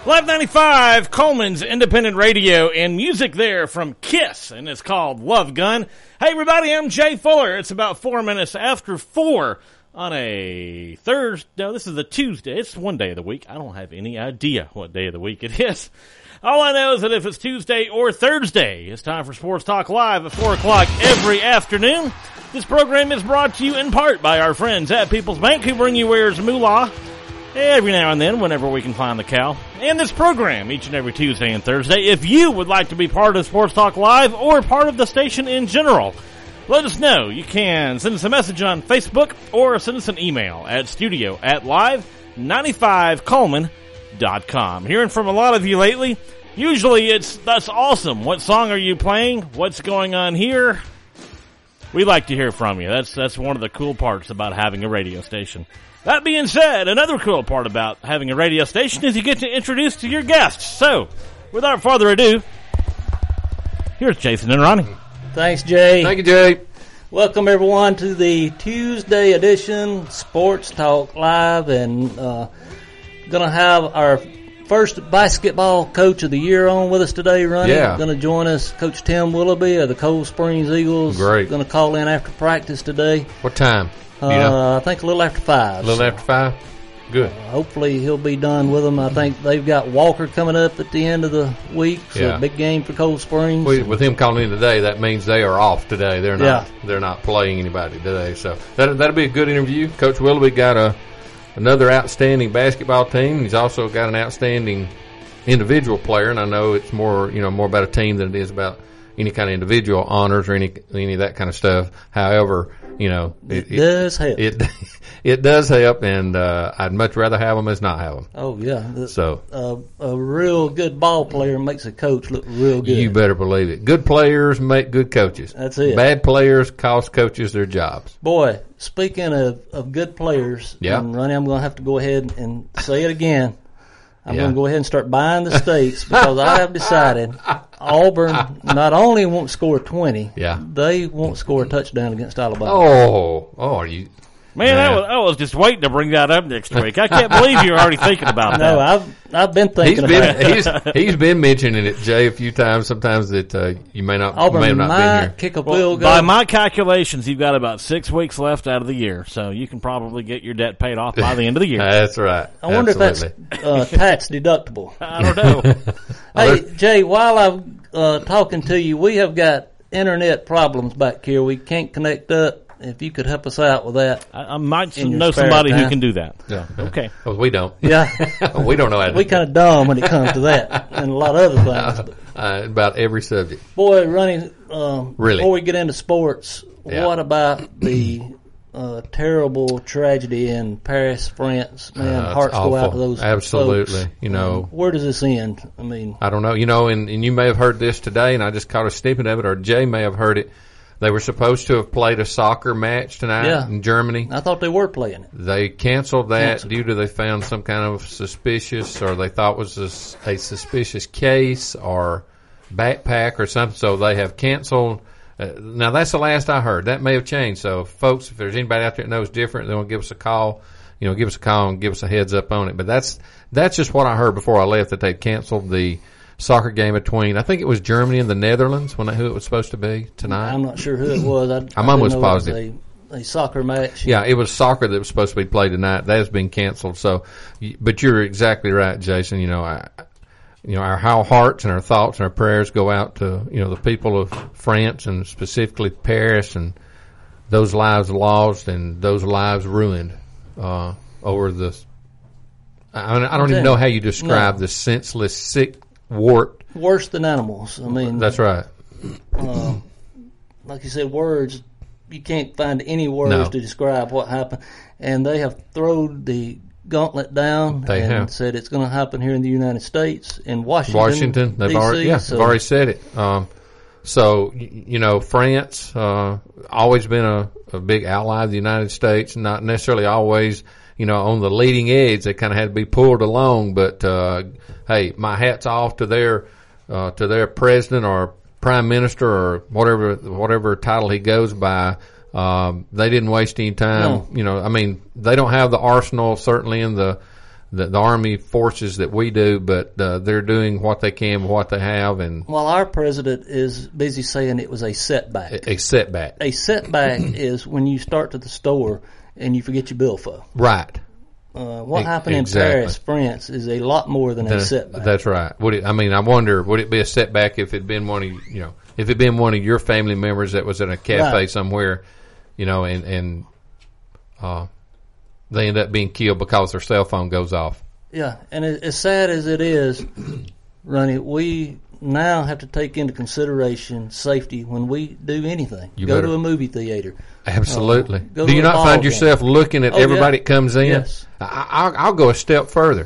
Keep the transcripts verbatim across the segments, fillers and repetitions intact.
Live ninety-five, Coleman's Independent Radio, and music there from Kiss, and it's called Love Gun. Hey everybody, I'm Jay Fuller. It's about four minutes after four on a Thursday. No, this is a Tuesday. It's one day of the week. I don't have any idea what day of the week it is. All I know is that if it's Tuesday or Thursday, it's time for Sports Talk Live at four o'clock every afternoon. This program is brought to you in part by our friends at People's Bank, who bring you Where's Moolah every now and then, whenever we can find the cow. And this program each and every Tuesday and Thursday. If you would like to be part of Sports Talk Live or part of the station in general, let us know. You can send us a message on Facebook or send us an email at studio at live ninety-five coleman dot com. Hearing from a lot of you lately. Usually it's, that's awesome. What song are you playing? What's going on here? We like to hear from you. That's, that's one of the cool parts about having a radio station. That being said, another cool part about having a radio station is you get to introduce to your guests. So, without further ado, here's Jason and Ronnie. Thanks, Jay. Thank you, Jay. Welcome, everyone, to the Tuesday edition Sports Talk Live, and uh, going to have our first basketball coach of the year on with us today, Ronnie. Yeah. Going to join us, Coach Tim Willoughby of the Cold Springs Eagles. Great. Going to call in after practice today. What time? Uh, you know? I think a little after five. A little so. after five? Good. Uh, hopefully he'll be done with them. I think they've got Walker coming up at the end of the week, so Yeah. big game for Cold Springs. We, with him calling in today, that means they are off today. They're not. Yeah. They're not playing anybody today. So that that'll be a good interview. Coach Willoughby got a another outstanding basketball team. He's also got an outstanding individual player, and I know it's more you know more about a team than it is about any kind of individual honors or any any of that kind of stuff. However, you know it, it does help. It it does help, and uh, I'd much rather have them as not have them. Oh yeah. The, so uh, a real good ball player makes a coach look real good. You better believe it. Good players make good coaches. That's it. Bad players cost coaches their jobs. Boy, speaking of, of good players, yeah. and Ronnie, I'm going to have to go ahead and say it again. I'm yeah. going to go ahead and start buying the states because I have decided Auburn not only won't score twenty, yeah. they won't score a touchdown against Alabama. Oh, oh, are you? Man, I was, I was just waiting to bring that up next week. I can't believe you're already thinking about that. No, I've I've been thinking he's about been, it. He's, he's been mentioning it, Jay, a few times. Sometimes that uh, you may not, Auburn may have not might been here. kick a well, field by goal. my calculations, you've got about six weeks left out of the year, so you can probably get your debt paid off by the end of the year. That's right. I wonder Absolutely. if that's uh, tax deductible. I don't know. Hey, Jay, while I'm uh, talking to you, we have got internet problems back here. We can't connect up. If you could help us out with that. I, I might In your know spare somebody time. who can do that. Yeah. Okay. Well, we don't. Yeah. we don't know how to We do kind of dumb when it comes to that and a lot of other things. uh, about every subject. Boy, Ronnie, um, Really? before we get into sports, Yeah. what about the uh, terrible tragedy in Paris, France? Man, Uh, it's hearts go out awful. to those Absolutely. folks. You know. Um, where does this end? I mean, I don't know. You know, and, and you may have heard this today, and I just caught a snippet of it, or Jay may have heard it. They were supposed to have played a soccer match tonight Yeah. in Germany. I thought they were playing it. They canceled that Canceled. due to they found some kind of suspicious, or they thought was a, a suspicious case or backpack or something. So they have canceled. Uh, now that's the last I heard. That may have changed. So folks, if there's anybody out there that knows different, then give us a call. You know, give us a call and give us a heads up on it. But that's that's just what I heard before I left, that they canceled the soccer game between, I think it was Germany and the Netherlands, when who it was supposed to be tonight. I'm not sure who it was. I, I'm I almost didn't know it was positive. A, a soccer match. Yeah, it was soccer that was supposed to be played tonight. That has been canceled. So, but you're exactly right, Jason. You know, I, you know, our how hearts and our thoughts and our prayers go out to you know the people of France and specifically Paris and those lives lost and those lives ruined uh, over the. I, I don't even know how you describe No. the senseless, sick, warped. Worse than animals. I mean, That's right. uh, like you said, words, you can't find any words No. to describe what happened. And they have thrown the gauntlet down They and have. said it's going to happen here in the United States, in Washington, Washington, they've D C, already, yeah, so they've already said it. Um, so, y- you know, France, uh, always been a, a big ally of the United States, not necessarily always, you know, on the leading edge. They kind of had to be pulled along, but, uh, hey, my hat's off to their, uh, to their president or prime minister or whatever, whatever title he goes by. Um, they didn't waste any time. No. You know, I mean, they don't have the arsenal certainly in the, the, the Army forces that we do, but uh, they're doing what they can with what they have. And While our president is busy saying it was a setback. A, a setback. A setback is when you start to the store and you forget your billfold. Right. Uh, what E- happened exactly. in Paris, France, is a lot more than a That- setback. That's right. Would it, I mean, I wonder, would it be a setback if it'd been one of you, you know, if it'd been one of your family members that was in a cafe Right. somewhere, you know, and and uh, they end up being killed because their cell phone goes off. Yeah, and it, as sad as it is, Ronnie, we now have to take into consideration safety when we do anything. You go better- to a movie theater. Absolutely. Uh, go Do to you a not ball find game. yourself looking at Oh, everybody yeah. that comes in? Yes. I, I'll, I'll go a step further.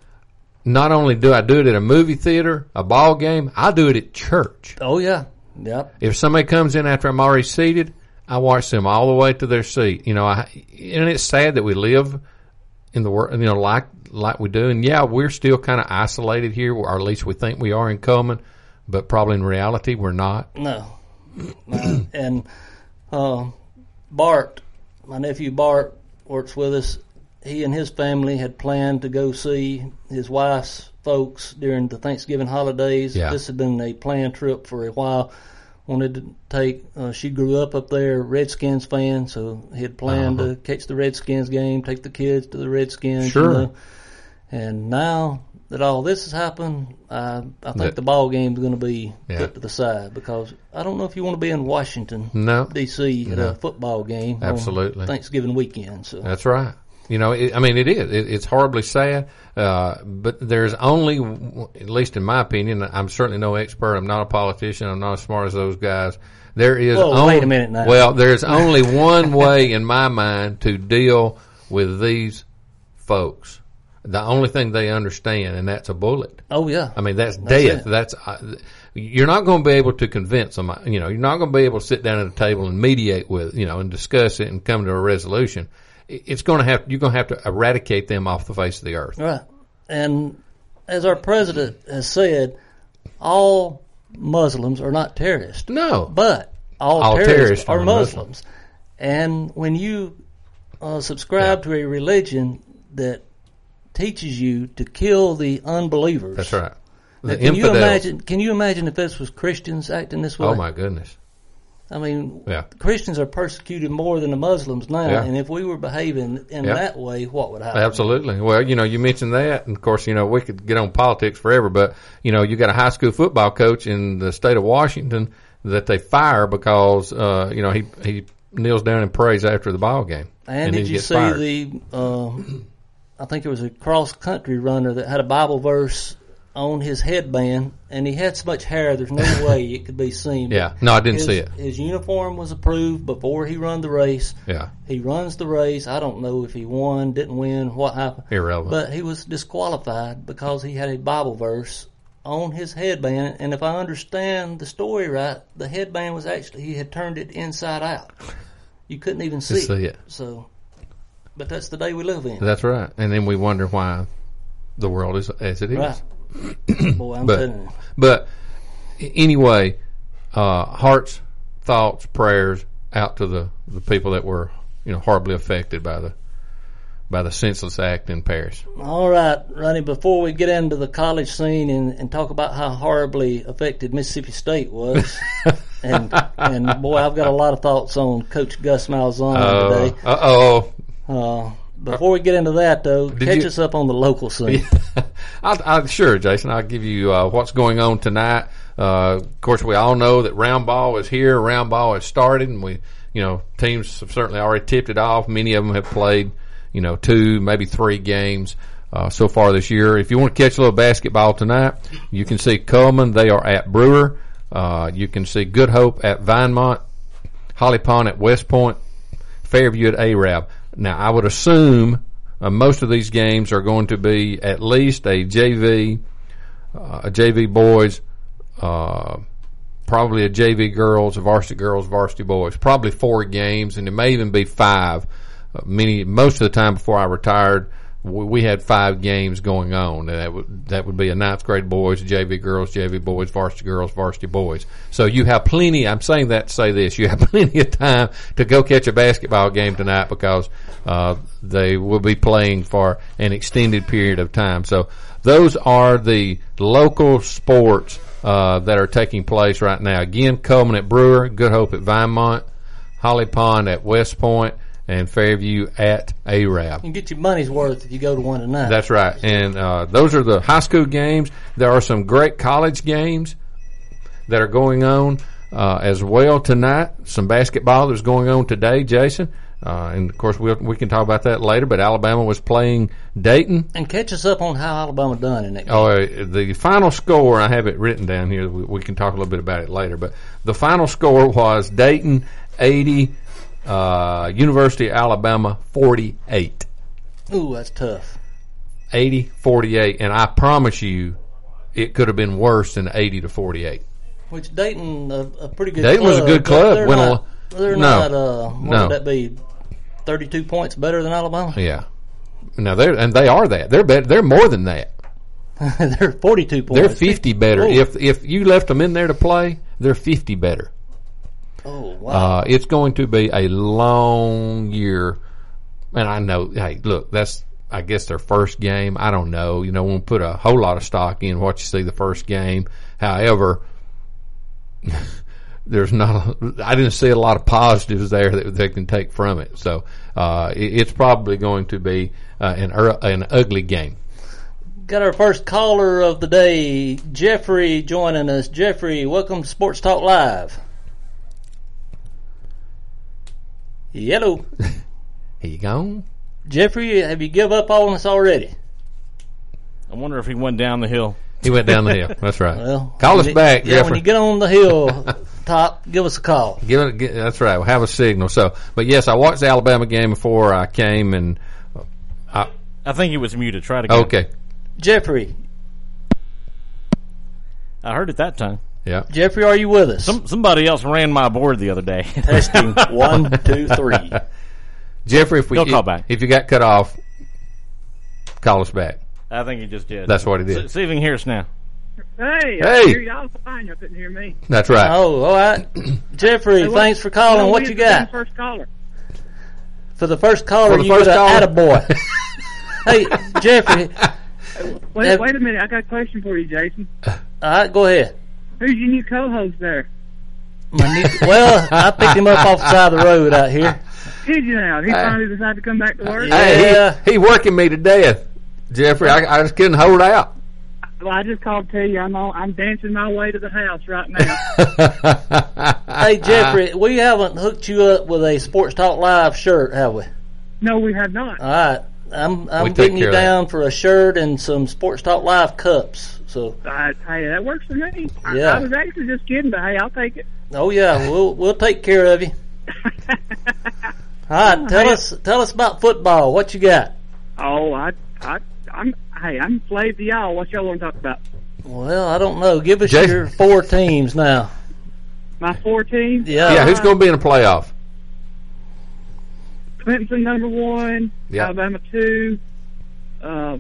Not only do I do it at a movie theater, a ball game, I do it at church. Oh, yeah. Yep. If somebody comes in after I'm already seated, I watch them all the way to their seat. You know, I, and it's sad that we live in the world, you know, like like we do. And yeah, we're still kind of isolated here, or at least we think we are in Coleman, but probably in reality we're not. No. Uh, and uh, Bart, my nephew Bart, works with us. He and his family had planned to go see his wife's folks during the Thanksgiving holidays. Yeah. This had been a planned trip for a while. Wanted to take, uh, she grew up up there, Redskins fan, so he had planned Uh-huh. to catch the Redskins game, take the kids to the Redskins. Sure. You know. And now that all this has happened, I, I think That- the ball game's going to be Yeah. put to the side because I don't know if you want to be in Washington, No, D C at No. a football game Absolutely. on Thanksgiving weekend. So that's right. You know, it, I mean, it is. It, it's horribly sad, uh, but there's only, at least in my opinion, I'm certainly no expert. I'm not a politician. I'm not as smart as those guys. There is Whoa, only, wait a minute now. Well, there's only one way in my mind to deal with these folks. The only thing they understand, and that's a bullet. oh yeah, I mean, that's, That's death. it. That's uh, you're not going to be able to convince them. You know, you're not going to be able to sit down at a table and mediate with, you know, and discuss it and come to a resolution. It- It's going to have you're going to have to eradicate them off the face of the earth. right. And as our president has said, all Muslims are not terrorists, No, but all, All terrorists, terrorists are are Muslims. And when you uh, subscribe Yeah. to a religion that teaches you to kill the unbelievers, that's right. Now, The can you infidels. imagine? Can you imagine if this was Christians acting this way? Oh my goodness. I mean, Yeah. Christians are persecuted more than the Muslims now, Yeah. and if we were behaving in Yeah. that way, what would happen? Absolutely. Well, you know, you mentioned that, and of course, you know, we could get on politics forever, but you know, you got a high school football coach in the state of Washington that they fire because uh, you know he he kneels down and prays after the ball game, And, he did you gets see fired. the? Uh, I think it was a cross country runner that had a Bible verse on his headband, and he had so much hair. There's no way it could be seen. Yeah. No, I didn't his, see it. His uniform was approved before he run the race. Yeah, He runs the race. I don't know if he won, didn't win, what happened. irrelevant. But he was disqualified because he had a Bible verse on his headband. And if I understand the story right, the headband was actually, he had turned it inside out. You couldn't even see, see it. So, but that's the day we live in. That's right. And then we wonder why the world is as it is. Right. Boy, I'm But- telling you. But anyway, uh, hearts, thoughts, prayers out to the, the people that were, you know, horribly affected by the by the senseless act in Paris. All right, Ronnie, before we get into the college scene and, and talk about how horribly affected Mississippi State was, and and boy, I've got a lot of thoughts on Coach Gus Malzahn Uh today. oh. Uh, before we get into that, though, Did catch you- us up on the local scene. I'll, I'll, sure, Jason. I'll give you uh, what's going on tonight. Uh, of course, we all know that round ball is here. Round ball has started, and we, you know, teams have certainly already tipped it off. Many of them have played, you know, two, maybe three games uh, so far this year. If you want to catch a little basketball tonight, you can see Coleman. They are at Brewer. Uh, you can see Good Hope at Vinemont, Holly Pond at West Point, Fairview at Arab. Now, I would assume uh, most of these games are going to be at least a J V, uh, a J V boys, uh, probably a J V girls, a varsity girls, varsity boys. Probably four games, and it may even be five. Uh, many, most of the time before I retired, we, we had five games going on. That would that would be a ninth grade boys, J V girls, J V boys, varsity girls, varsity boys. So you have plenty. I'm saying that to say this: you have plenty of time to go catch a basketball game tonight because uh, they will be playing for an extended period of time. So those are the local sports uh, that are taking place right now. Again, Coleman at Brewer, Good Hope at Vinemont, Holly Pond at West Point, and Fairview at Arab. You can get your money's worth if you go to one tonight. That's right. And uh, those are the high school games. There are some great college games that are going on uh, as well tonight. Some basketball that's going on today, Jason. Uh, and, of course, we'll, we can talk about that later. But Alabama was playing Dayton. And catch us up on how Alabama done in that game. Oh, uh, the final score, I have it written down here. We, we can talk a little bit about it later. But the final score was Dayton eighty, Uh, University of Alabama forty-eight. Ooh, that's tough. eighty forty-eight, and I promise you, it could have been worse than eighty to forty-eight. Which Dayton, a, a pretty good. Dayton club, was a good club. They're Went not. a, They're no, not. Uh, what no. would that be? Thirty-two points better than Alabama. Yeah. No, they're and they are that. They're better. They're more than that. They're forty-two points. They're fifty better. Ooh. If if you left them in there to play, they're fifty better. Oh, wow. Uh, it's going to be a long year. And I know, hey, look, that's, I guess, their first game. I don't know. You know, we won't put a whole lot of stock in what you see the first game. However, there's not, a, I didn't see a lot of positives there that they can take from it. So, uh, it, it's probably going to be uh, an, an ugly game. Got our first caller of the day, Jeffrey, joining us. Jeffrey, welcome to Sports Talk Live. Hello. Here you go. Jeffrey, have you give up on us already? I wonder if he went down the hill. He went down the hill. That's right. Well, call us you, back, yeah, Jeffrey. when you get on the hill top, give us a call. Give it, get, that's right. We'll have a signal. So, but yes, I watched the Alabama game before I came, and I, I think he was muted. Try it again. okay. Jeffrey. I heard it that time. Yeah. Jeffrey, are you with us? Some, somebody else ran my board the other day. Testing. One, two, three. Jeffrey, if we He'll call if, back. if you got cut off, call us back. I think he just did. That's what he did. See, see if he can hear us now. Hey, Hey. I hear y'all fine. Y'all couldn't hear me. That's right. Oh, all right. Jeffrey, Hey, what- thanks for calling. no, What we you had the got? First caller. For the first caller, For the you first got caller? an attaboy. Hey, Jeffrey. Wait, Have- wait a minute. I got a question for you, Jason. All right, go ahead. Who's your new co-host there? My new, well, I picked him up off the side of the road out here. Did you now? He Hey. finally decided to come back to work? Hey, Yeah. he, he working me to death, Jeffrey. I, I just couldn't hold out. Well, I just called to tell you I'm on, I'm dancing my way to the house right now. Hey, Jeffrey, we haven't hooked you up with a Sports Talk Live shirt, have we? No, we have not. All right. I'm We I'm take getting you care of that. down for a shirt and some Sports Talk Live cups. So, I, hey, that works for me. I, Yeah. I was actually just kidding, but hey, I'll take it. oh yeah, we'll we'll take care of you. All right, tell Hey. us tell us about football. What you got? Oh, I, I, I'm, hey, I'm slave to y'all. What y'all want to talk about? Well, I don't know. Give us Jason- your four teams now. My four teams? Yeah. Yeah, who's going to be in a playoff? Clemson number one, Yeah. Alabama two, uh,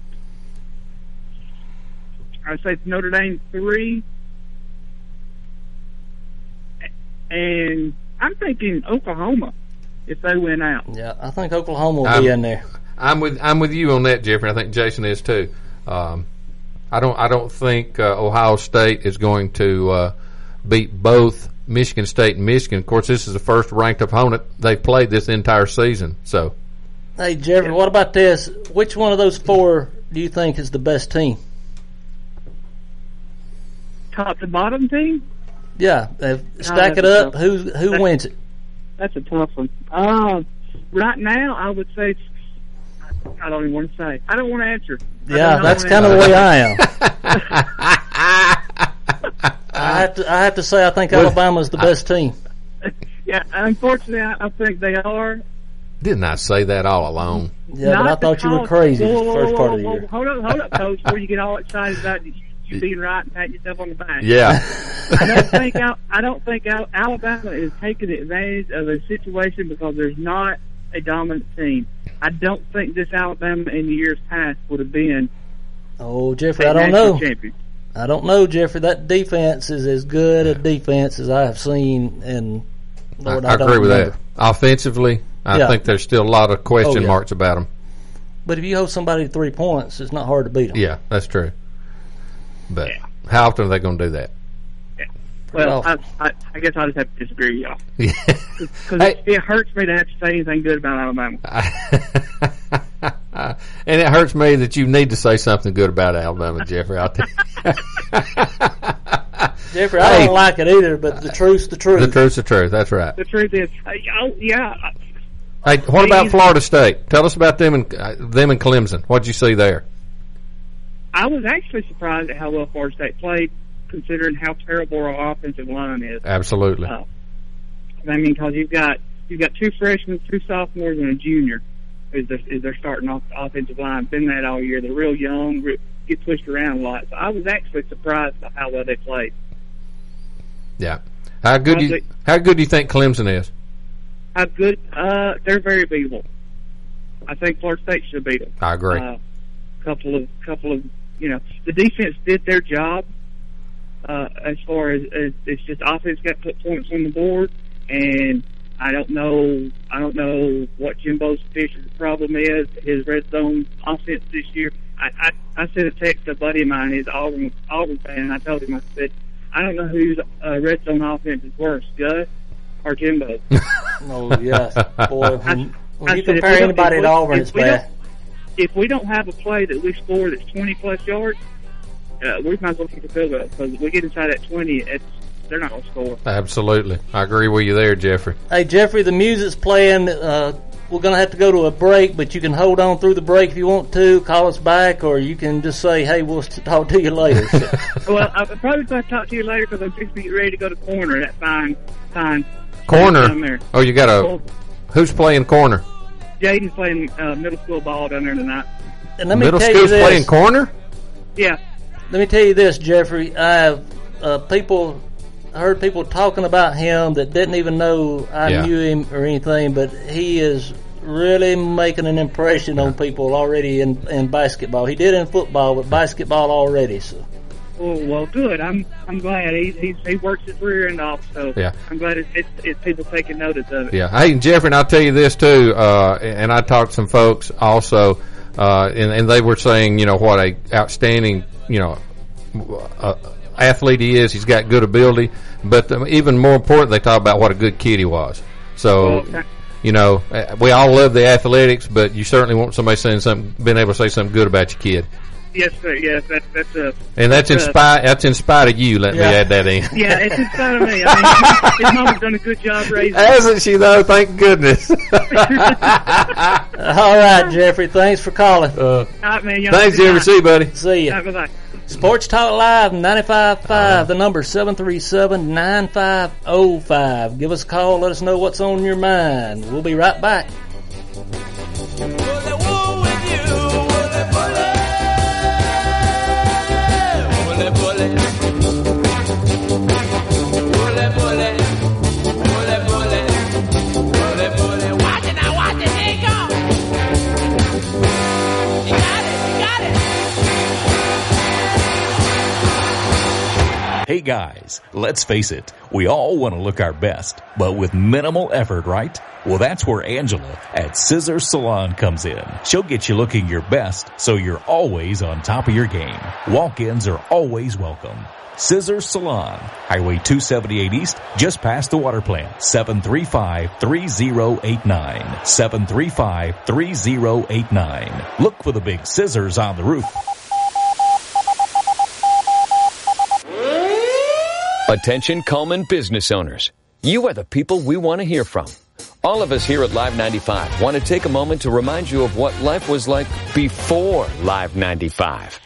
I'd say Notre Dame three, and I'm thinking Oklahoma if they win out. Yeah, I think Oklahoma will be Um, in there. I'm with I'm with you on that, Jeffrey. I think Jason is too. Um, I don't I don't think uh, Ohio State is going to uh, beat both Michigan State and Michigan. Of course, this is the first ranked opponent they've played this entire season. So, Hey, Jeffrey, what about this? Which one of those four do you think is the best team? Top to bottom team? Yeah, uh, stack it that's up. tough. Who who That- wins it? That's a tough one. Uh, right now, I would say, I don't even want to say. I don't want to answer. I Yeah, don't that's wanna kind of the answer. way I am. I have to I have to say I think Alabama's the best team. Yeah, unfortunately, I, I think they are. didn't I say that all along? Yeah, but I Not thought you were because- crazy whoa, the whoa, first whoa, part of the whoa, year. Hold up, hold up, Coach, before you get all excited about you, you being right and patting yourself on the back. Yeah. I don't think Al- I don't think Al- Alabama is taking advantage of a situation because there's not a dominant team. I don't think this Alabama in the years past would have been. Oh, Jeffrey, a I don't national know. champion. I don't know, Jeffrey. That defense is as good a defense as I have seen, and Lord, I, I, I don't agree with remember. that. Offensively, I Yeah. think there's still a lot of question Oh, yeah. marks about them. But if you hold somebody to three points, it's not hard to beat them. Yeah, that's true. But Yeah. how often are they going to do that? Well, I, often. I, I guess I'll just have to disagree, y'all. Yeah. Because Hey. it hurts me to have to say anything good about Alabama. And it hurts me that you need to say something good about Alabama, Jeffrey. I'll tell you. Jeffrey, I Hey. don't like it either, but the truth's the truth. The truth's the truth. That's right. The truth is, uh, oh, yeah, Hey, what about Please. Florida State? Tell us about them and uh, them and Clemson. What'd you see there? I was actually surprised at how well Florida State played, considering how terrible our offensive line is. Absolutely. Uh, I mean, because you've got you've got two freshmen, two sophomores, and a junior is their, is their starting off offensive line. Been that all year. They're real young, re- get pushed around a lot. So I was actually surprised by how well they played. Yeah. How good do you how good do you think Clemson is? How good? Uh, they're very beatable. I think Florida State should beat them. I agree. Uh, couple of couple of you know the defense did their job. Uh, as far as, as it's just offense got put points on the board, and I don't know I don't know what Jimbo Fisher's problem is. His red zone offense this year. I, I I sent a text to a buddy of mine. He's Auburn Auburn fan. And I told him, I said, I don't know whose uh, red zone offense is worse, Gus or Jimbo. Oh, yes. Boy, when, I- when I you said, if compare we don't- anybody if at we- Auburn, if it's we bad. don't- If we don't have a play that we score that's twenty plus yards, uh, we might as well kick the field goal, because if we get inside that twenty, it's they're not going to score. Absolutely. I agree with you there, Jeffrey. Hey, Jeffrey, the music's playing. Uh, we're going to have to go to a break, but you can hold on through the break if you want to. Call us back, or you can just say, hey, we'll talk to you later. So, Well, I'm probably going to talk to you later, because I'm fixing to get ready to go to corner. That fine, fine Corner. down there. Oh, you got a Well, who's playing corner? Jaden's playing uh, middle school ball down there tonight. and let me Middle tell you school's this. playing corner? Yeah, Let me tell you this, Jeffrey. I have uh, people heard people talking about him that didn't even know I Yeah. knew him or anything, but he is really making an impression on people already in, in basketball. He did in football, but basketball already. So well, well, good. I'm I'm glad he he, he works his rear end off. So Yeah. I'm glad it's, it's, it's people taking notice of it. Yeah. Hey, and Jeffrey, and I'll tell you this too, uh, and I talked to some folks also, uh, and, and they were saying, you know, what a outstanding, you know, uh, athlete he is. He's got good ability, but um, even more important, they talk about what a good kid he was. So, Well, that- you know, uh, we all love the athletics, but you certainly want somebody saying something, being able to say something good about your kid. Yes, sir. Yes, that, that's a. And that's in Uh, spite, that's in spite of you. Let me Yeah. add that in. Yeah, it's inside of me. I mean, his mama's done a good job raising. Hasn't she though? Thank goodness. all right, Jeffrey. Thanks for calling. uh, All right, man. Y'all thanks, have a good Jeffrey. See you, buddy. See night. you. All right, bye-bye. Sports Talk Live ninety-five point five. The number seven three seven, nine five zero five. Give us a call. Let us know what's on your mind. We'll be right back. Hey guys, let's face it, we all want to look our best, but with minimal effort, right? Well, that's where Angela at Scissor Salon comes in. She'll get you looking your best, so you're always on top of your game. Walk-ins are always welcome. Scissor Salon, Highway two seventy-eight East, just past the water plant, seven three five, three zero eight nine, seven three five, three zero eight nine. Look for the big scissors on the roof. Attention Coleman business owners. You are the people we want to hear from. All of us here at Live ninety-five want to take a moment to remind you of what life was like before Live ninety-five.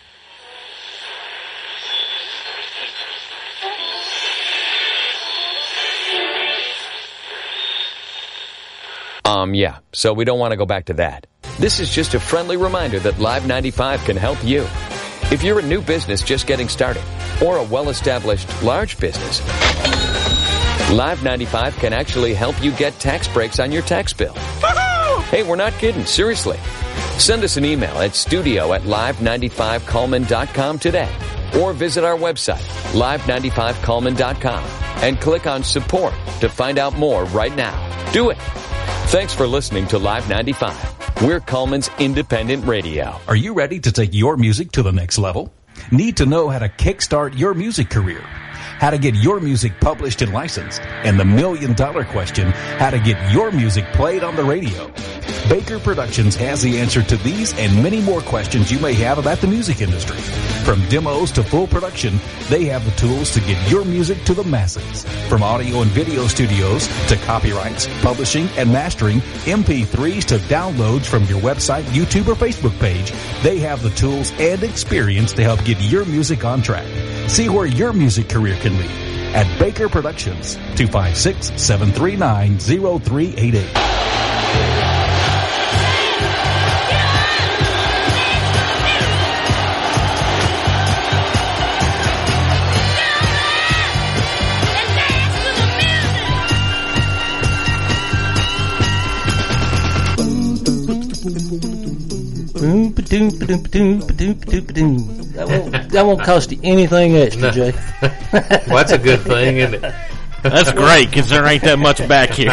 Um, yeah, so we don't want to go back to that. This is just a friendly reminder that Live ninety-five can help you. If you're a new business just getting started, or a well-established large business, Live ninety-five can actually help you get tax breaks on your tax bill. Hey, we're not kidding. Seriously. Send us an email at studio at live ninety-five coleman dot com today, or visit our website, live ninety-five coleman dot com, and click on support to find out more right now. Do it. Thanks for listening to Live ninety-five. We're Coleman's independent radio. Are you ready to take your music to the next level? Need to know how to kickstart your music career? How to get your music published and licensed? And the million dollar question, how to get your music played on the radio? Baker Productions has the answer to these and many more questions you may have about the music industry. From demos to full production, they have the tools to get your music to the masses. From audio and video studios to copyrights, publishing and mastering, M P threes to downloads from your website, YouTube, or Facebook page, they have the tools and experience to help get your music on track. See where your music career can lead at Baker Productions, two five six, seven three nine, zero three eight eight. That won't, that won't cost you anything extra, No. Jay. Well, that's a good thing, isn't it? That's great because there ain't that much back here.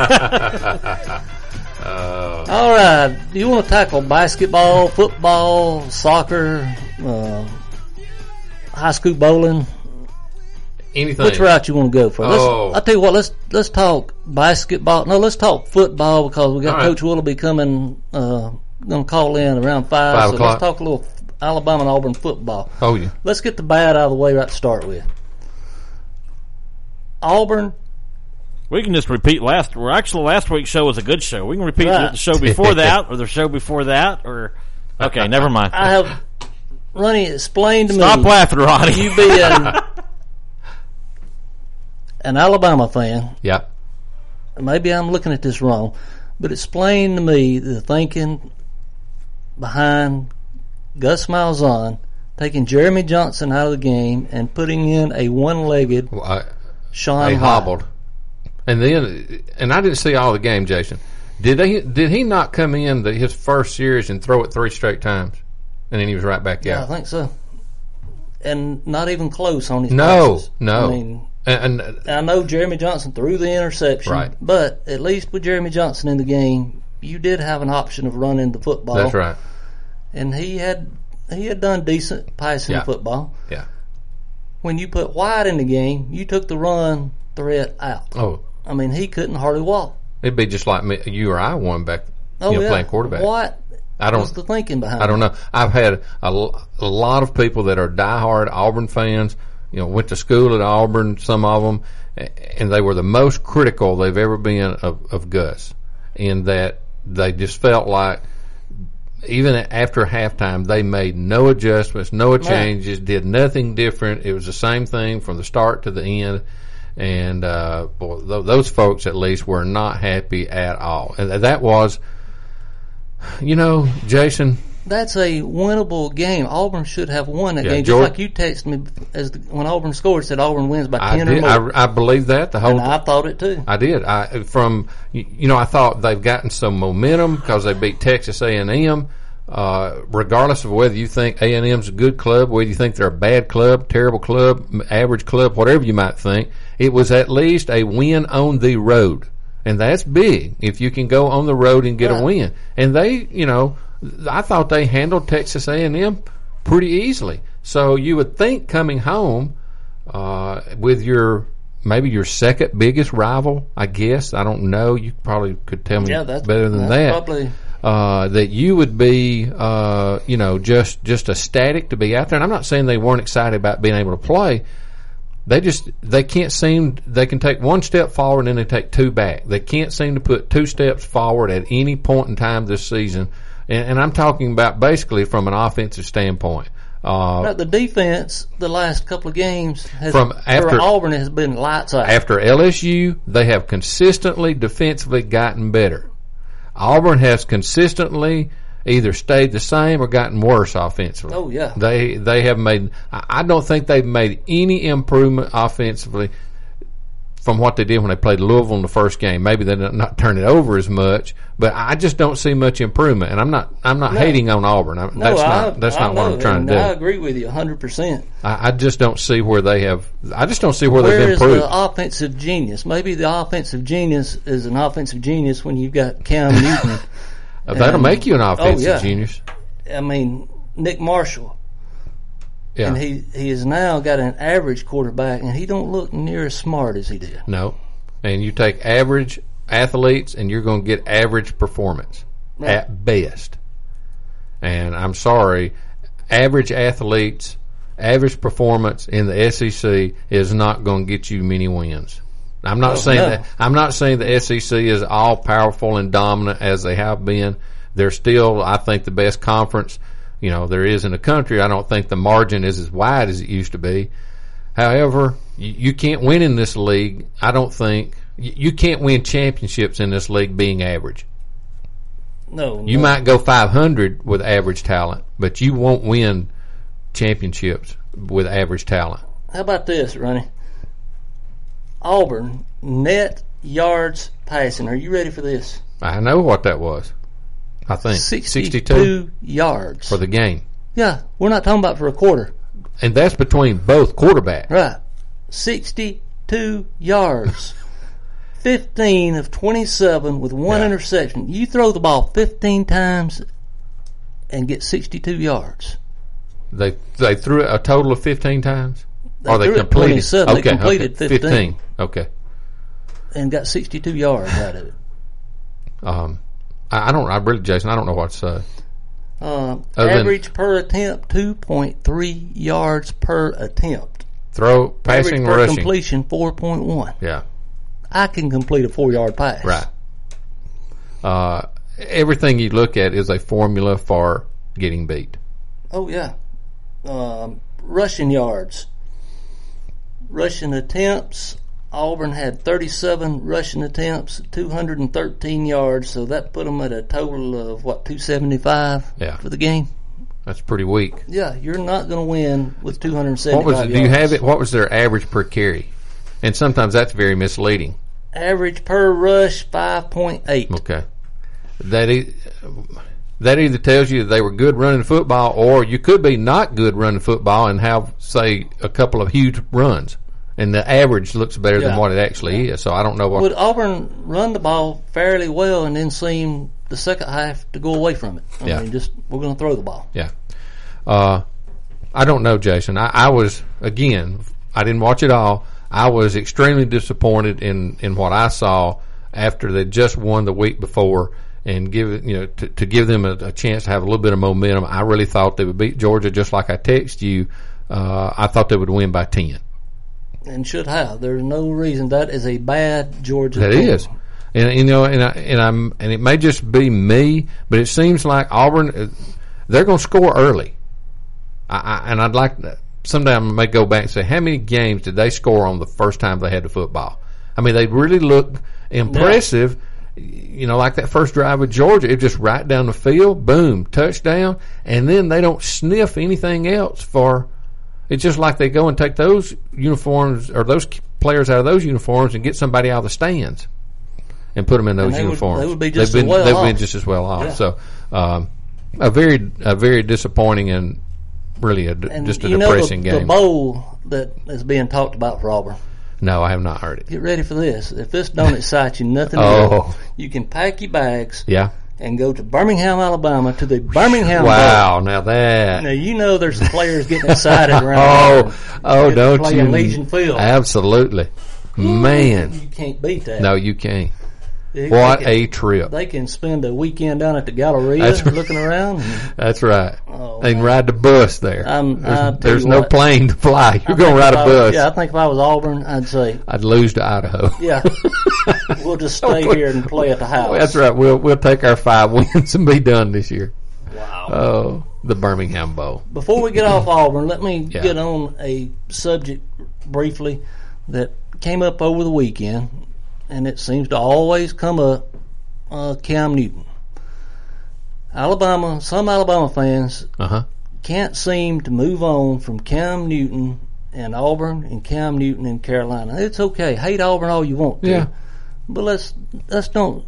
All right. Do you want to tackle basketball, football, soccer, uh, high school bowling? Anything. Which route you want to go for? Let's, Oh. I'll tell you what. Let's let's talk basketball. No, let's talk football because we got All right. Coach Willoughby coming. Uh, going to call in around five. Five so o'clock. let's talk a little Alabama and Auburn football. Oh, yeah. Let's get the bad out of the way right to start with. Auburn. We can just repeat last. Well, actually, last week's show was a good show. We can repeat Right. the show before that, or the show before that, or okay, never mind. I have Ronnie explained to Stop me. laughing, Ronnie. You being an Alabama fan. Yep. Maybe I'm looking at this wrong, but explain to me the thinking behind Gus Malzahn taking Jeremy Johnson out of the game and putting in a one-legged Well, I, Sean they Hyde. hobbled. And then, and I didn't see all the game, Jason. Did they? Did he not come in the, his first series and throw it three straight times, and then he was right back Yeah, I out? think so. And not even close on his No, passes. no. I mean, And, and I know Jeremy Johnson threw the interception, Right. but at least with Jeremy Johnson in the game, you did have an option of running the football. that's right. And he had he had done decent passing Yeah. football. Yeah. When you put White in the game, you took the run threat out. Oh, I mean, he couldn't hardly walk. it'd be just like me, you or I one back, Oh, you know, yeah. playing quarterback. What I don't. was the thinking behind I don't it? know. I've had a, l- a lot of people that are diehard Auburn fans. You know, went to school at Auburn. Some of them, a- and they were the most critical they've ever been of, of Gus, in that they just felt like even after halftime they made no adjustments, no changes, did nothing different. It was the same thing from the start to the end. And uh, boy, th- those folks, at least, were not happy at all. And that was, you know, Jason. That's a winnable game. Auburn should have won that Yeah, game. George- Just like you texted me as the, when Auburn scored, said Auburn wins by I ten did. or more. I, I believe that the whole. and I thought it too. I did. I from you you know I thought they've gotten some momentum because they beat Texas A and M. Uh, regardless of whether you think A and M's a good club, whether you think they're a bad club, terrible club, m- average club, whatever you might think, it was at least a win on the road, and that's big if you can go on the road and get Right. a win. And they, you know, I thought they handled Texas A and M pretty easily. So you would think coming home uh, with your maybe your second biggest rival, I guess. I don't know. You probably could tell me Yeah, that's better than that's that. Probably. Uh, that you would be, uh, you know, just just ecstatic to be out there. And I'm not saying they weren't excited about being able to play. They just they can't seem they can take one step forward and then they take two back. They can't seem to put two steps forward at any point in time this season. And, and I'm talking about basically from an offensive standpoint. Uh, Now, the defense, the last couple of games, has, From after- for Auburn has been lights out. After L S U, they have consistently defensively gotten better. Auburn has consistently either stayed the same or gotten worse offensively. Oh, yeah. They they have made. I I don't think they've made any improvement offensively from what they did when they played Louisville in the first game. Maybe they did not turn it over as much, but I just don't see much improvement. And I'm not I'm not No. hating on Auburn. I, No, that's I, not that's I not what know, I'm trying and to do. I agree with you one hundred percent. I, I just don't see where they have. I just don't see where, Where they've is improved. the offensive genius? Maybe the offensive genius is an offensive genius when you've got Cam Newton. Uh, That'll and- make you an offensive oh, yeah. genius. I mean, Nick Marshall. Yeah. And he, he has now got an average quarterback, and he don't look near as smart as he did. No. And you take average athletes, and you're going to get average performance Right. at best. And I'm sorry, average athletes, average performance in the S E C is not going to get you many wins. I'm not Oh, saying no. that. I'm not saying the S E C is all powerful and dominant as they have been. They're still, I think, the best conference, you know, there is in the country. I don't think the margin is as wide as it used to be. However, you, you can't win in this league. I don't think you, you can't win championships in this league being average. No, You no. might go five hundred with average talent, but you won't win championships with average talent. How about this, Ronnie? Auburn, net yards passing. Are you ready for this? I know what that was. I think sixty-two yards. for the game. Yeah, we're not talking about for a quarter. And that's between both quarterbacks. Right. sixty-two yards. fifteen of twenty-seven with one Yeah. interception. You throw the ball fifteen times and get sixty-two yards. They they threw it a total of fifteen times? They or they threw it completed? twenty-seven. They Okay, completed okay. fifteen. Okay. And got sixty-two yards out of it. Um, I, I don't. I really, Jason. I don't know what to say. Uh, Other than- average per attempt, two point three yards per attempt. Throw, passing, average per rushing. completion, four point one. Yeah. I can complete a four-yard pass. Right. Uh, everything you look at is a formula for getting beat. Oh, yeah. Um, rushing yards. Rushing attempts. Auburn had thirty-seven rushing attempts, two hundred thirteen yards, so that put them at a total of, what, two seventy-five Yeah. for the game? That's pretty weak. Yeah, you're not going to win with two hundred What seventy-five was it? yards. Do you have it? What was their average per carry? And sometimes that's very misleading. Average per rush, five point eight. Okay. That e- that either tells you that they were good running football, or you could be not good running football and have, say, a couple of huge runs, and the average looks better Yeah. than what it actually is. So I don't know what. Would Auburn run the ball fairly well and then seem the second half to go away from it? I Yeah. mean, just, we're going to throw the ball. Yeah. Uh, I don't know, Jason. I, I was, again, I didn't watch it all. I was extremely disappointed in, in what I saw after they just won the week before, and give it, you know, to, to give them a, a chance to have a little bit of momentum. I really thought they would beat Georgia, just like I text you. Uh, I thought they would win by ten. And should have. There's no reason. That is a bad Georgia That team. is. And you know, and I, and I'm, and it may just be me, but it seems like Auburn, uh, they're going to score early. I, I, and I'd like to, someday I may go back and say, how many games did they score on the first time they had the football? I mean, they really look impressive. You know, like that first drive with Georgia, it just right down the field, boom, touchdown, and then they don't sniff anything else for. It's just like they go and take those uniforms or those players out of those uniforms and get somebody out of the stands and put them in those they would- uniforms. they would be just they've been, as well they've off. been just as well off. Yeah. So, um, a very, a very disappointing and really a, And just a you know depressing the, the game. bowl that is being talked about for Auburn. No, I have not heard it. Get ready for this. If this don't excite you, nothing Oh. else. You can pack your bags Yeah. and go to Birmingham, Alabama, to the Birmingham Bowl. Wow. Now that. Now, you know there's some players getting excited around. Oh, oh, They're don't playing you? Legion Field. Absolutely. Man. You can't beat that. No, you can't. They- What they can, a trip. They can spend a weekend down at the Galleria That's right. looking around. And That's right. Oh, They can ride the bus there. I'm- I'll tell there's there's you no what. plane to fly. I You're going think to ride if a I- bus. Yeah, I think if I was Auburn, I'd say, I'd lose to Idaho. yeah, we'll just stay here and play at the house. That's right. We'll we'll take our five wins and be done this year. Wow. Oh, the Birmingham Bowl. Before we get off Auburn, let me Yeah. get on a subject briefly that came up over the weekend, and it seems to always come up. Uh, Cam Newton. Alabama, some Alabama fans Uh huh. can't seem to move on from Cam Newton in Auburn and Cam Newton in Carolina. It's okay. Hate Auburn all you want to. Yeah. But let's let's don't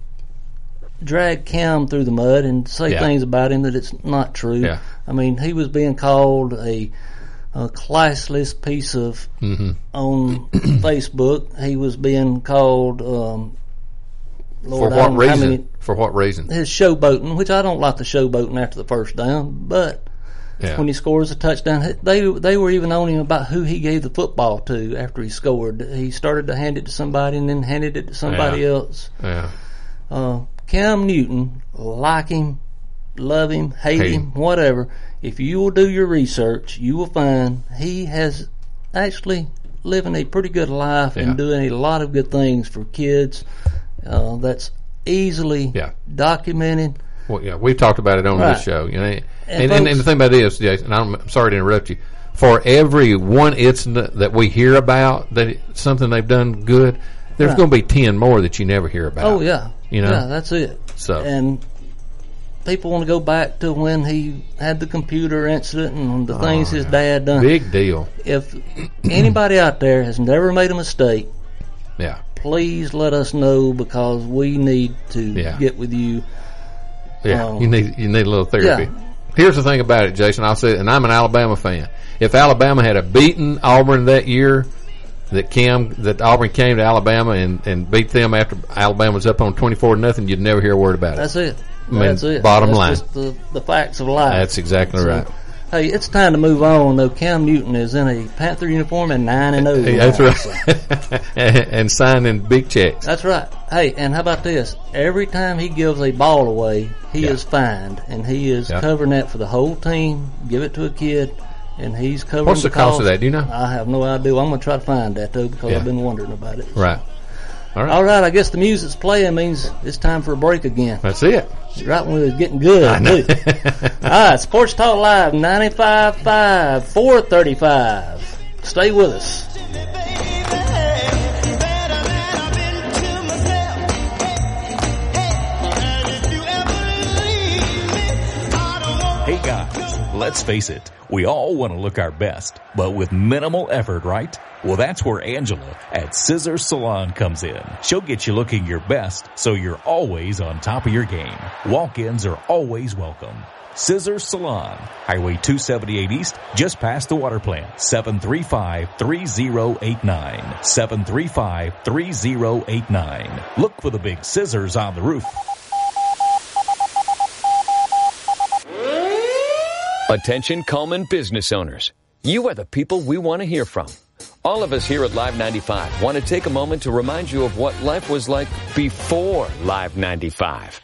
drag Cam through the mud and say Yeah. things about him that it's not true. Yeah. I mean, he was being called a, a classless piece of Mm-hmm. on Facebook. He was being called um, Lord, For I what don't know how reason? many- For what reason? his showboating, which I don't like the showboating after the first down, but Yeah. when he scores a touchdown, they they were even on him about who he gave the football to after he scored. He started to hand it to somebody and then handed it to somebody Yeah. else. Yeah. Uh, Cam Newton, like him, love him, hate Hate him, him. whatever. If you will do your research, you will find he has actually living a pretty good life Yeah. and doing a lot of good things for kids. Uh, that's easily Yeah. documented. Well, yeah, we've talked about it on Right. this show. You know, and, And and, and, folks- the thing about it is, Jason, I'm, I'm sorry to interrupt you. For every one incident that we hear about that it, something they've done good, there's Right. going to be ten more that you never hear about. Oh yeah, You know? yeah, that's it. So- and people want to go back to when he had the computer incident and the things his dad done. Big deal. If anybody out there has never made a mistake, Yeah. please let us know because we need to Yeah. get with you. Yeah, Um, you need you need a little therapy. yeah. Here's the thing about it, Jason. I'll say, and I'm an Alabama fan. If Alabama had a beaten Auburn that year, that Cam that Auburn came to Alabama and, and beat them after Alabama was up on twenty-four to nothing, you'd never hear a word about it. That's it. I mean, That's it. bottom That's line. just the, the facts of life. That's exactly So, right. Hey, it's time to move on. Though Cam Newton is in a Panther uniform and nine and zero. Hey, that's right. And signing big checks. That's right. Hey, and how about this? Every time he gives a ball away, he Yeah. is fined, and he is Yeah. covering that for the whole team. Give it to a kid, and he's covering. What's the cost of that? Do you know? I have no idea. I'm going to try to find that though because Yeah. I've been wondering about it. Right. All right. All right. I guess the music's playing means it's time for a break again. That's it. Right when it was getting good. I know. too. All right. Sports Talk Live ninety-five point five, four thirty-five. Stay with us. Hey guys, let's face it, we all want to look our best, but with minimal effort, right? Well, that's where Angela at Scissor Salon comes in. She'll get you looking your best, so you're always on top of your game. Walk-ins are always welcome. Scissor Salon, Highway two seventy-eight East, just past the water plant, seven three five, three zero eight nine, seven three five, three zero eight nine. Look for the big scissors on the roof. Attention Coleman business owners. You are the people we want to hear from. All of us here at Live ninety-five want to take a moment to remind you of what life was like before Live ninety-five.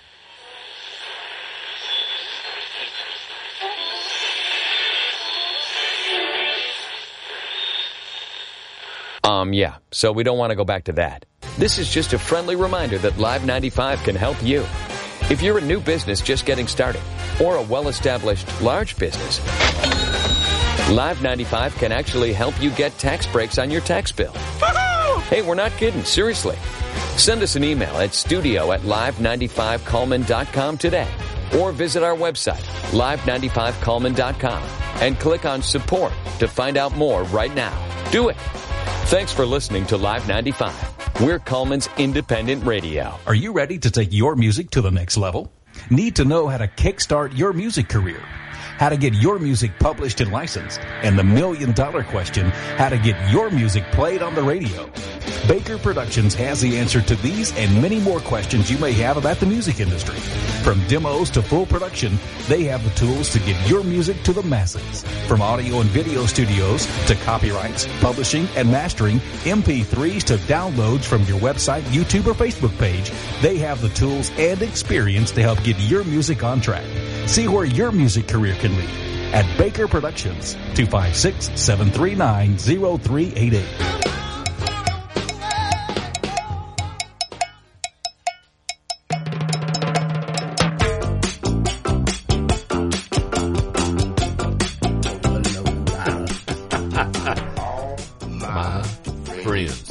Um, yeah, so we don't want to go back to that. This is just a friendly reminder that Live ninety-five can help you. If you're a new business just getting started, or a well-established large business, Live ninety-five can actually help you get tax breaks on your tax bill. Hey, we're not kidding, seriously. Send us an email at studio at live ninety-five coleman dot com today, or visit our website, live ninety-five coleman dot com, and click on support to find out more right now. Do it. Thanks for listening to Live ninety-five. We're Coleman's independent radio. Are you ready to take your music to the next level? Need to know how to kickstart your music career? How to get your music published and licensed? And the million dollar question, how to get your music played on the radio? Baker Productions has the answer to these and many more questions you may have about the music industry. From demos to full production, they have the tools to get your music to the masses. From audio and video studios to copyrights, publishing and mastering, M P threes to downloads from your website, YouTube, or Facebook page, they have the tools and experience to help get your music on track. See where your music career can lead at Baker Productions, two five six, seven three nine, zero three eight eight. My friends.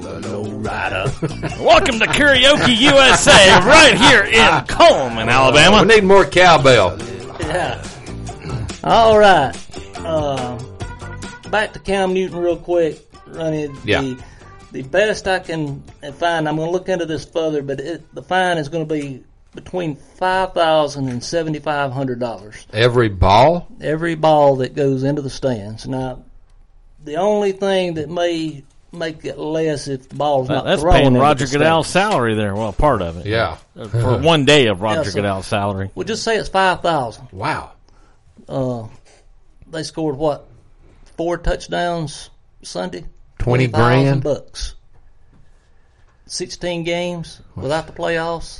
Welcome to Karaoke U S A, right here in Coleman, We Alabama. need more cowbell. Yeah. All right. Uh, back to Cam Newton real quick, Ronnie. Yeah. The, the best I can find, I'm going to look into this further, but it, the fine is going to be between five thousand and seventy five hundred dollars. Every ball? Every ball that goes into the stands. Now, the only thing that may make it less if the ball's not That's thrown paying into Roger the Goodell's stands. salary there. Well, part of it. Yeah. For one day of Roger Yeah, so- Goodell's salary. We'll just say it's five thousand. Wow. Uh, they scored what? Four touchdowns Sunday. twenty twenty thousand grand? bucks. Sixteen games without the playoffs.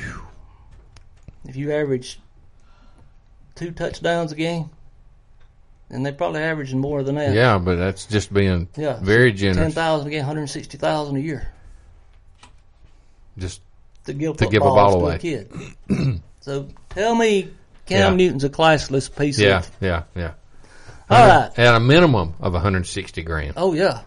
If you average two touchdowns a game, and they probably averaging more than that. Yeah, but that's just being Yeah, very Ten generous. thousand a game, one hundred sixty thousand a year Just to give To give a ball footballs away. to a kid. So tell me, Cam Yeah. Newton's a classless piece yeah, of. yeah, yeah. All right. At a minimum of one hundred sixty grand. Oh yeah,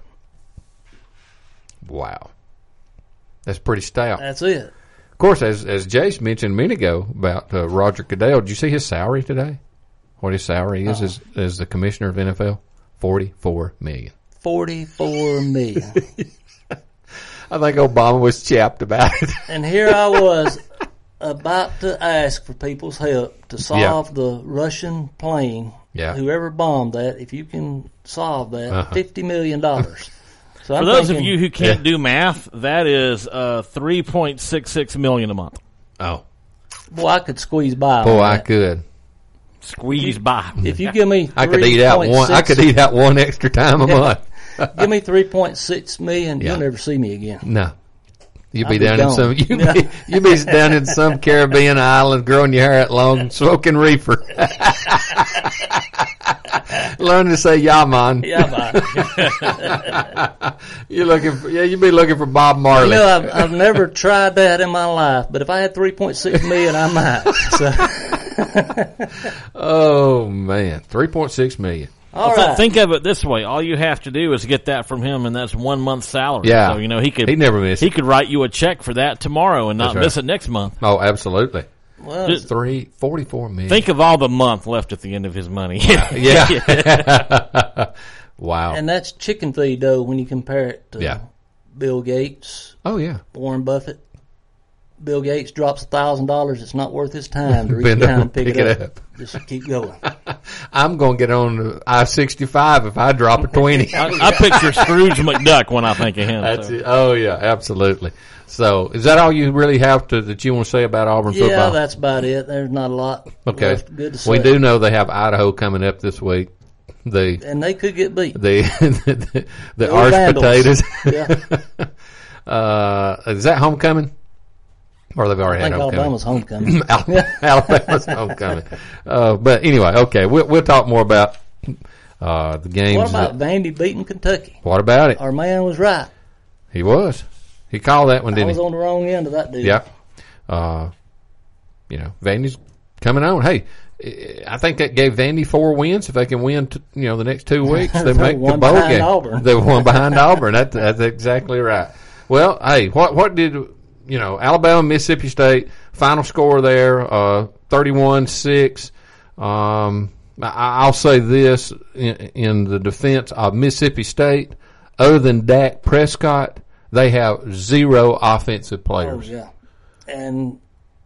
Wow. That's pretty stout. that's it. Of course, as as Jace mentioned a minute ago about uh, Roger Goodell, did you see his salary today? What his salary is Uh-uh. as, as the commissioner of N F L? forty-four million Forty-four million. I think Obama was chapped about it. And here I was about to ask for people's help to solve the Russian plane. Yeah. Whoever bombed that, if you can solve that, Uh-huh. fifty million dollars. So For I'm those thinking, of you who can't Yeah. do math, that is uh, three point six six million dollars a month. Oh, boy, I could squeeze by. boy, on I that. could. Squeeze by. If you give me, I could eat out one. I could eat out one extra time a month. Give me three point six million. Yeah. You'll never see me again. No, you'd I'll be be down in gone. some. You'd Yeah. be, you'd be down in some Caribbean island, growing your hair out long, smoking reefer, learning to say "yaman." Yeah, man. You're looking for, yeah, you'd be looking for Bob Marley. You know, I've, I've never tried that in my life, but if I had three point six million, I might. So, Oh man, three point six million. all Well, th- right. Think of it this way: all you have to do is get that from him, and that's one month's salary. Yeah. So you know he could He never missed he it. could write you a check for that tomorrow and not That's right. miss it next month. Oh, absolutely. Well, Just Three forty-four million. think of all the month left at the end of his money. yeah. Wow. and that's chicken feed, though, when you compare it to Yeah. Bill Gates, Oh yeah. Warren Buffett. Bill Gates drops a thousand dollars. It's not worth his time to reach Bend down over and pick, pick it, it up. Just keep going. I'm going to get on I sixty-five if I drop a twenty. I, I picture Scrooge McDuck when I think of him. That's so. it. Oh yeah, absolutely. So, is that all you really have to that you want to say about Auburn Yeah, football? that's about it. There's not a lot Okay. left good to say. We do know they have Idaho coming up this week. The And they could get beat. the the, the They're arch vandals. potatoes. Yeah. uh, is that homecoming? Or they've already I think had homecoming? Alabama's homecoming. Al- Alabama's homecoming. Uh, but anyway, okay, we'll, we'll talk more about uh, the games. What about that- Vandy beating Kentucky? what about it? Our man was right. He was. He called that one, I didn't was he? on the wrong end of that deal. Yeah. Uh, you know, Vandy's coming on. Hey, I think that gave Vandy four wins. If they can win, t- you know, the next two weeks, they They make the won bowl behind game. Auburn. They won behind Auburn. That, that's exactly right. Well, hey, what what did you know? Alabama, Mississippi State final score there, uh, thirty-one six. Um, I, I'll say this in, in the defense of Mississippi State. Other than Dak Prescott, they have zero offensive Oh, players. yeah. And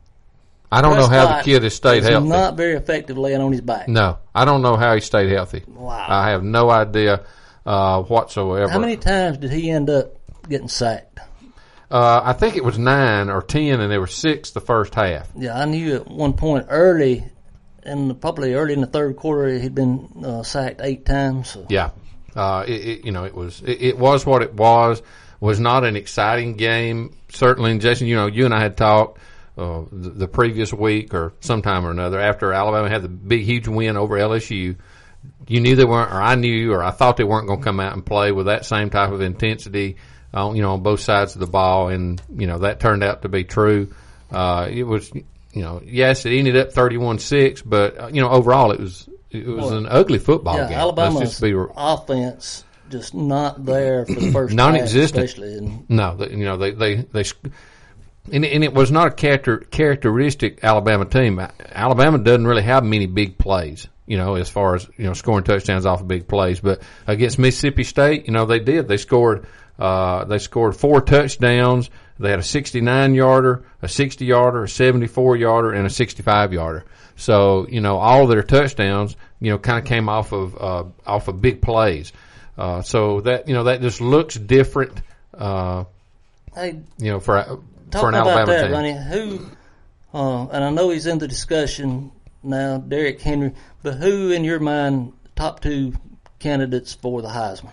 I don't know how the Prescott kid has stayed is healthy. not very effective laying on his back. No, I don't know how he stayed healthy. Wow. I have no idea uh, whatsoever. How many times did he end up getting sacked? Uh, I think it was nine or ten, and there were six the first half. Yeah, I knew at one point early, and probably early in the third quarter, he'd been uh, sacked eight times. So. Yeah, uh, it, it, you know, it was it, it was what it was. Was not an exciting game. Certainly, and Jason, you know, you and I had talked uh, the, the previous week or sometime or another after Alabama had the big, huge win over L S U. You knew they weren't, or I knew, or I thought they weren't going to come out and play with that same type of intensity, uh, you know, on both sides of the ball, and you know that turned out to be true. Uh, it was, you know, yes, it ended up thirty-one six, but uh, you know, overall it was it was Well, an ugly football Yeah, game. Alabama's Let's just be re- offense just not there for the first Non-existent. half, especially. And No, they, you know they they they, and, and it was not a character characteristic Alabama team. Alabama doesn't really have many big plays. you know, as far as, you know, scoring touchdowns off of big plays. But against Mississippi State, you know, they did. They scored, uh, they scored four touchdowns. They had a sixty-nine yarder, a sixty yarder, a seventy-four yarder, and a sixty-five yarder. So, you know, all of their touchdowns, you know, kind of came off of, uh, off of big plays. Uh, so that, you know, that just looks different, uh, Hey, you know, for, for an talking about Alabama that, team. Ronnie, who, uh, and I know he's in the discussion now, Derrick Henry, but who in your mind top two candidates for the Heisman?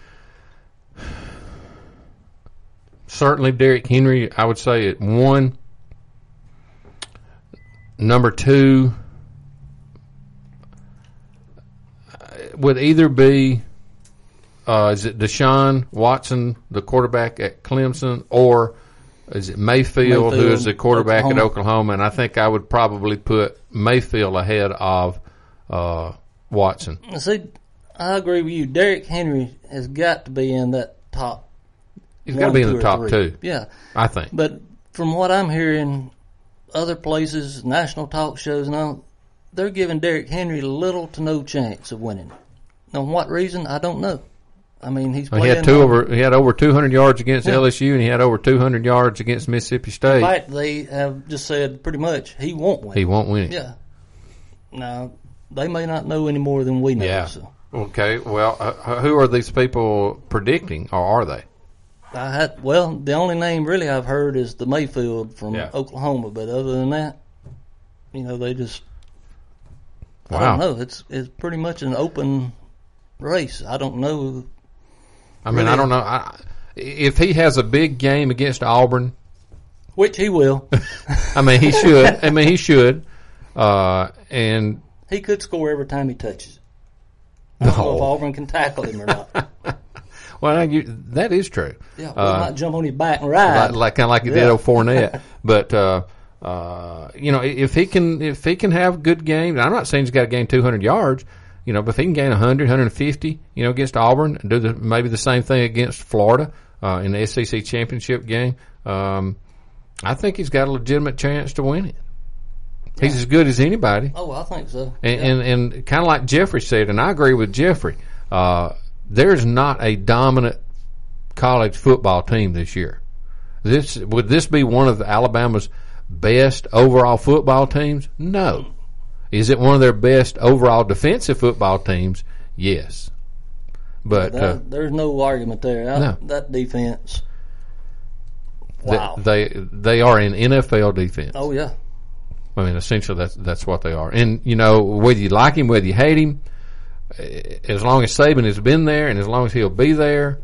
Certainly Derrick Henry, I would say at one. Number two would either be, uh, is it Deshaun Watson, the quarterback at Clemson, or is it Mayfield, Mayfield, who is the quarterback Oklahoma. at Oklahoma? And I think I would probably put Mayfield ahead of uh, Watson. See, I agree with you. Derrick Henry has got to be in that top. He's got to one, be in two, the or top three. two, Yeah, I think. but from what I'm hearing, other places, national talk shows and all, they're giving Derrick Henry little to no chance of winning. Now, what reason? I don't know. I mean, he's He playing. had two on- over. He had over two hundred yards against Yeah. L S U, and he had over two hundred yards against Mississippi State. In fact, they have just said pretty much he won't win. He won't win it. Yeah. Now, they may not know any more than we know. Yeah. So. Okay. Well, uh, who are these people predicting, or are they? I had well, the only name really I've heard is the Mayfield from Yeah. Oklahoma, but other than that, you know, they just I Wow. don't know. It's it's pretty much an open race. I don't know. I mean, Really? I don't know. I, if he has a big game against Auburn, Which he will. I mean, he should. I mean, he should. Uh, and He could score every time he touches. I don't know if No. Auburn can tackle him or not. well, you, that is true. Yeah, well, Uh, might jump on his back and ride. like, like kind of like he did Yeah. old Fournette. But uh, uh, you know, if he can, if he can have good games, I'm not saying he's got to gain two hundred yards. You know, but if he can gain one hundred, one fifty, you know, against Auburn, and do the, maybe the same thing against Florida uh, in the S E C championship game, um, I think he's got a legitimate chance to win it. He's as good as anybody. Oh, I think so. And, Yeah. and, and kind of like Jeffrey said, and I agree with Jeffrey, uh, there's not a dominant college football team this year. This would this be one of Alabama's best overall football teams? No. Is it one of their best overall defensive football teams? Yes. But That- uh, there's no argument there. I, No. That defense. th- Wow. they they are an N F L defense. Oh yeah. I mean, essentially, that's that's what they are. And you know, whether you like him, whether you hate him, eh, as long as Saban has been there, and as long as he'll be there,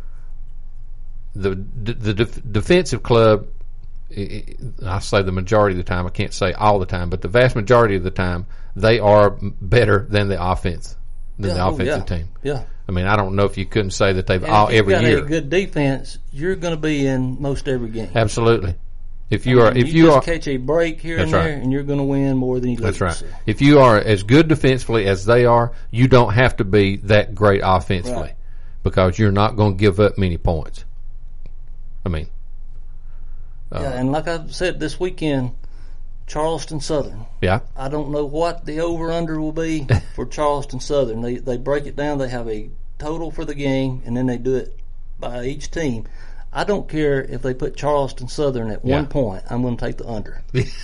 the the def- defensive club, eh, I say the majority of the time. I can't say all the time, but the vast majority of the time, they are better than the offense, than Yeah, the oh, offensive yeah. team. Yeah. I mean, I don't know if you couldn't say that they've And all if you've every got year. a good defense, you're going to be in most every game. Absolutely. If you I are, mean, if you, just are, catch a break here That's and there, right. and you're going to win more than you lose. That's right. So, If you are as good defensively as they are, you don't have to be that great offensively Right. because you're not going to give up many points. I mean, uh, yeah, and like I said this weekend, Charleston Southern. yeah, I don't know what the over under will be for Charleston Southern. They they break it down. They have a total for the game, and then they do it by each team. I don't care if they put Charleston Southern at one Yeah. point. I'm going to take the under.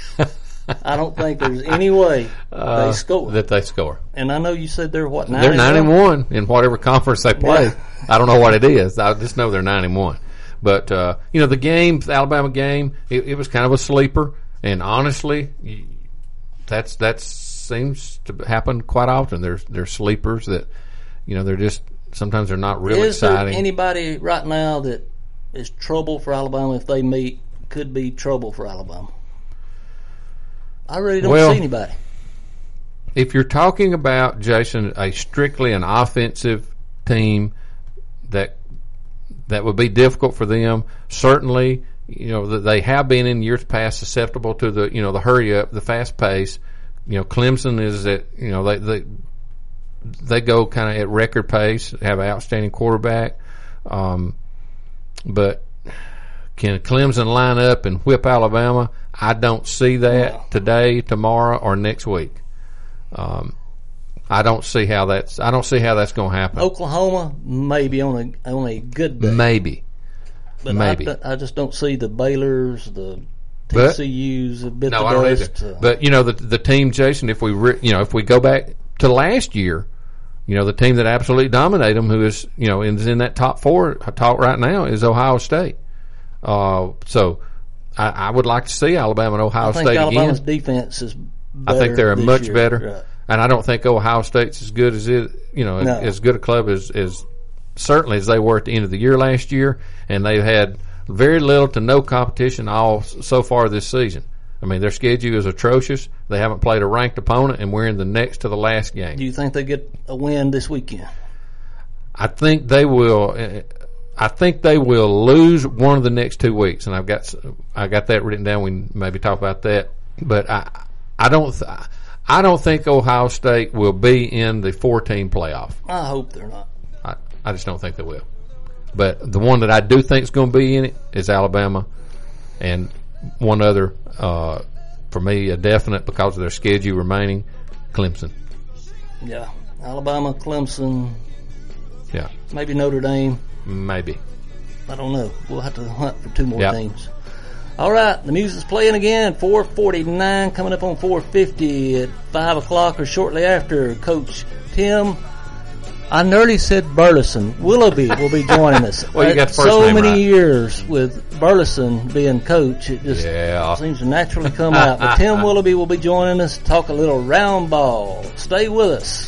I don't think there's any way uh, they score. that they score. And I know you said they're what nine They're and nine and one? one in whatever conference they play. Yeah. I don't know what it is. I just know they're nine and one. But uh, you know, the game, the Alabama game, it, it was kind of a sleeper. And honestly, you, that's that seems to happen quite often. There's there's sleepers that, you know, they're just sometimes they're not real Is exciting. there anybody right now that is trouble for Alabama if they meet? Could be trouble for Alabama. I really don't Well, see anybody. If you're talking about, Jason, a strictly an offensive team that that would be difficult for them, certainly, you know, that they have been in years past susceptible to the, you know, the hurry up, the fast pace. You know, Clemson is at, you know, they they they go kind of at record pace, have an outstanding quarterback. Um, but can Clemson line up and whip Alabama? I don't see that No. today, tomorrow, or next week. Um, I don't see how that's. I don't see how that's going to happen. Oklahoma maybe on a on a good day. Maybe, but maybe. I, I just don't see the Baylors, the T C U's a bit. No, the I don't dust, either. Uh, but you know the the team, Jason. If we re, you know if we go back to last year, you know the team that absolutely dominated them, who is you know is in that top four talk right now, is Ohio State. Uh, so I, I would like to see Alabama and Ohio I think State Alabama's again. defense is I think they're this much year. better, Right. and I don't think Ohio State's as good as it, you know, No. as good a club as, as certainly as they were at the end of the year last year, and they've had very little to no competition all so far this season. I mean, their schedule is atrocious. They haven't played a ranked opponent, and we're in the next to the last game. Do you think they get a win this weekend? I think they will. I think they will lose one of the next two weeks, and I've got I got that written down. We can maybe talk about that, but I I don't th- I don't think Ohio State will be in the four-team playoff. I hope they're not. I, I just don't think they will. But the one that I do think is going to be in it is Alabama, and one other uh, for me a definite because of their schedule remaining, Clemson. Yeah, Alabama, Clemson, Yeah, maybe Notre Dame. maybe. I don't know. We'll have to hunt for two more Yep. teams. All right, the music's playing again. four forty-nine coming up on four fifty at five o'clock or shortly after. Coach Tim, I nearly said Burleson. Willoughby will be joining us. Well, you got the first so name many right. years with Burleson being coach, it just Yeah. seems to naturally come out. But Tim Willoughby will be joining us to talk a little round ball. Stay with us.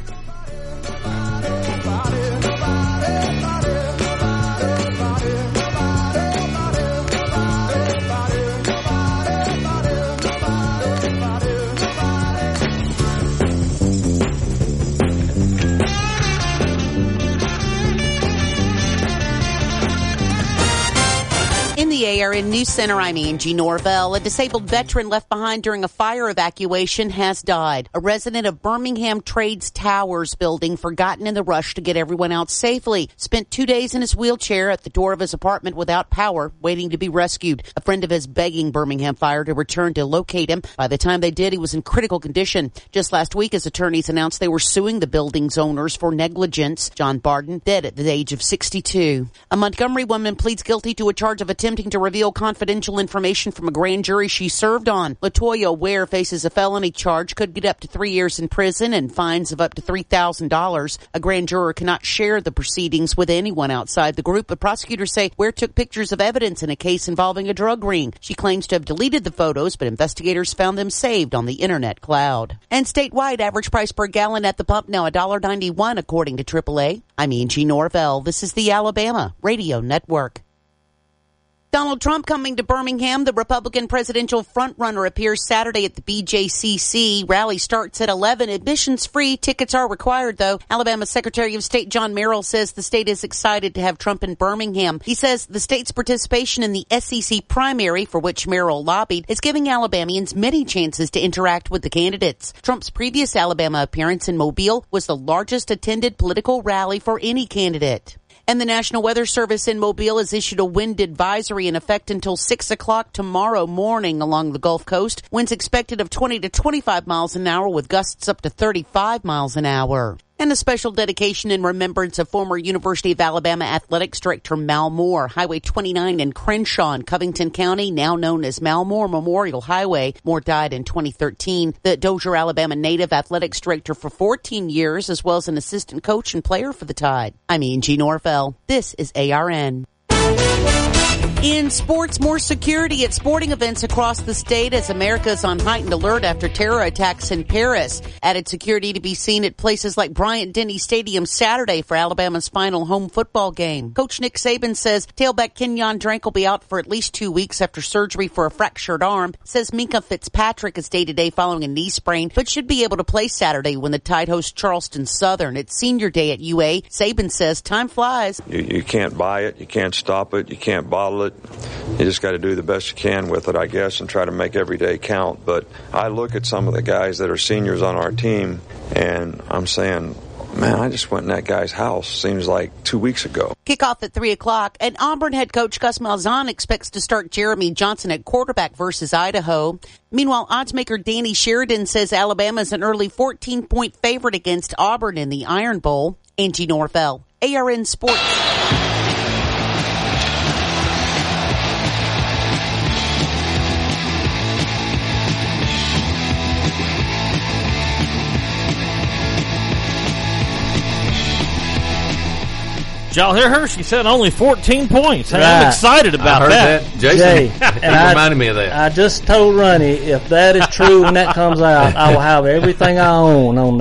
In the A R N News Center, I'm Angie Norvell. A disabled veteran left behind during a fire evacuation has died. A resident of Birmingham Trades Towers building, forgotten in the rush to get everyone out safely, spent two days in his wheelchair at the door of his apartment without power, waiting to be rescued. A friend of his begging Birmingham Fire to return to locate him. By the time they did, he was in critical condition. Just last week, his attorneys announced they were suing the building's owners for negligence. John Barden, dead at the age of sixty-two. A Montgomery woman pleads guilty to a charge of attempting to reveal confidential information from a grand jury she served on. LaToya Ware faces a felony charge, could get up to three years in prison and fines of up to three thousand dollars. A grand juror cannot share the proceedings with anyone outside the group, but prosecutors say Ware took pictures of evidence in a case involving a drug ring. She claims to have deleted the photos, but investigators found them saved on the internet cloud. And statewide, average price per gallon at the pump now one dollar ninety-one, according to triple A. I'm Angie Norvell. This is the Alabama Radio Network. Donald Trump coming to Birmingham. The Republican presidential frontrunner appears Saturday at the B J C C. Rally starts at eleven. Admissions free. Tickets are required, though. Alabama Secretary of State John Merrill says the state is excited to have Trump in Birmingham. He says the state's participation in the S E C primary, for which Merrill lobbied, is giving Alabamians many chances to interact with the candidates. Trump's previous Alabama appearance in Mobile was the largest attended political rally for any candidate. And the National Weather Service in Mobile has issued a wind advisory in effect until six o'clock tomorrow morning along the Gulf Coast. Winds expected of twenty to twenty-five miles an hour with gusts up to thirty-five miles an hour. And a special dedication in remembrance of former University of Alabama Athletics Director Mal Moore. Highway twenty-nine in Crenshaw in Covington County, now known as Mal Moore Memorial Highway. Moore died in twenty thirteen. The Dozier, Alabama native athletics director for fourteen years, as well as an assistant coach and player for the Tide. I'm Angie Norvell. This is A R N. In sports, more security at sporting events across the state as America is on heightened alert after terror attacks in Paris. Added security to be seen at places like Bryant-Denny Stadium Saturday for Alabama's final home football game. Coach Nick Saban says tailback Kenyon Drake will be out for at least two weeks after surgery for a fractured arm. Says Minka Fitzpatrick is day-to-day following a knee sprain, but should be able to play Saturday when the Tide hosts Charleston Southern. It's senior day at U A. Saban says time flies. You, you can't buy it. You can't stop it. You can't bottle it. You just got to do the best you can with it, I guess, and try to make every day count. But I look at some of the guys that are seniors on our team, and I'm saying, Man, I just went in that guy's house, seems like two weeks ago. Kickoff at three o'clock, and Auburn head coach Gus Malzahn expects to start Jeremy Johnson at quarterback versus Idaho. Meanwhile, oddsmaker Danny Sheridan says Alabama's an early fourteen-point favorite against Auburn in the Iron Bowl. Angie Norvell, A R N Sports. Did y'all hear her? She said only fourteen points. Hey, Right. I'm excited about I heard that. that. Jason Jay, he and I- reminded me of that. I just told Ronnie, if that is true when that comes out, I will have everything I own on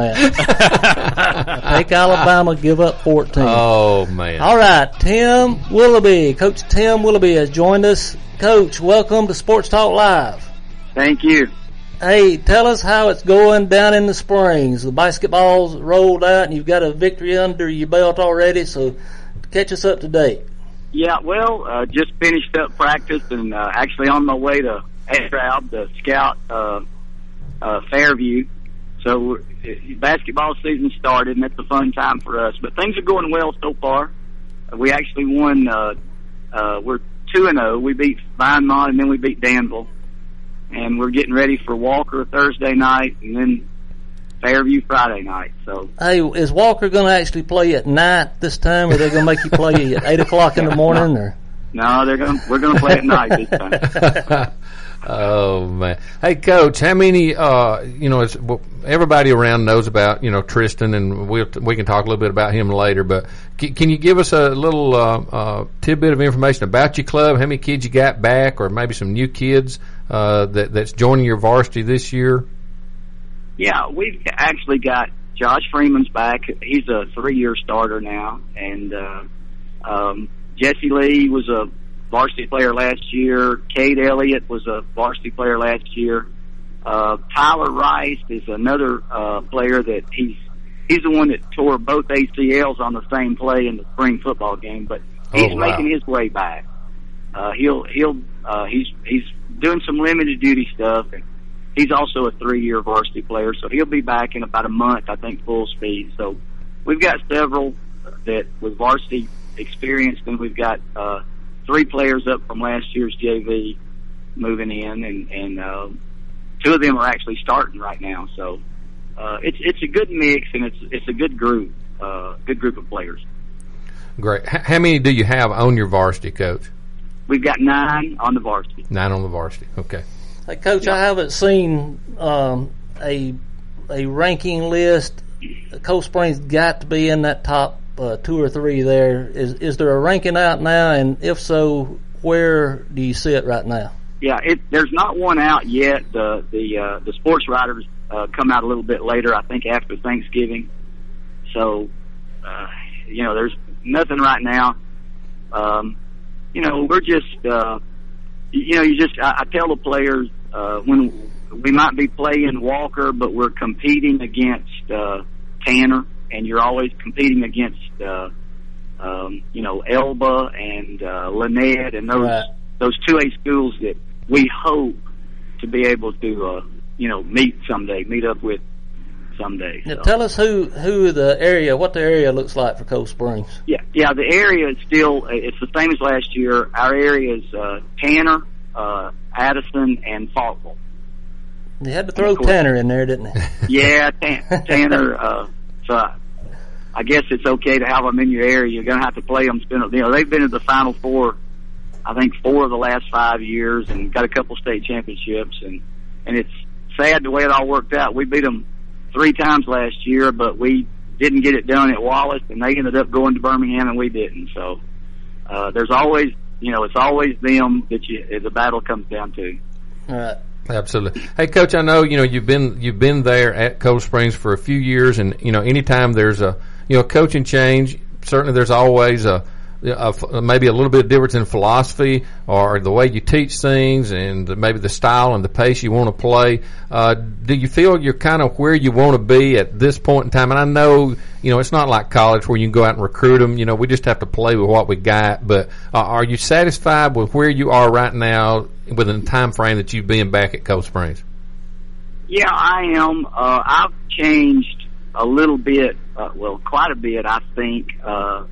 that. Take Alabama, give up fourteen. Oh, man. All right, Tim Willoughby. Coach Tim Willoughby has joined us. Coach, welcome to Sports Talk Live. Thank you. Hey, tell us how it's going down in the Springs. The basketball's rolled out and you've got a victory under your belt already, so catch us up to date. Yeah, well, uh, just finished up practice and uh, actually on my way to Stroud, the scout uh, uh, Fairview. So uh, basketball season started, and it's a fun time for us. But things are going well so far. Uh, we actually won. Uh, uh, we're two and zero. We beat Vinemont, and then we beat Danville, and we're getting ready for Walker Thursday night, and then Fairview Friday night. So, Hey, is Walker going to actually play at night this time, or are they going to make you play at eight o'clock in the morning? Or no, they're going. We're going to play at night this time. Oh, man. Hey, Coach, how many, uh, you know, it's, well, everybody around knows about, you know, Tristan, and we'll, we can talk a little bit about him later, but can, can you give us a little uh, uh, tidbit of information about your club, how many kids you got back, or maybe some new kids uh, that, that's joining your varsity this year? Yeah, we've actually got Josh Freeman's back. He's a three-year starter now, and uh, um, Jesse Lee was a varsity player last year. Cade Elliott was a varsity player last year. Uh, Tyler Rice is another uh, player that he's he's the one that tore both A C Ls on the same play in the spring football game, but he's Oh, wow. making his way back. Uh, he'll he'll uh, he's he's doing some limited duty stuff, and he's also a three-year varsity player, so he'll be back in about a month, I think, full speed. So we've got several that with varsity experience, and we've got uh, three players up from last year's J V moving in, and, and uh, two of them are actually starting right now. So uh, it's it's a good mix, and it's it's a good group, uh, good group of players. Great. H- how many do you have on your varsity, Coach? We've got nine on the varsity. Nine on the varsity. Okay. Hey, Coach, I haven't seen um, a a ranking list. Cold Springs got to be in that top uh, two or three there. Is is there a ranking out now? And if so, where do you sit right now? Yeah, it, there's not one out yet. The the uh, the sports writers uh, come out a little bit later, I think, after Thanksgiving. So, uh, you know, there's nothing right now. Um, you know, we're just, uh, you know, you just, I, I tell the players uh, when we might be playing Walker, but we're competing against uh, Tanner, and you're always competing against, uh, um, you know, Elba and uh, Lynette and those Right. those two A schools that we hope to be able to, uh, you know, meet someday, meet up with someday. Now, So. tell us who who the area, what the area looks like for Cold Springs. Yeah, yeah. The area is still it's the same as last year. Our area is uh, Tanner, uh, Addison, and Faulkville. You had to throw Of course. Tanner in there, didn't you? Yeah, Tan- Tanner. Uh, so I, I guess it's okay to have them in your area. You're going to have to play them. Spin, you know, they've been to the Final Four, I think, four of the last five years, and got a couple state championships. And and it's sad the way it all worked out. We beat them three times last year, but we didn't get it done at Wallace, and they ended up going to Birmingham, and we didn't. So uh, there's always, you know, it's always them that you, the battle comes down to. All right. Absolutely. Hey, Coach, I know you know you've been you've been there at Cold Springs for a few years, and you know anytime there's a you know coaching change, certainly there's always a, a maybe a little bit of difference in philosophy or the way you teach things, and maybe the style and the pace you want to play. Uh, do you feel you're kind of where you want to be at this point in time? And I know you know it's not like college where you can go out and recruit them. You know we just have to play with what we got. But uh, are you satisfied with where you are right now within the time frame that you've been back at Cold Springs? Yeah, I am. Uh, I've changed a little bit uh, well, quite a bit, I think, uh,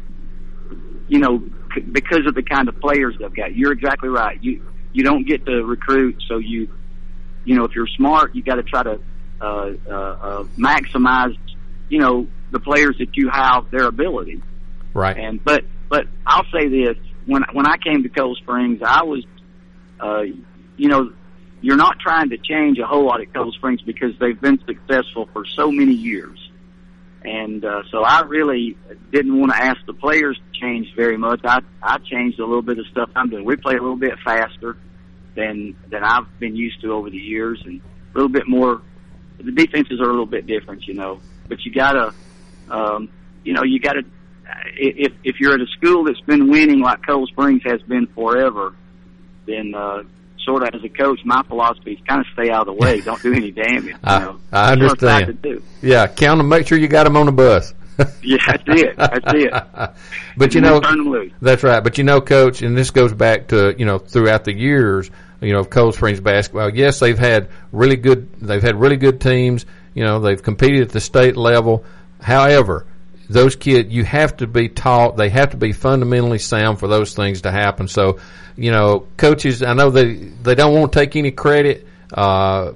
you know, c- because of the kind of players they've got. You're exactly right. You you don't get to recruit, so you, you know, if you're smart, you got to try to uh, uh, uh, maximize, you know, the players that you have, their ability. Right. And but but I'll say this: when when I came to Cold Springs, I was, uh, you know, you're not trying to change a whole lot at Cold Springs because they've been successful for so many years. And uh, so I really didn't want to ask the players to change very much. I I changed a little bit of stuff I'm doing. We play a little bit faster than than I've been used to over the years, and a little bit more. The defenses are a little bit different, you know. But you gotta, um, you know, you gotta. If if you're at a school that's been winning like Cold Springs has been forever, then uh, sort of as a coach, my philosophy is kind of stay out of the way. Don't do any damage. You know? I, I understand. To do. Yeah, count them. Make sure you got them on the bus. Yeah, that's it. That's it. But you know, turn them loose. That's right. But you know, Coach, and this goes back to, you know, throughout the years, you know, of Cold Springs basketball. Yes, they've had really good. They've had really good teams. You know, they've competed at the state level. However, those kids, you have to be taught. They have to be fundamentally sound for those things to happen. So, you know, coaches, I know they they don't want to take any credit, uh,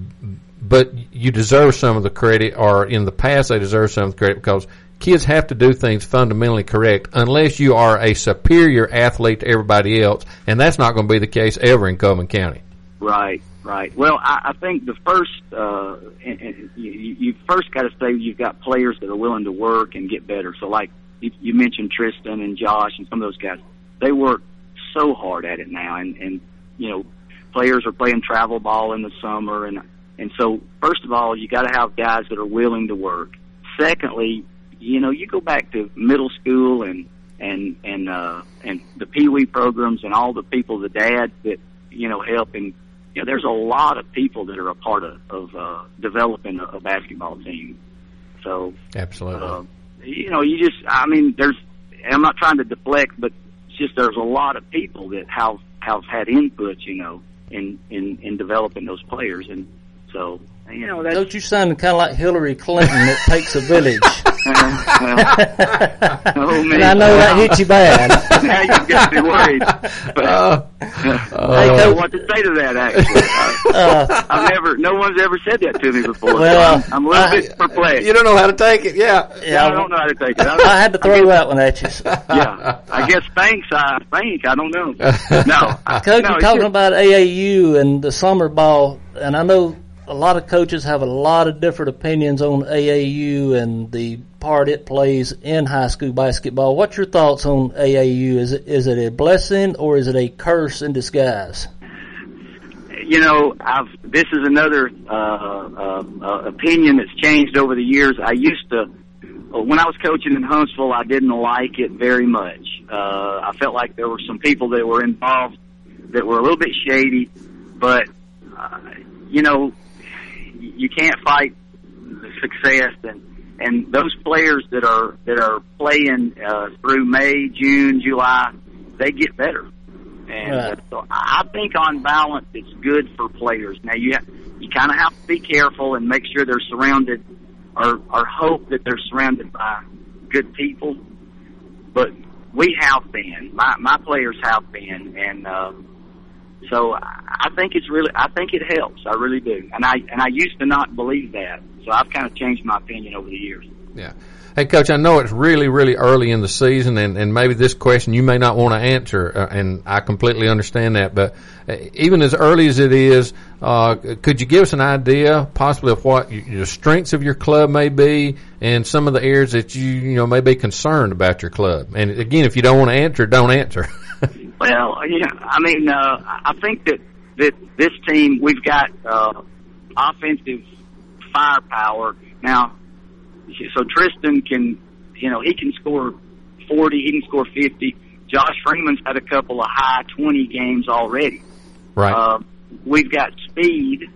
but you deserve some of the credit, or in the past they deserve some of the credit, because kids have to do things fundamentally correct unless you are a superior athlete to everybody else, and that's not going to be the case ever in Coleman County. Right, right. Well, I, I think the first, uh, and, and you, you first got to say you've got players that are willing to work and get better. So, like you, you mentioned, Tristan and Josh and some of those guys, they work so hard at it now, and, and you know, players are playing travel ball in the summer, and and so first of all, you got to have guys that are willing to work. Secondly, you know, you go back to middle school and and and uh, and the Pee Wee programs and all the people, the dads that you know help, and you know, there's a lot of people that are a part of, of uh, developing a, a basketball team. So absolutely, uh, you know, you just, I mean, there's. I'm not trying to deflect, but it's just there's a lot of people that have have had input, you know, in in in developing those players, and so. You know, that's, don't you sound kind of like Hillary Clinton? It takes a village. uh, well, oh, man. And I know that hit you bad. Now you got me worried. But, uh, uh, I don't know what to say to that, actually. Uh, I've never, no one's ever said that to me before. Well, so I'm, I'm a little I, bit perplexed. You don't know how to take it, yeah. Yeah, I don't know how to take it. I, I had to throw guess, that one at you. Yeah, I guess thanks, I think. I don't know. No. I, Coach, no, you're talking just, about A A U and the summer ball, and I know a lot of coaches have a lot of different opinions on A A U and the part it plays in high school basketball. What's your thoughts on A A U? Is it, is it a blessing or is it a curse in disguise? You know, I've, this is another uh, uh, uh, opinion that's changed over the years. I used to, when I was coaching in Huntsville, I didn't like it very much. Uh, I felt like there were some people that were involved that were a little bit shady, but, uh, you know, you can't fight the success, and and those players that are that are playing uh, through May, June, July, they get better. And right. uh, so I think on balance, it's good for players. Now you have, you kind of have to be careful and make sure they're surrounded, or or hope that they're surrounded by good people. But we have been, my my players have been, and. Uh, So I think it's really, I think it helps. I really do. And I, and I used to not believe that. So I've kind of changed my opinion over the years. Yeah. Hey, Coach, I know it's really, really early in the season, and, and maybe this question you may not want to answer, uh, and I completely understand that. But uh, even as early as it is, uh, could you give us an idea possibly of what your strengths of your club may be and some of the areas that you, you know, may be concerned about your club? And again, if you don't want to answer, don't answer. Well, yeah, I mean, uh, I think that, that this team, we've got uh, offensive firepower. Now, so Tristan can, you know, he can score forty, he can score fifty. Josh Freeman's had a couple of high twenty games already. Right. Uh, we've got speed,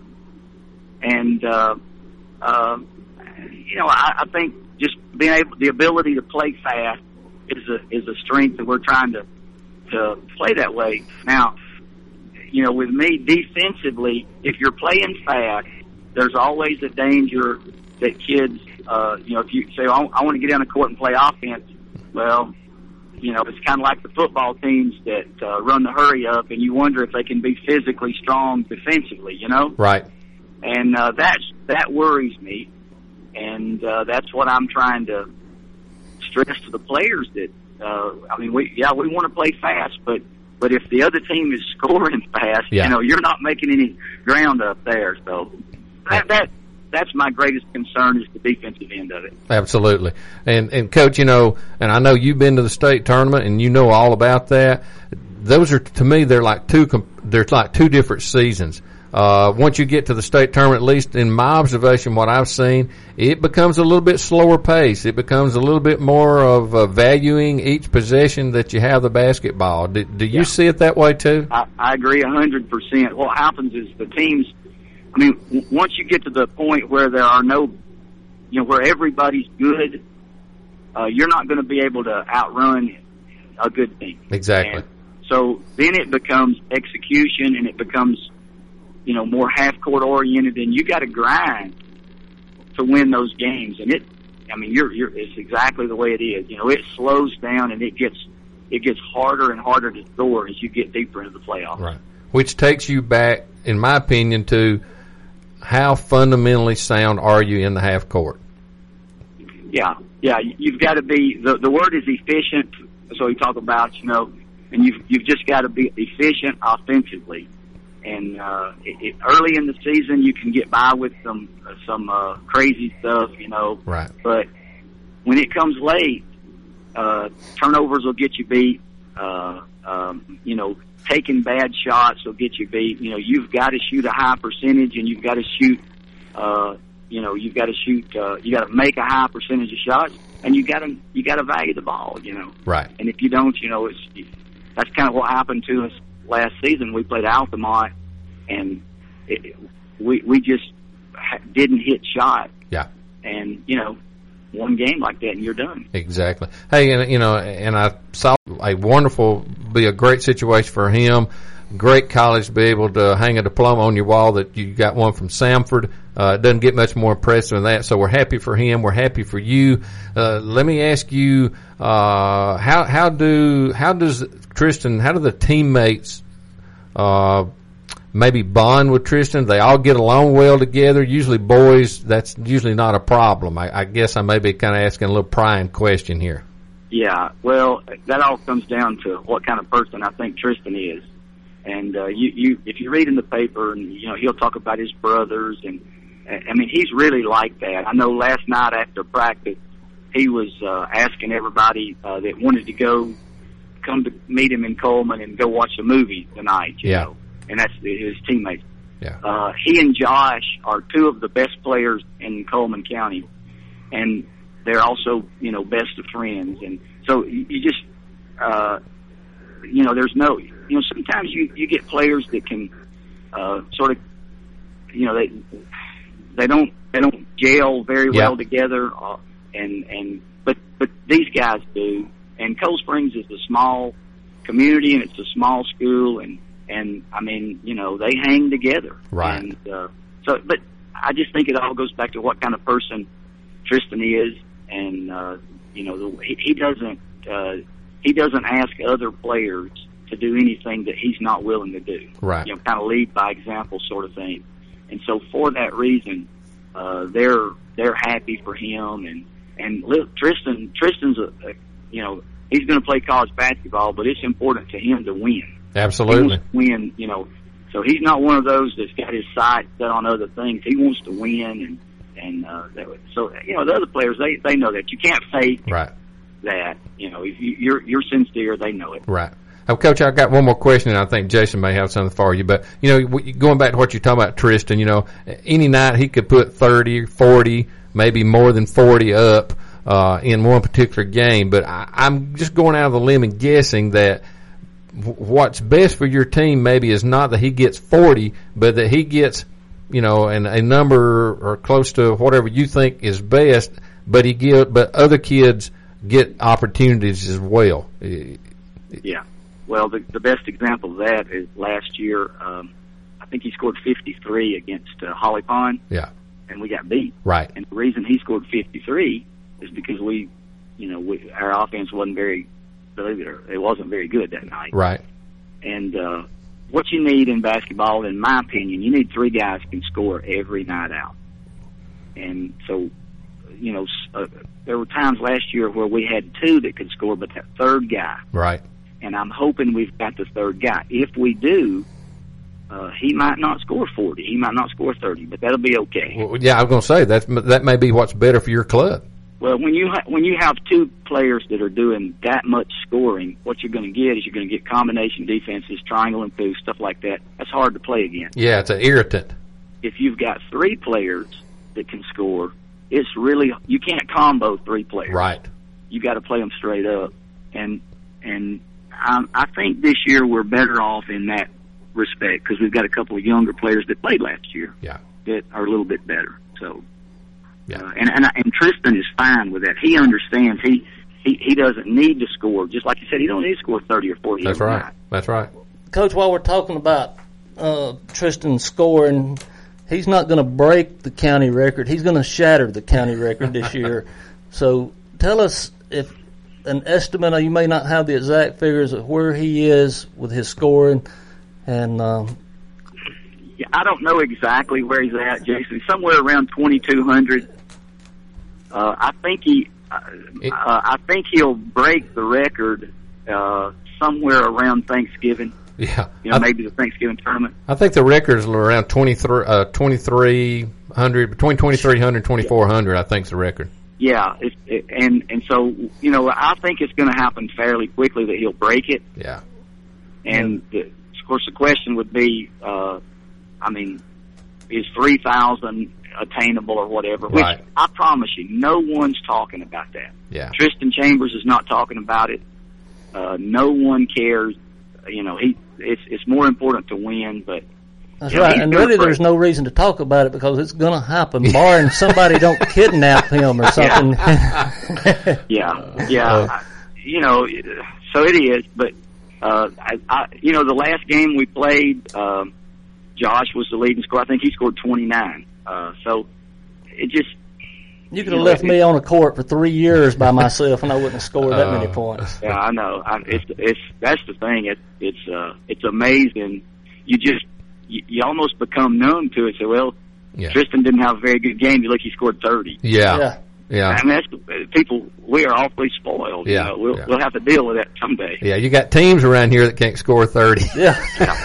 and, uh, uh, you know, I, I think just being able, the ability to play fast is a, is a strength that we're trying to, to play that way. Now, you know, with me defensively, if you're playing fast, there's always a danger that kids uh, you know, if you say, oh, I want to get down the court and play offense, well, you know, it's kind of like the football teams that uh, run the hurry up, and you wonder if they can be physically strong defensively, you know? Right. And uh, that's, that worries me, and uh, that's what I'm trying to stress to the players that, uh, I mean, we yeah, we want to play fast, but but if the other team is scoring fast, yeah. you know, you're not making any ground up there. So that, that that's my greatest concern is the defensive end of it. Absolutely. And, and Coach, you know, and I know you've been to the state tournament and you know all about that. Those are, to me, they're like two, they're like two different seasons. Uh, once you get to the state tournament, at least in my observation, what I've seen, it becomes a little bit slower pace. It becomes a little bit more of uh, valuing each possession that you have the basketball. Do, do you yeah. see it that way too? I, I agree a hundred percent. What happens is the teams, I mean, w- once you get to the point where there are no, you know, where everybody's good, uh, you're not going to be able to outrun a good team. Exactly. And so then it becomes execution and it becomes, you know, more half-court oriented, and you got to grind to win those games. And it, I mean, you're, you're, it's exactly the way it is. You know, it slows down and it gets, it gets harder and harder to score as you get deeper into the playoffs. Right. Which takes you back, in my opinion, to how fundamentally sound are you in the half court? Yeah, yeah. You've got to be. The, the word is efficient. That's what we talk about. You know, and you've you've just got to be efficient offensively. And uh, it, it, early in the season, you can get by with some uh, some uh, crazy stuff, you know. Right. But when it comes late, uh, turnovers will get you beat. Uh, um, you know, taking bad shots will get you beat. You know, you've got to shoot a high percentage, and you've got to shoot. Uh, you know, you've got to shoot. Uh, you got to make a high percentage of shots, and you got to you got to value the ball. You know. Right. And if you don't, you know, it's that's kind of what happened to us last season. We played Altamont, and it, we we just didn't hit shot. Yeah. And you know, one game like that, and you're done. Exactly. Hey, and you know, and I saw a wonderful, be a great situation for him. Great college to be able to hang a diploma on your wall that you got one from Samford. Uh, it doesn't get much more impressive than that. So we're happy for him. We're happy for you. Uh, let me ask you, uh, how, how do, how does Tristan, how do the teammates, uh, maybe bond with Tristan? They all get along well together. Usually boys, that's usually not a problem. I, I guess I may be kind of asking a little prying question here. Yeah. Well, that all comes down to what kind of person I think Tristan is. And, uh, you, you, if you read in the paper and, you know, he'll talk about his brothers and, I mean, he's really like that. I know last night after practice, he was, uh, asking everybody, uh, that wanted to go, come to meet him in Coleman and go watch a movie tonight, you yeah. know, and that's his teammates. Yeah. Uh, he and Josh are two of the best players in Coleman County, and they're also, you know, best of friends. And so you, you just, uh, you know, there's no, you know, sometimes you, you get players that can, uh, sort of, you know, they, they don't, they don't gel very yeah. well together. Uh, and, and, but, but these guys do. And Cold Springs is a small community and it's a small school. And, and I mean, you know, they hang together. Right. And, uh, so, but I just think it all goes back to what kind of person Tristan is. And, uh, you know, the, he, he doesn't, uh, he doesn't ask other players to do anything that he's not willing to do. Right. You know, kind of lead by example sort of thing. And so for that reason, uh, they're, they're happy for him. And, and Tristan, Tristan's a, a you know, he's going to play college basketball, but it's important to him to win. Absolutely. He wants to win, you know, so he's not one of those that's got his sights set on other things. He wants to win. And, and, uh, that, so, you know, the other players, they, they know that you can't fake. Right. That, you know, if you, you're you're sincere, they know it. Right. Oh, Coach, I've got one more question, and I think Jason may have something for you. But, you know, going back to what you're talking about, Tristan, you know, any night he could put thirty, forty, maybe more than forty up uh, in one particular game. But I, I'm just going out of the limb and guessing that what's best for your team maybe is not that he gets forty, but that he gets, you know, an, a number or close to whatever you think is best, but he give, but other kids get opportunities as well. Yeah. Well, the, the best example of that is last year, um, I think he scored fifty-three against uh, Holly Pond. Yeah. and we got beat. Right. And the reason he scored fifty-three is because we, you know, we, our offense wasn't very, believe it or it wasn't very good that night. Right. And uh, what you need in basketball, in my opinion, you need three guys who can score every night out. And so, you know, uh, there were times last year where we had two that could score, but that third guy. Right. And I'm hoping we've got the third guy. If we do, uh, he might not score forty. He might not score thirty, but that'll be okay. Well, yeah, I was going to say that that may be what's better for your club. Well, when you ha- when you have two players that are doing that much scoring, what you're going to get is you're going to get combination defenses, triangle and through, stuff like that. That's hard to play against. Yeah, it's an irritant. If you've got three players that can score, it's really, you can't combo three players. Right. You got to play them straight up. And and I, I think this year we're better off in that respect because we've got a couple of younger players that played last year. Yeah. That are a little bit better. So. Yeah. Uh, and, and and Tristan is fine with that. He understands. He, he he doesn't need to score. Just like you said, he don't need to score thirty or forty. That's right. Night. That's right. Coach, while we're talking about uh, Tristan scoring, he's not going to break the county record. He's going to shatter the county record this year. So tell us if an estimate. You may not have the exact figures of where he is with his scoring, and. Um, Yeah, I don't know exactly where he's at, Jason. Somewhere around twenty-two hundred. Uh, I think he, uh, it, uh, I think he'll break the record uh, somewhere around Thanksgiving. Yeah, you know, I, maybe the Thanksgiving tournament. I think the record's around twenty-three, uh, twenty-three hundred, between twenty-three hundred and twenty-four hundred. I think's the record. Yeah, it's, it, and and so you know, I think it's going to happen fairly quickly that he'll break it. Yeah, and the, of course the question would be. Uh, I mean, is three thousand attainable or whatever? Which right. I promise you, no one's talking about that. Yeah. Tristan Chambers is not talking about it. Uh, no one cares. You know, he it's it's more important to win. But that's right. And really, there's no reason to talk about it because it's going to happen, barring somebody don't kidnap him or something. Yeah, yeah. yeah. Uh, I, you know, so it is. But uh, I, I, you know, the last game we played. Um, Josh was the leading scorer. I think he scored twenty-nine. Uh, so it just you could have left me on a court for three years by myself, and I wouldn't have scored that uh, many points. Yeah, I know. I, it's it's that's the thing. It, it's uh, it's amazing. You just you, you almost become numb to it. So well, yeah. Tristan didn't have a very good game. You look, he scored thirty. Yeah, yeah. yeah. I mean, that's, people, we are awfully spoiled. Yeah, you know? we'll yeah. we'll have to deal with that someday. Yeah, you got teams around here that can't score thirty. Yeah.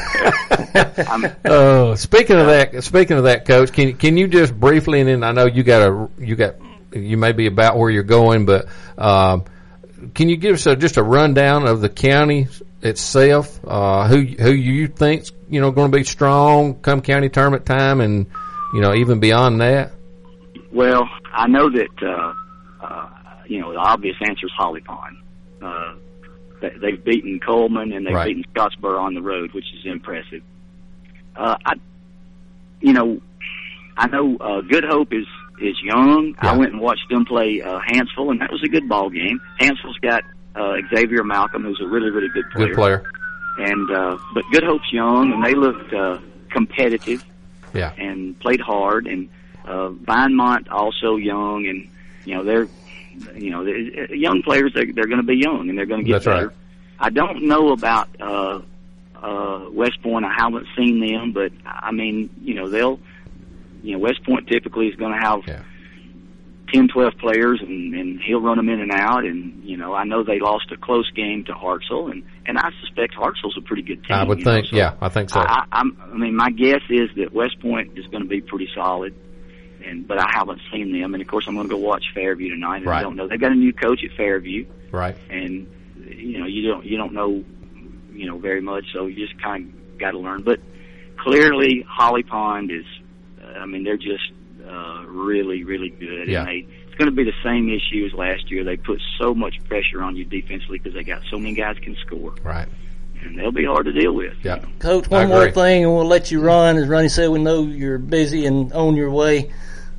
Oh, speaking of that, speaking of that, Coach, can can you just briefly, and then I know you got a you got you may be about where you're going, but um, can you give us a, just a rundown of the county itself? Uh, who who you think's you know going to be strong come county tournament time, and you know even beyond that? Well, I know that uh, uh, you know the obvious answer is Holly Pond. Uh, They've beaten Coleman and they've right. beaten Scottsboro on the road, which is impressive. Uh, I, you know, I know uh, Good Hope is is young. Yeah. I went and watched them play uh, Hansville, and that was a good ball game. Hansville's got uh, Xavier Malcolm, who's a really really good player. Good player. And uh, but Good Hope's young, and they looked uh, competitive. Yeah. And played hard, and uh, Vinemont also young, and you know they're. You know, young players, they're, they're going to be young, and they're going to get That's better. Right. I don't know about uh, uh, West Point. I haven't seen them, but, I mean, you know, they'll, you know, West Point typically is going to have yeah. ten, twelve players, and, and he'll run them in and out. And, you know, I know they lost a close game to Hartselle, and, and I suspect Hartselle's a pretty good team. I would think, know, so yeah, I think so. I, I'm, I mean, my guess is that West Point is going to be pretty solid. And, but I haven't seen them, and of course I'm going to go watch Fairview tonight. And right. I don't know. They've got a new coach at Fairview, right? And you know you don't you don't know you know very much, so you just kind of got to learn. But clearly, Holly Pond is. Uh, I mean, they're just uh, really really good, yeah. and they it's going to be the same issue as last year. They put so much pressure on you defensively because they got so many guys can score, right? And they'll be hard to deal with. Yeah, you know? Coach. One more thing, and we'll let you run. As Ronnie said, we know you're busy and on your way.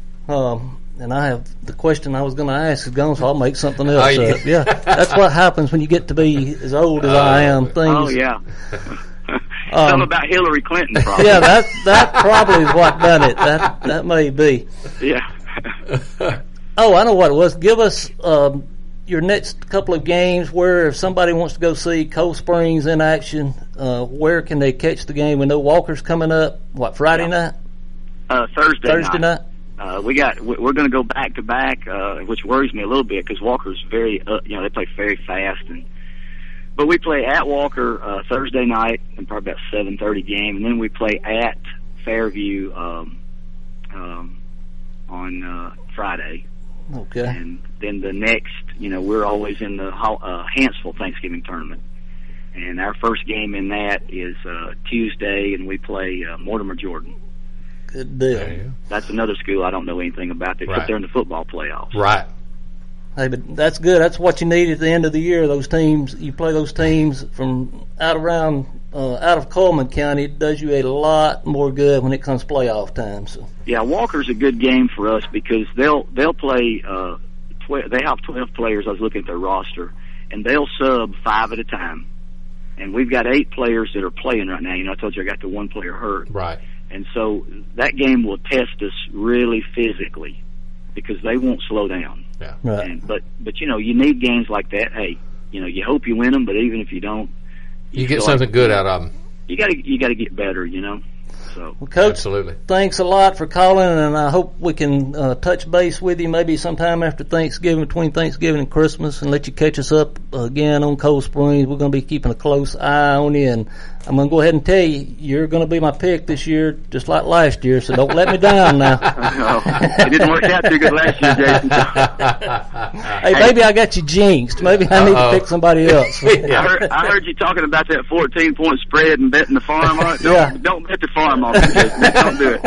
Um, and I have the question I was going to ask is gone, so I'll make something else oh, yeah. up. Yeah, that's what happens when you get to be as old as uh, I am. Things. Oh yeah, Um, Something about Hillary Clinton, probably. Yeah, that that probably is what done it. That that may be. Yeah. Oh, I know what it was. Give us um, your next couple of games where if somebody wants to go see Cold Springs in action, uh, where can they catch the game? We know Walker's coming up, what, Friday Yeah. night? Uh, Thursday, Thursday night? Uh, we got, we're going to go back to back, uh, which worries me a little bit because Walker's very, uh, you know, they play very fast. And But we play at Walker uh, Thursday night and probably about seven thirty game. And then we play at Fairview um, um, on uh, Friday. Okay. And then the next, you know, we're always in the uh, Hanceville Thanksgiving tournament. And our first game in that is uh, Tuesday, and we play uh, Mortimer Jordan. Good deal. That's another school I don't know anything about, except Right. they're in the football playoffs. Right. Hey, but that's good. That's what you need at the end of the year. Those teams, you play those teams from out around, uh, out of Coleman County. It does you a lot more good when it comes playoff time. So. Yeah, Walker's a good game for us because they'll they'll play. Uh, tw- they have twelve players. I was looking at their roster, and they'll sub five at a time. And we've got eight players that are playing right now. You know, I told you I got the one player hurt. Right. And so that game will test us really physically because they won't slow down. Yeah. Right. And, but but you know, you need games like that. Hey, you know, you hope you win them, but even if you don't, You, get feel something like, good out of them. You got to you got to get better. You know. So. Well, Coach, Absolutely. thanks a lot for calling, and I hope we can uh, touch base with you maybe sometime after Thanksgiving, between Thanksgiving and Christmas, and let you catch us up again on Cold Springs. We're going to be keeping a close eye on you, and I'm going to go ahead and tell you, you're going to be my pick this year, just like last year, so don't let me down now. Oh, it didn't work out too good last year, Jason. Hey, maybe I got you jinxed. Maybe I need Uh-oh. to pick somebody else. I, heard, I heard you talking about that fourteen point spread and betting the farm on it. Don't, Yeah. don't bet the farm on it, Jason. Don't do it.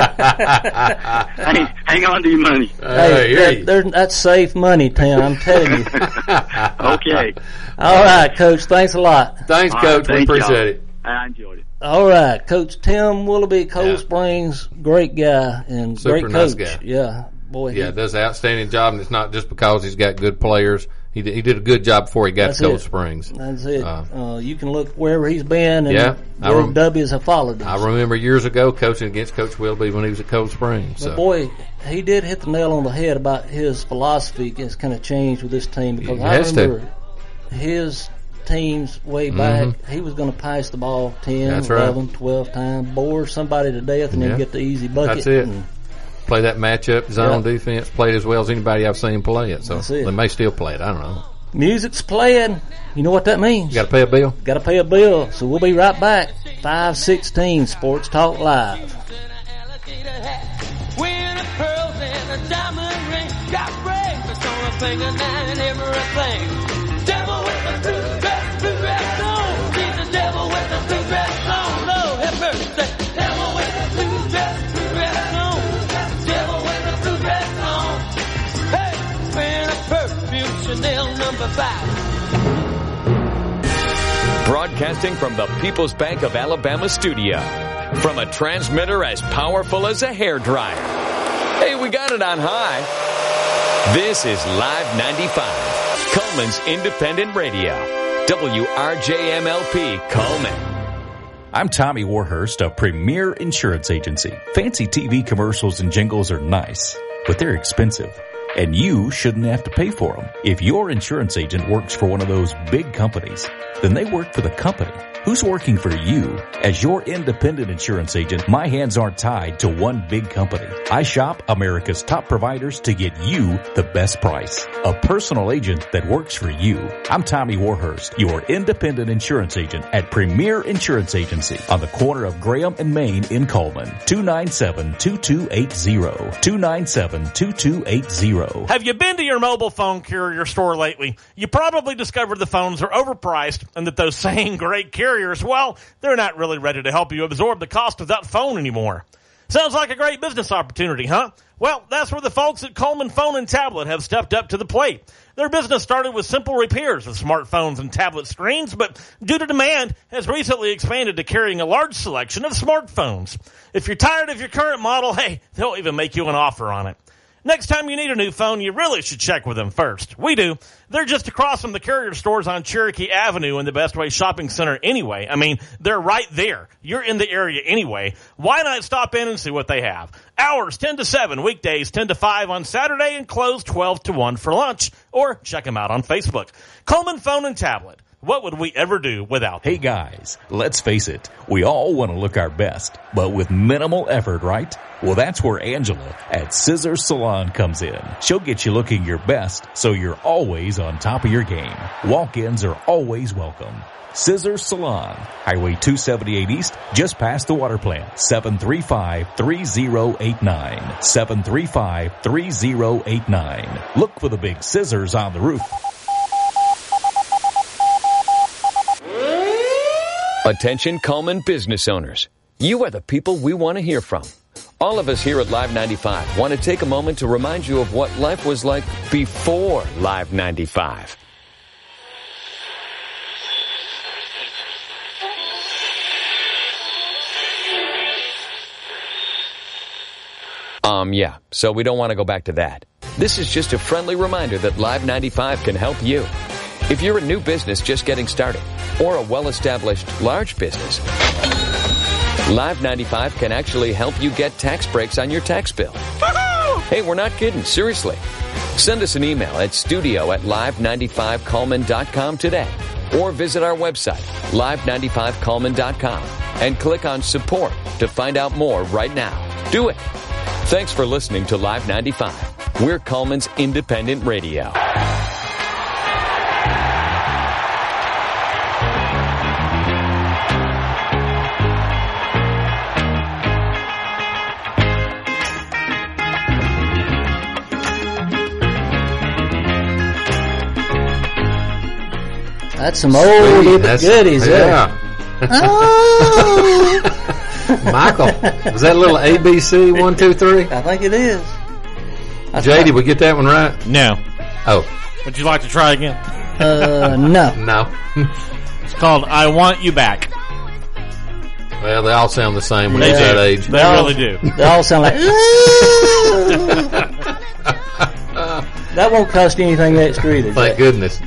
hang, hang on to your money. Uh, Hey, here that, you- there- that's safe money, Tim, I'm telling you. Okay. All right, Coach, thanks a lot. Thanks, All Coach. right, We thank appreciate y'all. it. I enjoyed it. All right, Coach Tim Willoughby, Cold Yeah. Springs, great guy and Super great nice coach. guy. Yeah, boy. Yeah, he, does an outstanding job, and it's not just because he's got good players. He did, he did a good job before he got That's to Cold it. Springs. that's it. Uh, Uh, you can look wherever he's been, and Yeah, I the rem- W's have followed him. I remember years ago coaching against Coach Willoughby when he was at Cold Springs. But So. boy, he did hit the nail on the head about his philosophy. It's kind of changed with this team because He I has to. remember his teams way back. He was going to pass the ball ten, That's right. eleven, twelve times, bore somebody to death, and Yeah. then get the easy bucket. That's it. And Play that matchup, zone Yeah. defense, played as well as anybody I've seen play it. So That's it. they may still play it. I don't know. music's playing. You know what that means? You got to pay a bill? Got to pay a bill. So we'll be right back. five sixteen Sports Talk Live. Wearing pearls and a diamond ring, got bracelets on her finger now and everything. Devil with the blue dress, blue dress on. She's the devil with the blue dress on. Lord have mercy. Devil with the blue dress, blue dress on. Devil with the blue dress on. Hey, wearing a perfume Chanel number five. Broadcasting from the People's Bank of Alabama studio. From a transmitter as powerful as a hairdryer. Hey, we got it on high. This is Live ninety-five, Coleman's Independent Radio. W R J M L P, Coleman. I'm Tommy Warhurst of Premier Insurance Agency. Fancy T V commercials and jingles are nice, but they're expensive. And you shouldn't have to pay for them. If your insurance agent works for one of those big companies, then they work for the company. Who's working for you? As your independent insurance agent, my hands aren't tied to one big company. I shop America's top providers to get you the best price. A personal agent that works for you. I'm Tommy Warhurst, your independent insurance agent at Premier Insurance Agency on the corner of Graham and Main in Coleman. two nine seven, two two eight zero. two nine seven, two two eight zero. Have you been to your mobile phone carrier store lately? You probably discovered the phones are overpriced and that those same great carriers, well, they're not really ready to help you absorb the cost of that phone anymore. Sounds like a great business opportunity, huh? Well, that's where the folks at Coleman Phone and Tablet have stepped up to the plate. Their business started with simple repairs of smartphones and tablet screens, but due to demand, has recently expanded to carrying a large selection of smartphones. If you're tired of your current model, hey, they'll even make you an offer on it. Next time you need a new phone, you really should check with them first. We do. They're just across from the Courier stores on Cherokee Avenue in the Best Way Shopping Center anyway. I mean, they're right there. You're in the area anyway. Why not stop in and see what they have? Hours ten to seven, weekdays ten to five on Saturday, and closed twelve to one for lunch. Or check them out on Facebook. Coleman Phone and Tablet. What would we ever do without them? Hey guys, let's face it, we all want to look our best, but with minimal effort, right? Well, that's where Angela at Scissor Salon comes in. She'll get you looking your best, so you're always on top of your game. Walk-ins are always welcome. Scissor Salon, Highway two seventy-eight East, just past the water plant, seven three five, three oh eight nine, seven three five, three oh eight nine. Look for the big scissors on the roof. Attention Coleman business owners. You are the people we want to hear from. All of us here at Live ninety-five want to take a moment to remind you of what life was like before Live ninety-five. Um, yeah, so we don't want to go back to that. This is just a friendly reminder that Live ninety-five can help you. If you're a new business just getting started, or a well-established large business, Live ninety-five can actually help you get tax breaks on your tax bill. Hey, we're not kidding. Seriously. Send us an email at studio at live ninety-five coleman dot com today, or visit our website, live ninety-five coleman dot com, and click on support to find out more right now. Do it. Thanks for listening to Live ninety-five. We're Coleman's independent radio. That's some old That's, goodies there. Yeah. Oh. Michael, was that a little A B C one, two, three? I think it is. Jay, did we get that one right? No. Oh. Would you like to try again? Uh, no. No. It's called I Want You Back. Well, they all sound the same when They you're do. that age. They all, really do. They all sound like, that won't cost you anything extra either. Thank Jack. goodness.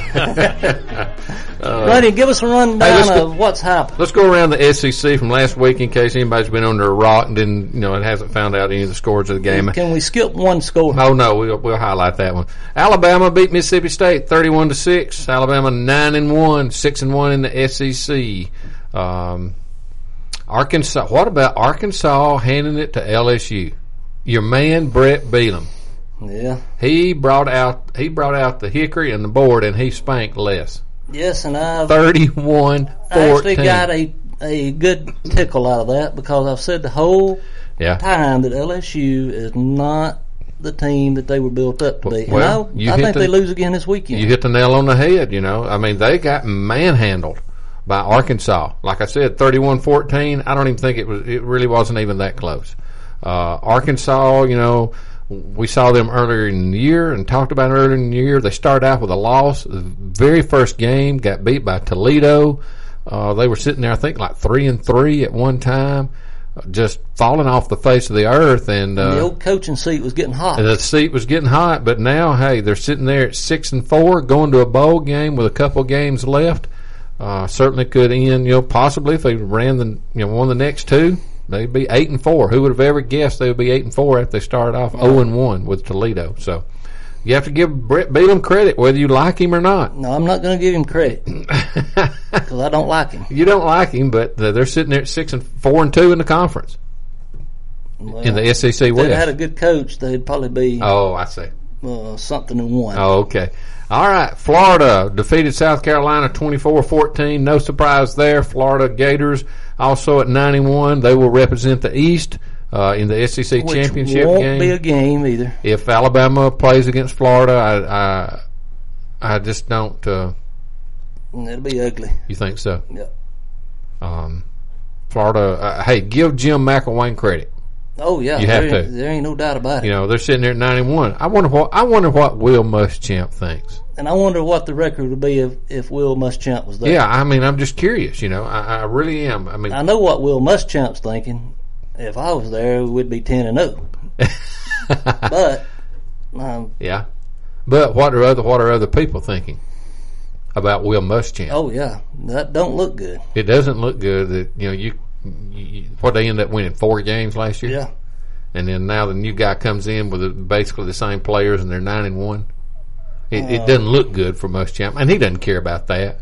uh, Buddy, give us a rundown hey, of what's happened. Let's go around the S E C from last week in case anybody's been under a rock and didn't, you know, it hasn't found out any of the scores of the game. Can we skip one score? Oh no, we'll, we'll highlight that one. Alabama beat Mississippi State thirty-one to six. Alabama nine and one, six and one in the S E C. Um, Arkansas. What about Arkansas handing it to L S U? Your man Brett Bielema. Yeah. He brought out he brought out the hickory and the board, and he spanked Les. Yes, and I've thirty-one fourteen. I actually got a a good tickle out of that because I've said the whole yeah. time that L S U is not the team that they were built up to be. Well, and you I, I hit think the, they lose again this weekend. You hit the nail on the head, you know. I mean, they got manhandled by Arkansas. Like I said, thirty-one fourteen. I don't even think it was. It really wasn't even that close. Uh, Arkansas, you know, we saw them earlier in the year and talked about it earlier in the year. They started out with a loss. The very first game got beat by Toledo. Uh, they were sitting there, I think, like three and three at one time, just falling off the face of the earth. And, uh, and the old coaching seat was getting hot. The seat was getting hot, but now, hey, they're sitting there at six and four, going to a bowl game with a couple games left. Uh, certainly could end, you know, possibly if they ran the, you know, won the next two. They'd be eight and four. Who would have ever guessed they would be eight and four after they started off zero and one with Toledo? So you have to give Brett Bielema credit, whether you like him or not. No, I'm not going to give him credit because I don't like him. You don't like him, but they're sitting there at six and four and two in the conference Well, in the S E C if West. they had a good coach, they'd probably be Oh, I see. uh, something in one. Oh, okay. All right. Florida defeated South Carolina twenty-four fourteen. No surprise there. Florida Gators also at nine and one. They will represent the East uh, in the S E C Which championship won't game. be a game either. If Alabama plays against Florida, I I, I just don't. Uh, It'll be ugly. you think so? Yep. Um, Florida. Uh, hey, give Jim McElwain credit. Oh yeah, You have there, to. there ain't no doubt about it. You know they're sitting there at nine and one. I wonder what I wonder what Will Muschamp thinks. And I wonder what the record would be if, if Will Muschamp was there. Yeah, I mean, I'm just curious. You know, I, I really am. I mean, I know what Will Muschamp's thinking. If I was there, we'd be ten and zero. but um, yeah. But what are other what are other people thinking about Will Muschamp? Oh yeah, that don't look good. It doesn't look good. That you know you, you what they end up winning four games last year. Yeah, and then now the new guy comes in with basically the same players, and they're nine and one. It, uh, it doesn't look good for Muschamp, and he doesn't care about that.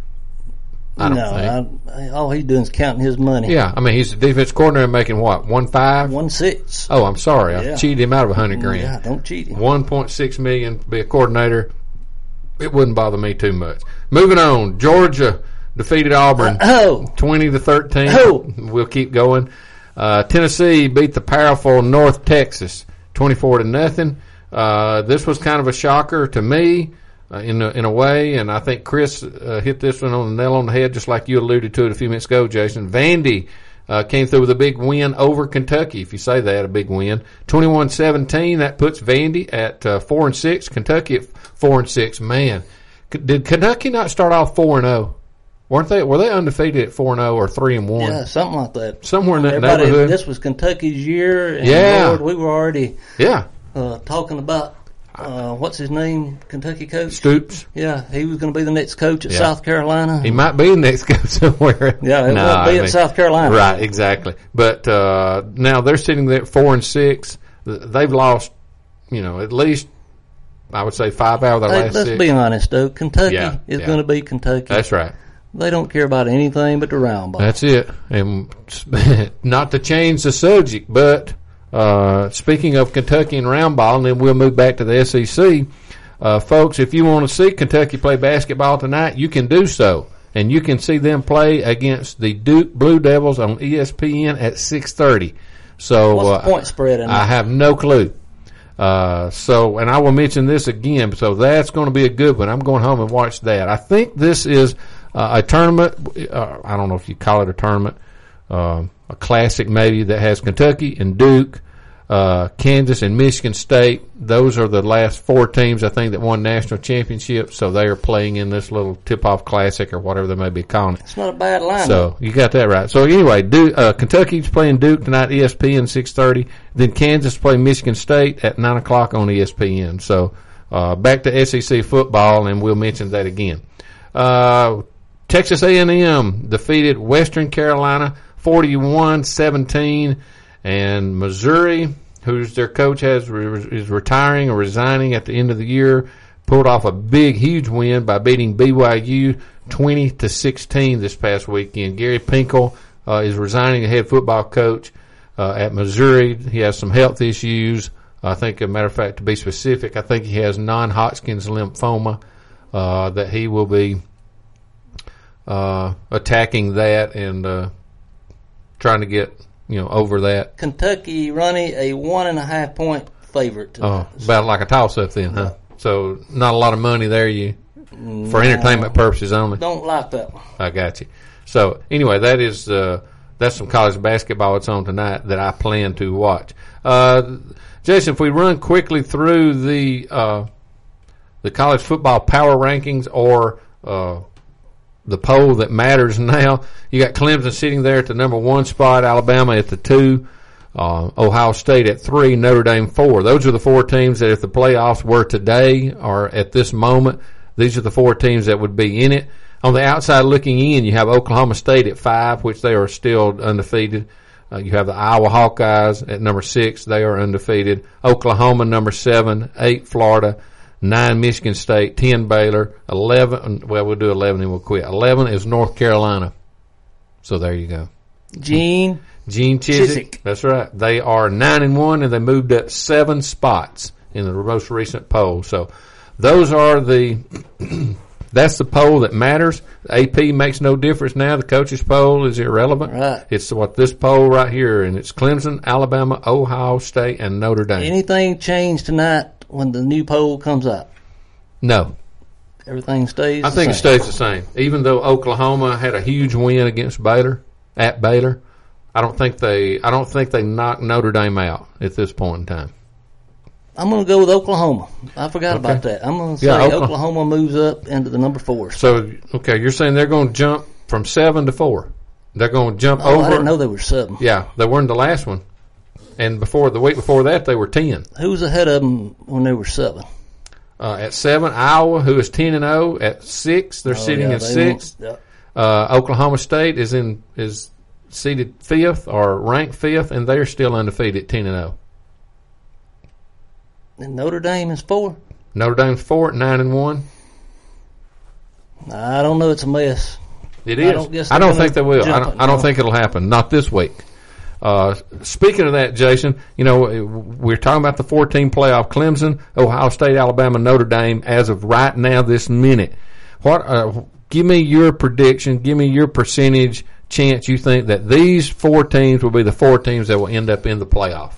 I don't no, think. I, all he's doing is counting his money. Yeah, I mean he's the defense coordinator making what one five, one six. Oh, I'm sorry, yeah. I cheated him out of a hundred grand. Yeah, don't cheat him. One point six million to be a coordinator. It wouldn't bother me too much. Moving on, Georgia defeated Auburn uh, oh. twenty to thirteen. Oh. We'll keep going. Uh, Tennessee beat the powerful North Texas twenty-four to nothing. Uh, this was kind of a shocker to me. Uh, in a, in a way, and I think Chris uh, hit this one on the nail on the head, just like you alluded to it a few minutes ago, Jason. Vandy uh, came through with a big win over Kentucky, if you say that, a big win. twenty-one seventeen, that puts Vandy at uh, four and six, Kentucky at four and six. Man, C- did Kentucky not start off four and oh? Weren't they? Were they undefeated at four and oh or three and one? Yeah, something like that. Somewhere in that Everybody, neighborhood. This was Kentucky's year, and yeah. Lord, we were already yeah uh, talking about. Uh, what's his name? Kentucky coach? Stoops. Yeah, he was going to be the next coach at yeah. South Carolina. He might be the next coach somewhere. Yeah, it no, won't be I at mean, South Carolina. Right, exactly. But uh, now they're sitting there at four and six. They've lost, you know, at least I would say five out of their hey, last let's six. be honest, though. Kentucky yeah, is yeah. going to be Kentucky. That's right. They don't care about anything but the round ball. That's it. And not to change the subject, but uh, speaking of Kentucky and round ball, and then we'll move back to the S E C. Uh, folks, if you want to see Kentucky play basketball tonight, you can do so. And you can see them play against the Duke Blue Devils on E S P N at six thirty. So, what's uh, the point spread in I that? have no clue. Uh, so, and I will mention this again. So that's going to be a good one. I'm going home and watch that. I think this is uh, a tournament. Uh, I don't know if you call it a tournament, uh, a classic maybe, that has Kentucky and Duke, Uh, Kansas and Michigan State. Those are the last four teams, I think, that won national championships. So they are playing in this little tip-off classic or whatever they may be calling it. It's not a bad lineup. So you got that right. So anyway, Duke, uh, Kentucky's playing Duke tonight, E S P N six thirty. Then Kansas playing Michigan State at nine o'clock on E S P N. So uh, back to S E C football, and we'll mention that again. Uh, Texas A and M defeated Western Carolina forty-one seventeen. And Missouri, who's their coach has is retiring or resigning at the end of the year, pulled off a big, huge win by beating B Y U twenty to sixteen this past weekend. Gary Pinkel uh, is resigning as head football coach uh, at Missouri. He has some health issues. I think, as a matter of fact, to be specific, I think he has non-Hodgkin's lymphoma uh, that he will be uh, attacking that and uh, trying to get. You know, over that. Kentucky running a one and a half point favorite tonight. Oh, about like a toss up then, huh? So not a lot of money there, you no, for entertainment purposes only. Don't like that one. I got you. So anyway, that is uh, that's some college basketball that's on tonight that I plan to watch. Uh, Jason, if we run quickly through the uh, the college football power rankings or uh, the poll that matters now. You got Clemson sitting there at the number one spot, Alabama at the two, uh, Ohio State at three, Notre Dame four. Those are the four teams that if the playoffs were today or at this moment, these are the four teams that would be in it. On the outside looking in, you have Oklahoma State at five, which they are still undefeated. Uh, you have the Iowa Hawkeyes at number six. They are undefeated. Oklahoma number seven, eight Florida, nine Michigan State, ten Baylor, eleven, well, we'll do eleven and we'll quit. eleven is North Carolina. So there you go. Gene. Gene Chizik. Chizik. That's right. They are nine and one and they moved up seven spots in the most recent poll. So those are the, that's the poll that matters. The A P makes no difference now. The coaches poll is irrelevant. Right. It's what this poll right here, and it's Clemson, Alabama, Ohio State, and Notre Dame. Anything change tonight when the new poll comes out? No. Everything stays I the think same. it stays the same. Even though Oklahoma had a huge win against Baylor, at Baylor, I don't think they I don't think they knocked Notre Dame out at this point in time. I'm going to go with Oklahoma. I forgot okay. about that. I'm going to say yeah, Oklahoma. Oklahoma moves up into the number four. So, okay, you're saying they're going to jump from seven to four. They're going to jump oh, over. I didn't know they were seven. Yeah, they weren't the last one. And before the week before that, they were ten. Who was ahead of them when they were seven? Uh, at seven, Iowa, who is ten and zero. At six, they're Oh, sitting yeah, at they six. won't- Uh, Oklahoma State is in is seated fifth or ranked fifth, and they're still undefeated, ten and zero. And Notre Dame is four. Notre Dame's four, nine and one. I don't know. It's a mess. It I is. don't guess I they're don't gonna think they will. I jump don't, it, I don't no. think it'll happen. Not this week. Uh, speaking of that, Jason, you know, we're talking about the four-team playoff. Clemson, Ohio State, Alabama, Notre Dame, as of right now, this minute. What? Uh, give me your prediction. Give me your percentage chance you think that these four teams will be the four teams that will end up in the playoff.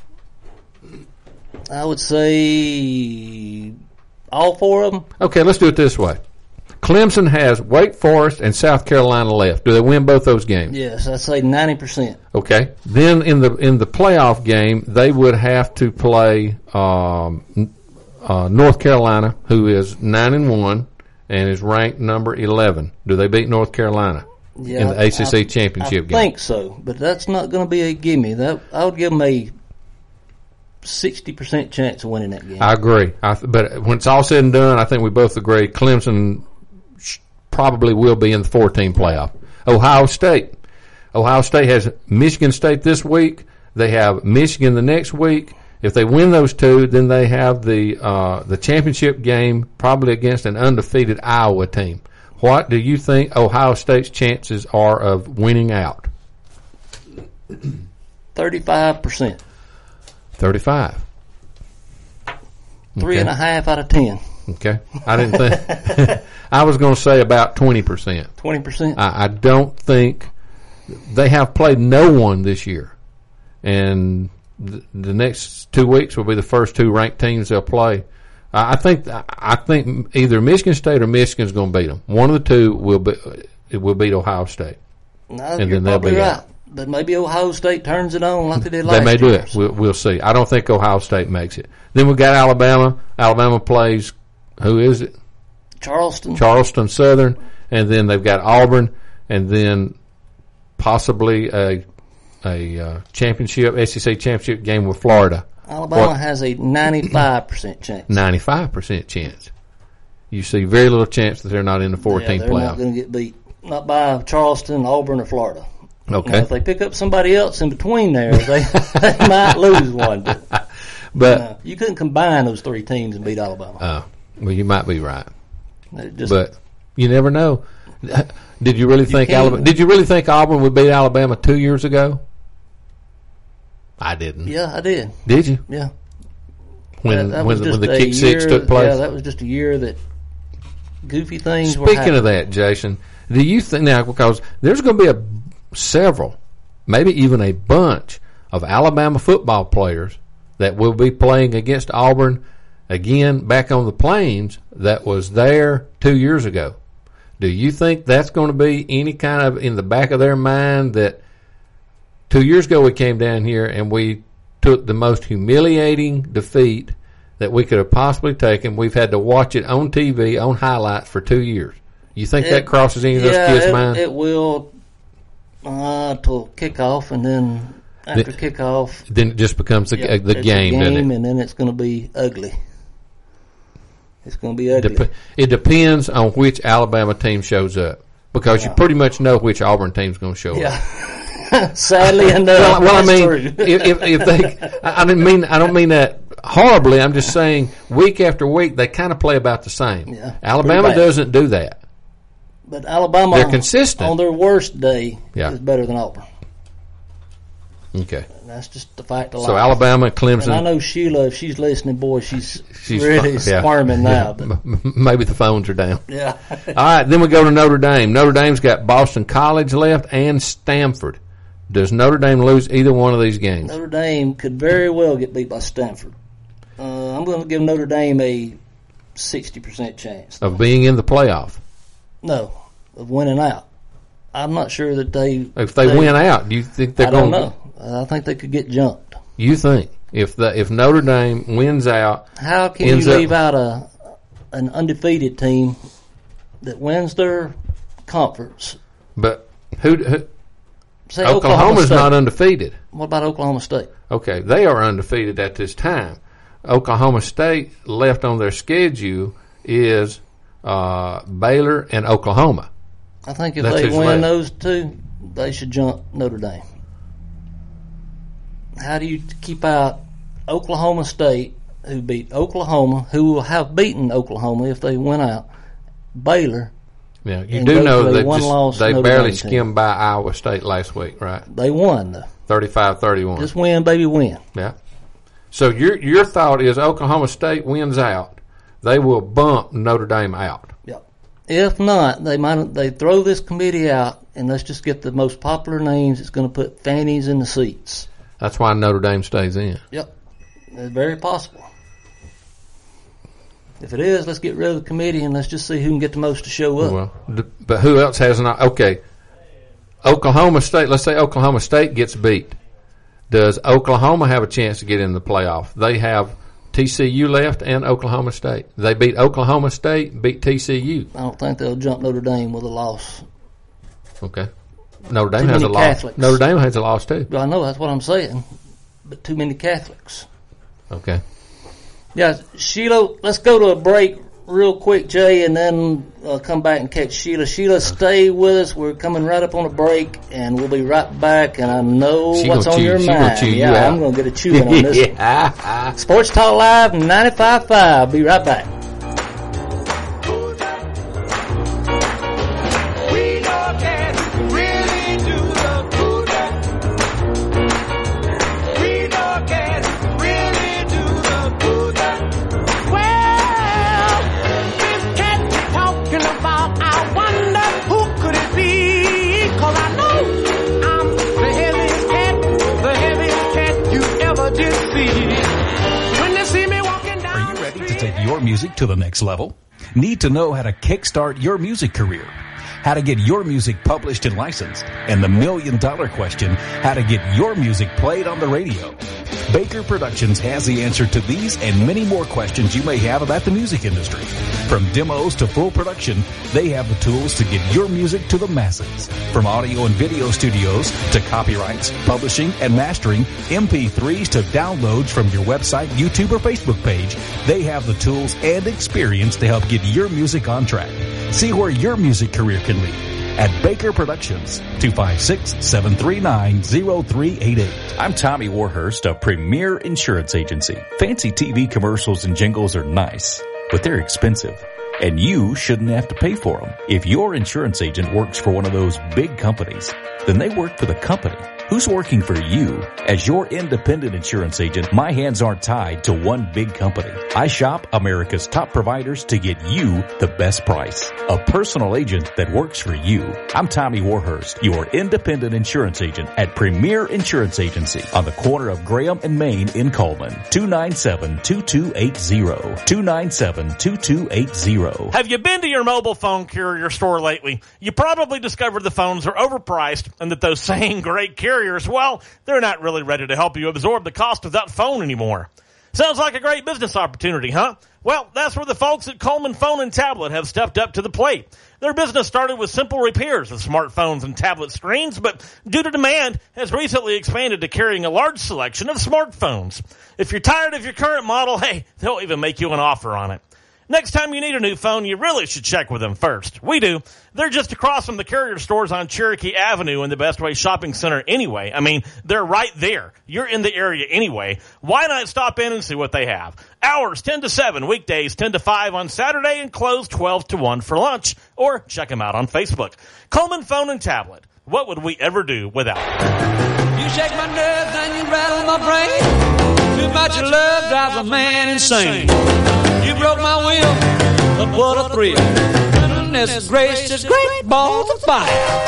I would say all four of them. Okay, let's do it this way. Clemson has Wake Forest and South Carolina left. Do they win both those games? Yes, I'd say ninety percent. Okay. Then in the in the playoff game, they would have to play um, uh, North Carolina, who is nine and one and is ranked number eleven. Do they beat North Carolina Yeah, in the A C C I, championship I game? I think so, but that's not going to be a gimme. That I would give them a sixty percent chance of winning that game. I agree. I, but when it's all said and done, I think we both agree Clemson sh- probably will be in the four-team playoff. Ohio State. Ohio State has Michigan State this week. They have Michigan the next week. If they win those two, then they have the uh, the championship game probably against an undefeated Iowa team. What do you think Ohio State's chances are of winning out? Thirty-five percent. Thirty-five. Three Okay. and a half out of ten. Okay, I didn't think. I was going to say about twenty percent. Twenty percent. I, I don't think they have played no one this year, and th- the next two weeks will be the first two ranked teams they'll play. I I think I think either Michigan State or Michigan's going to beat them. One of the two will be it will beat Ohio State, No, and you're then they'll probably be right. out. But maybe Ohio State turns it on like they did last They may year. do it. We'll, we'll see. I don't think Ohio State makes it. Then we've got Alabama. Alabama plays, who is it? Charleston. Charleston Southern. And then they've got Auburn. And then possibly a a uh, championship, S E C championship game with Florida. Alabama What? has a ninety-five percent chance. ninety-five percent chance. You see very little chance that they're not in the Yeah, four-team they're playoff. not going to get beat. Not by Charleston, Auburn, or Florida. Okay. Now, if they pick up somebody else in between there, they, they might lose one. But, But uh, you couldn't combine those three teams and beat Alabama. uh, well, you might be right. They just, But you never know. Did you really think can't. Alabama? Did you really think Auburn would beat Alabama two years ago? I didn't. yeah, I did. Did you? Yeah. When That- that when, was the- when just the a kick six year- took place? Yeah, that was just a year that goofy things were Speaking happening. of that, Jason, do you think now, because there's going to be a several, maybe even a bunch of Alabama football players that will be playing against Auburn again back on the plains that was there two years ago. Do you think that's going to be any kind of in the back of their mind that two years ago we came down here and we took the most humiliating defeat that we could have possibly taken? We've had to watch it on T V, on highlights for two years. You think It- that crosses any of those yeah, kids' it, minds? it will uh, till kickoff, and then after The- kickoff, Then it just becomes the, yeah, the it's game, a doesn't game, it? and then it's going to be ugly. It's going to be ugly. Dep- it depends on which Alabama team shows up, because you pretty much know which Auburn team's going to show up. Yeah. Sadly enough, Well, well I that's mean, true. if, if, if they, I I didn't mean, I don't mean that horribly. I'm just saying, week after week, they kind of play about the same. Yeah, Alabama pretty bad. doesn't do that. But Alabama, They're consistent. on their worst day, Yeah. is better than Auburn. Okay, That's just the fact of life. so Alabama, And I Clemson, know Sheila, if she's listening, boy, she's, she's really yeah. squirming now. But M- maybe the phones are down. yeah, All right, then we go to Notre Dame. Notre Dame's got Boston College left and Stanford. Does Notre Dame lose either one of these games? Notre Dame could very well get beat by Stanford. Uh, I'm going to give Notre Dame a sixty percent chance. Of being in the playoff? No, of winning out. I'm not sure that they. If they, win out, do you think they're I don't going know. I think they could get jumped. You think if the if Notre Dame wins out, How can ends you up- leave out a an undefeated team that wins their conference? but who, who Say Oklahoma Oklahoma's State. not undefeated. What about Oklahoma State? Okay, they are undefeated at this time. Oklahoma State left on their schedule is uh, Baylor and Oklahoma. I think if That's they who's win left. those two, they should jump Notre Dame. How do you keep out Oklahoma State, who beat Oklahoma, who will have beaten Oklahoma if they win out, Baylor? Yeah, you and do go know to a that one-loss just, they Notre barely Dame team. skimmed by Iowa State last week, right? They won, though. thirty-five thirty-one. Just win, baby, win. Yeah. So your your thought is Oklahoma State wins out, they will bump Notre Dame out. Yep. If not, they might they throw this committee out, and let's just get the most popular names. It's going to put fannies in the seats. That's why Notre Dame stays in. Yep. It's very possible. If it is, let's get rid of the committee and let's just see who can get the most to show up. Well, d- but who else has not? Okay, Oklahoma State. Let's say Oklahoma State gets beat. Does Oklahoma have a chance to get in the playoff? They have T C U left and Oklahoma State. They beat Oklahoma State, beat T C U. I don't think they'll jump Notre Dame with a loss. Okay, Notre Dame Too has a many loss. Catholics. Notre Dame has a loss too. I know, that's what I'm saying. But too many Catholics. Okay. Yeah, Sheila, let's go to a break real quick, Jay, and then uh, come back and catch Sheila. Sheila, stay with us. We're coming right up on a break, and we'll be right back. And I know She what's gonna on chew- your she gonna mind. chew you yeah, out. I'm going to get a chewing on this one. Yeah. Sports Talk Live ninety-five point five. Be right back. Your music to the next level? Need to know how to kickstart your music career? How to get your music published and licensed? And the million dollar question, how to get your music played on the radio? Baker Productions has the answer to these and many more questions you may have about the music industry. From demos to full production, they have the tools to get your music to the masses. From audio and video studios to copyrights, publishing and mastering, M P threes to downloads from your website, YouTube or Facebook page, they have the tools and experience to help get your music on track. See where your music career can lead at Baker Productions, two five six, seven three nine, zero three eight eight. I'm Tommy Warhurst of Premier Insurance Agency. Fancy T V commercials and jingles are nice, but they're expensive, and you shouldn't have to pay for them. If your insurance agent works for one of those big companies, then they work for the company. Who's working for you? As your independent insurance agent, my hands aren't tied to one big company. I shop America's top providers to get you the best price. A personal agent that works for you. I'm Tommy Warhurst, your independent insurance agent at Premier Insurance Agency on the corner of Graham and Main in Coleman. two nine seven, two two eight zero. two nine seven, two two eight zero. Have you been to your mobile phone carrier store lately? You probably discovered the phones are overpriced and that those same great carriers, well, they're not really ready to help you absorb the cost of that phone anymore. Sounds like a great business opportunity, huh? Well, that's where the folks at Coleman Phone and Tablet have stepped up to the plate. Their business started with simple repairs of smartphones and tablet screens, but due to demand, has recently expanded to carrying a large selection of smartphones. If you're tired of your current model, hey, they'll even make you an offer on it. Next time you need a new phone, you really should check with them first. We do. They're just across from the carrier stores on Cherokee Avenue in the Best Way Shopping Center anyway. I mean, they're right there. You're in the area anyway. Why not stop in and see what they have? Hours ten to seven, weekdays ten to five on Saturday, and closed twelve to one for lunch. Or check them out on Facebook. Coleman Phone and Tablet. What would we ever do without them? You shake my nerves and you rattle my brain. Too much of love drives a man insane. You broke my will, but what a thrill. Goodness gracious, great balls of fire.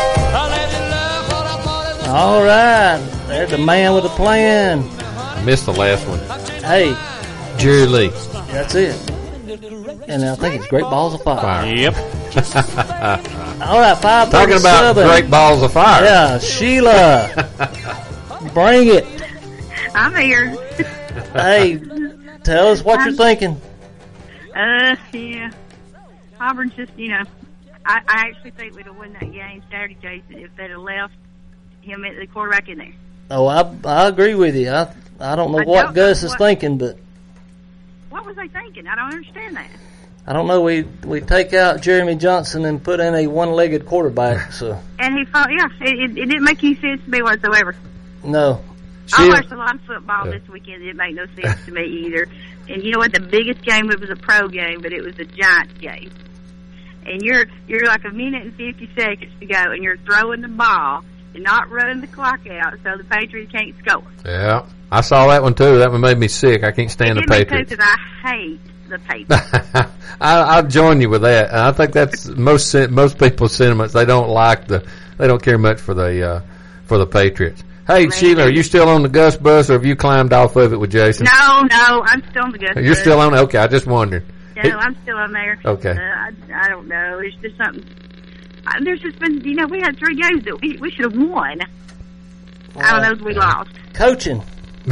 I let you love what I thought it was. All right. There's the man with a plan. I missed the last one. Hey, Jerry Lee. that's it. And I think it's Great Balls of Fire. Fire. Yep. All right, five Talking about great balls of fire. Yeah, Sheila. Bring it. I'm here. Hey, tell us what you're thinking. Uh, yeah. Auburn's just, you know, I, I actually think we'd have won that game Saturday, Jason, if they'd have left him at the quarterback in there. Oh, I I agree with you. I I don't know I what don't Gus know is what- thinking, but What was they thinking? I don't understand that. I don't know. We we take out Jeremy Johnson and put in a one-legged quarterback. So And he fought, yeah, it, it, it didn't make any sense to me whatsoever. no. I She- watched a lot of football this weekend. It didn't make no sense to me either. And you know what? The biggest game, it was a pro game, but it was a Giants game. And you're you're like a minute and fifty seconds to go, and you're throwing the ball and not running the clock out, so the Patriots can't score. Yeah, I saw that one too. That one made me sick. I can't stand the It did make Patriots. sense because I hate the Patriots. I, I'll join you with that. And I think that's most sen- most people's sentiments. They don't like the. They don't care much for the uh, for the Patriots. Hey, Man. Sheila, are you still on the Gus bus, or have you climbed off of it with Jason? No, no, I'm still on the good. You're still on. Okay, I just wondered. No, I'm still on there. Okay. Uh, I, I don't know. There's just something. I, there's just been, you know, we had three games that we, we should have won. I don't know if we lost. Coaching.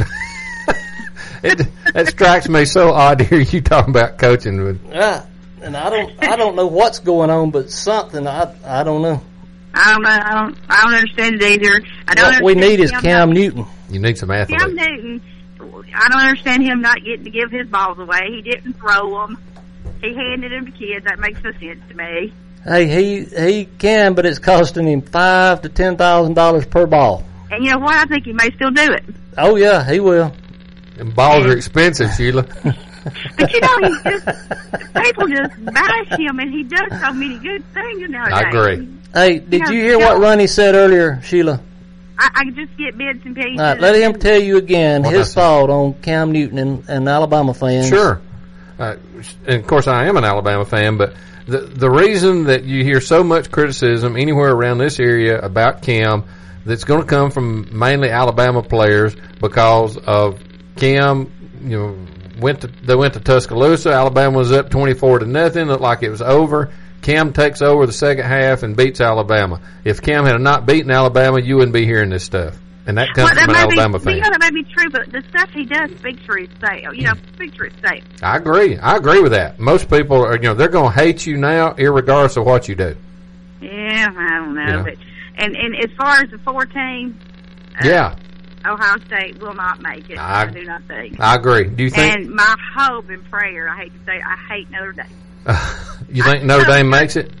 It, it strikes me so odd to hear you talking about coaching. With, Yeah, and I don't I don't know what's going on, but something I I don't know. I don't know. I don't. I don't understand it either. I don't. What we understand need is him Cam not- Newton. you need some athletes. Cam Newton. I don't understand him not getting to give his balls away. He didn't throw them. He handed them to kids. That makes no sense to me. Hey, he he can, but it's costing him five to ten thousand dollars per ball. And you know what? I think he may still do it. Oh yeah, he will. And balls are expensive, Sheila. But you know, he just people just bash him, and he does so many good things nowadays. I agree. Hey, did know, you hear what Ronnie said earlier, Sheila? I, I just get bits and pieces. All right, let him tell you again What his I said. thought on Cam Newton and, and Alabama fans. Sure. Uh, and of course, I am an Alabama fan, but the the reason that you hear so much criticism anywhere around this area about Cam, that's going to come from mainly Alabama players because of Cam. You know, went to they went to Tuscaloosa. Alabama was up twenty-four to nothing. Looked like it was over. Cam takes over the second half and beats Alabama. If Cam had not beaten Alabama, you wouldn't be hearing this stuff. And that comes Well, that from an may Alabama be, fan. You know, that may be true, but the stuff he does speaks for itself. You know, speaks for itself. I agree. I agree with that. Most people are, you know, they're going to hate you now, irregardless of what you do. Yeah, I don't know. Yeah. But and and as far as the four team, uh, Yeah, Ohio State will not make it. I- I, do not think. I agree. Do you think? And my hope and prayer, I hate to say, I hate Notre Dame. you think Notre Dame makes it?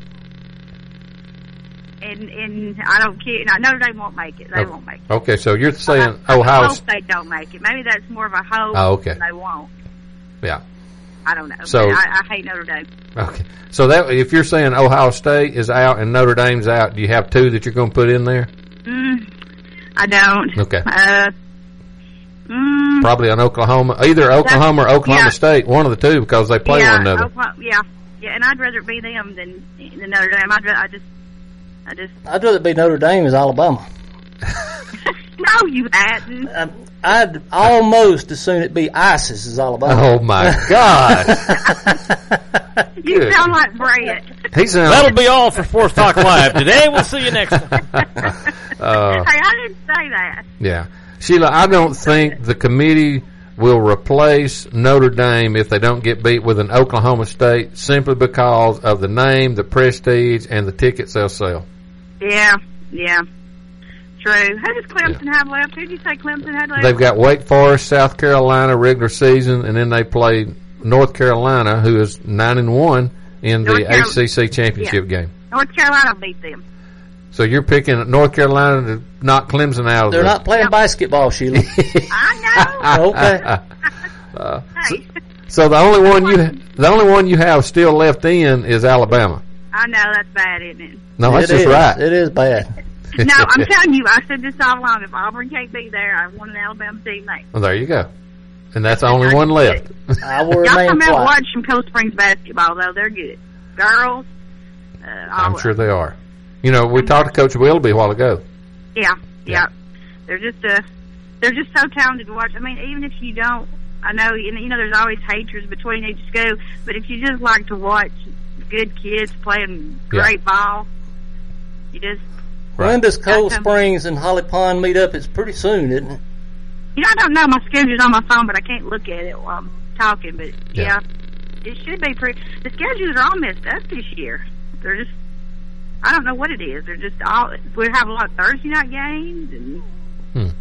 And and I don't care. No, Notre Dame won't make it. They won't make it. Okay, so you're saying I, Ohio? I hope they don't make it. Maybe that's more of a hope. Oh, okay. than they won't. Yeah. I don't know. So- but I, I hate Notre Dame. Okay. So that if you're saying Ohio State is out and Notre Dame's out, do you have two that you're going to put in there? Mm, I don't. Okay. Uh, mm, Probably on Oklahoma, either Oklahoma or Oklahoma yeah. State, one of the two, because they play yeah, one another. Oklahoma, yeah, yeah, and I'd rather it be them than than Notre Dame. I'd rather, I just, I just. I'd rather be Notre Dame as Alabama. No, you hadn't. Um, I'd almost as soon it be ISIS as Alabama. Oh my God! You Good. sound like Brett. He sounds. That'll be all for Sports Talk Live today. We'll see you next time. Uh, Hey, I didn't say that. yeah, Sheila. I don't think the committee will replace Notre Dame if they don't get beat with an Oklahoma State, simply because of the name, the prestige, and the tickets they'll sell. Yeah, yeah. True. Who does Clemson have left? Who did you say Clemson had left? They've got Wake Forest, South Carolina regular season, and then they play North Carolina, who is nine and one in the North Carol- A C C championship Yeah. game. Top Carolina beat them. So you're picking North Carolina to knock Clemson out of They're the. not playing basketball, Sheila. I know. Okay. uh, so, Hey, so the only one you the only one you have still left in is Alabama. I know that's bad, isn't it? No, that's It just is. right. It is bad. No, I'm telling you, I said this all along. If Auburn can't be there, I want an Alabama teammate. Well, there you go. And that's the only one left. I will Y'all remain come out and quiet. watch some Cold Springs basketball, though. They're good. Girls, uh, I'm all sure of they are. You know, we talked to Coach Willoughby a while ago. Yeah, yeah. They're just uh, they're just so talented to watch. I mean, even if you don't, I know you know, you know there's always hatreds between each school, but if you just like to watch good kids playing Yeah. great ball, you just When does Cold Gotcha. Springs and Holly Pond meet up? It's pretty soon, isn't it? you know I don't know my schedule's on my phone, but I can't look at it while I'm talking. But Yeah. yeah, it should be pretty. The schedules are all messed up this year. They're just. I don't know what it is. They're just all. We have a lot of Thursday night games, and Hmm.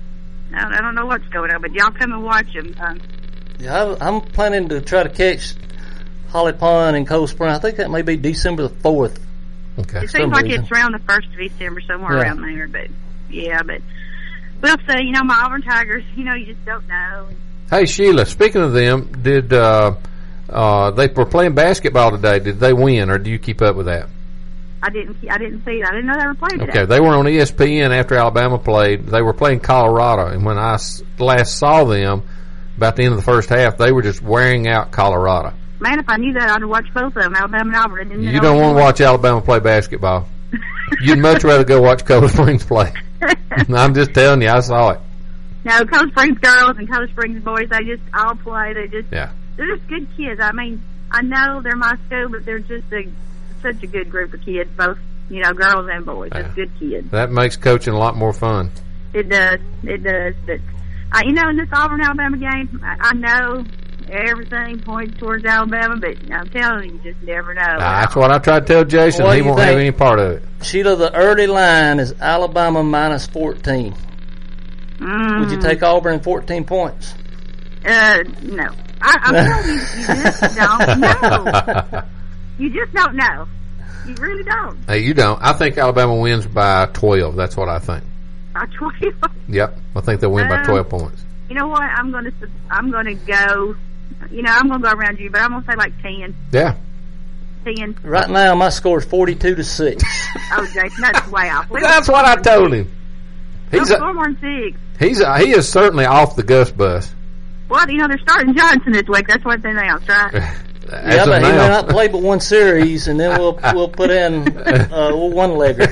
I don't, I don't know what's going on, but y'all come and watch them. Um, Yeah, I, I'm planning to try to catch Holly Pond and Cold Spring. I think that may be December the fourth. Okay. it seems like it's around the first of December, somewhere Yeah. around there. But yeah, but we'll see. You know, my Auburn Tigers. You know, you just don't know. Hey, Sheila, speaking of them, did uh, uh, they were playing basketball today? Did they win, or do you keep up with that? I didn't. I didn't see it. I didn't know they were playing today. Okay, they were on E S P N after Alabama played. They were playing Colorado, and when I s- last saw them, about the end of the first half, they were just wearing out Colorado. Man, if I knew that, I'd watch both of them, Alabama and Auburn. I didn't You know don't they want to were- watch Alabama play basketball. You'd much rather go watch Cold Springs play. I'm just telling you, I saw it. No, Cold Springs girls and Cold Springs boys, they just all play. They just, Yeah. they're just good kids. I mean, I know they're my school, but they're just a, such a good group of kids, both, you know, girls and boys. They're Yeah. good kids. That makes coaching a lot more fun. It does. It does. But, uh, you know, in this Auburn-Alabama game, I, I know everything points towards Alabama, but I'm telling you, you just never know. Nah, that's what I tried to tell Jason. What He do you won't have think? any part of it. Sheila, the early line is Alabama minus fourteen. Mm. Would you take Auburn in fourteen points? Uh, no. I, I'm telling you, you just don't know. You just don't know. You really don't. Hey, you don't. I think Alabama wins by twelve. That's what I think. By twelve. Yep, I think they'll win by Um, twelve points. You know what? I'm gonna I'm gonna go. You know, I'm gonna go around you, but I'm gonna say like ten. Yeah. Ten. Right now, my score is forty-two to six. Oh, Jason, that's way off. We That's what I told him. He's He's a, four more than six. he's a, he is certainly off the Gus bus. Well, you know, they're starting Johnson this week. That's what they announced, right? As Yeah, of but he may now. not play but one series, and then we'll we'll put in uh, one legger.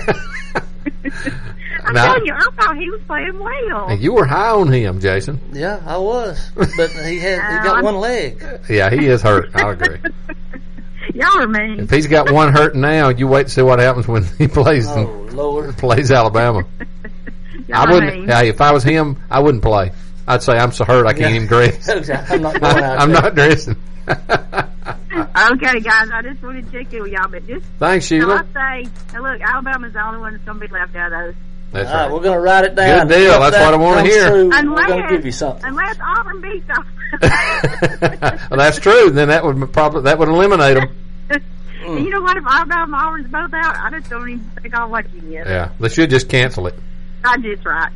I'm Now- telling you, I thought he was playing well. And you were high on him, Jason. Yeah, I was, but he has he got one leg. Yeah, he is hurt. I agree. Y'all are mean. If he's got one hurt now, you wait to see what happens when he plays Oh Lord, plays Alabama. Y'all I are wouldn't. mean. Hey, if I was him, I wouldn't play. I'd say I'm so hurt I can't even dress. I'm not going out I'm there. not dressing. Okay, guys, I just wanted to check in with y'all, but just Thanks, Sheila. I say, now look, Alabama's the only one that's going to be left out of those. That's All right, right. we're going to write it down. Good deal. If That's that what I wanna comes hear. through, Unless, we're going to give you something. unless Auburn beats them. Well, that's true. Then that would probably that would eliminate them. And you know what? If Alabama and Auburn's both out, I just don't even think I'll watch you yet. Yeah, they should just cancel it. I just right.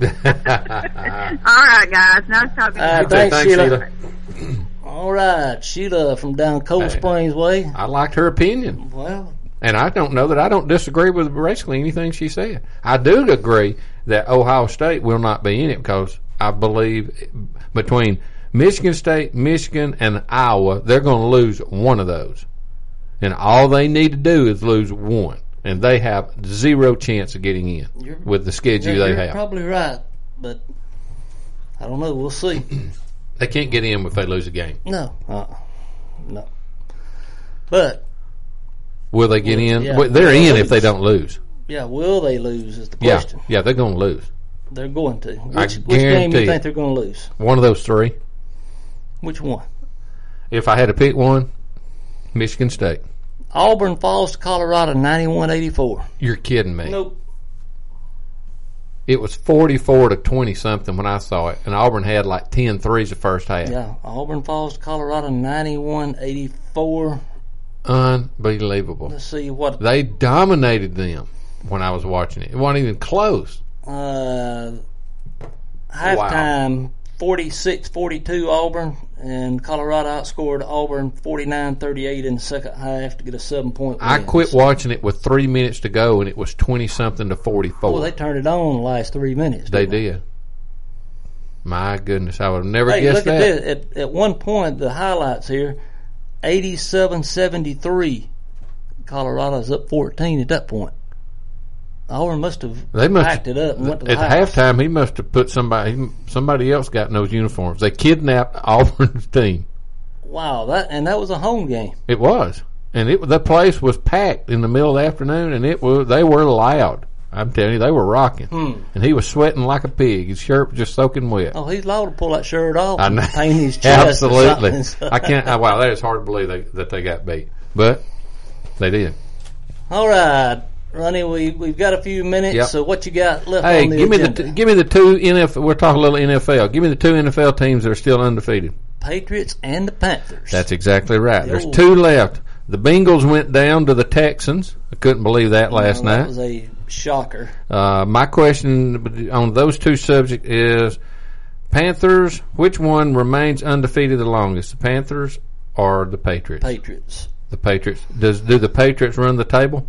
All right, guys. Nice talking to All right, you. thanks, Thanks, Sheila. Sheila. All right, Sheila from down Cold Hey. Springs way. I liked her opinion. Well, And I don't know that I don't disagree with basically anything she said. I do agree that Ohio State will not be in it because I believe between Michigan State, Michigan, and Iowa, they're going to lose one of those. And all they need to do is lose one. And they have zero chance of getting in You're- with the schedule you're, they you're have. probably right, but I don't know. We'll see. They can't get in if they lose a game. No, uh, no. But Will they get in? Yeah. Well, they're Will they in if they lose? don't lose. yeah, will they lose is the Yeah, question. yeah, they're going to lose. They're going to. Which, I which game do guarantee you think it. they're going to lose? One of those three. Which one? If I had to pick one, Michigan State. Auburn falls to Colorado ninety-one eighty-four. You're kidding me. Nope. It was forty-four to twenty something when I saw it, and Auburn had like ten threes the first half. Yeah, Auburn falls to Colorado ninety-one eighty-four. Unbelievable. Let's see what They dominated them when I was watching it. It wasn't even close. uh, halftime forty-six forty-two Auburn, and Colorado outscored Auburn forty-nine thirty-eight in the second half to get a seven point win. I quit watching it with three minutes to go, and it was twenty something to forty-four. Well, they turned it on the last three minutes. They didn't did. My goodness, I would have never Hey, guessed look that. at this. At, at one point, the highlights here, eighty-seven seventy-three. Colorado's up fourteen at that point. Auburn must have They must packed it up and went to the at house. halftime. He must have put somebody. Somebody else got in those uniforms. They kidnapped Auburn's team. Wow, that and that was a home game. It was, and it the place was packed in the middle of the afternoon, and it was they were loud. I'm telling you, they were rocking, Hmm. and he was sweating like a pig. His shirt was just soaking wet. Oh, he's liable to pull that shirt off I and know. paint his chest. or Absolutely. something. I can't. I, wow, that is hard to believe they, that they got beat, but they did. All right. Ronnie, we we've got a few minutes. Yep. So what you got left Hey, on the give me agenda? the t- give me the two N F L. We're talking a little N F L. Give me the two N F L teams that are still undefeated. Patriots and the Panthers. That's exactly right. There's Yo. two left. The Bengals went down to the Texans. I couldn't believe that last Well, that night. was a shocker. Uh, my question on those two subjects is Panthers, which one remains undefeated the longest, the Panthers or the Patriots? Patriots. The Patriots. Does do the Patriots run the table?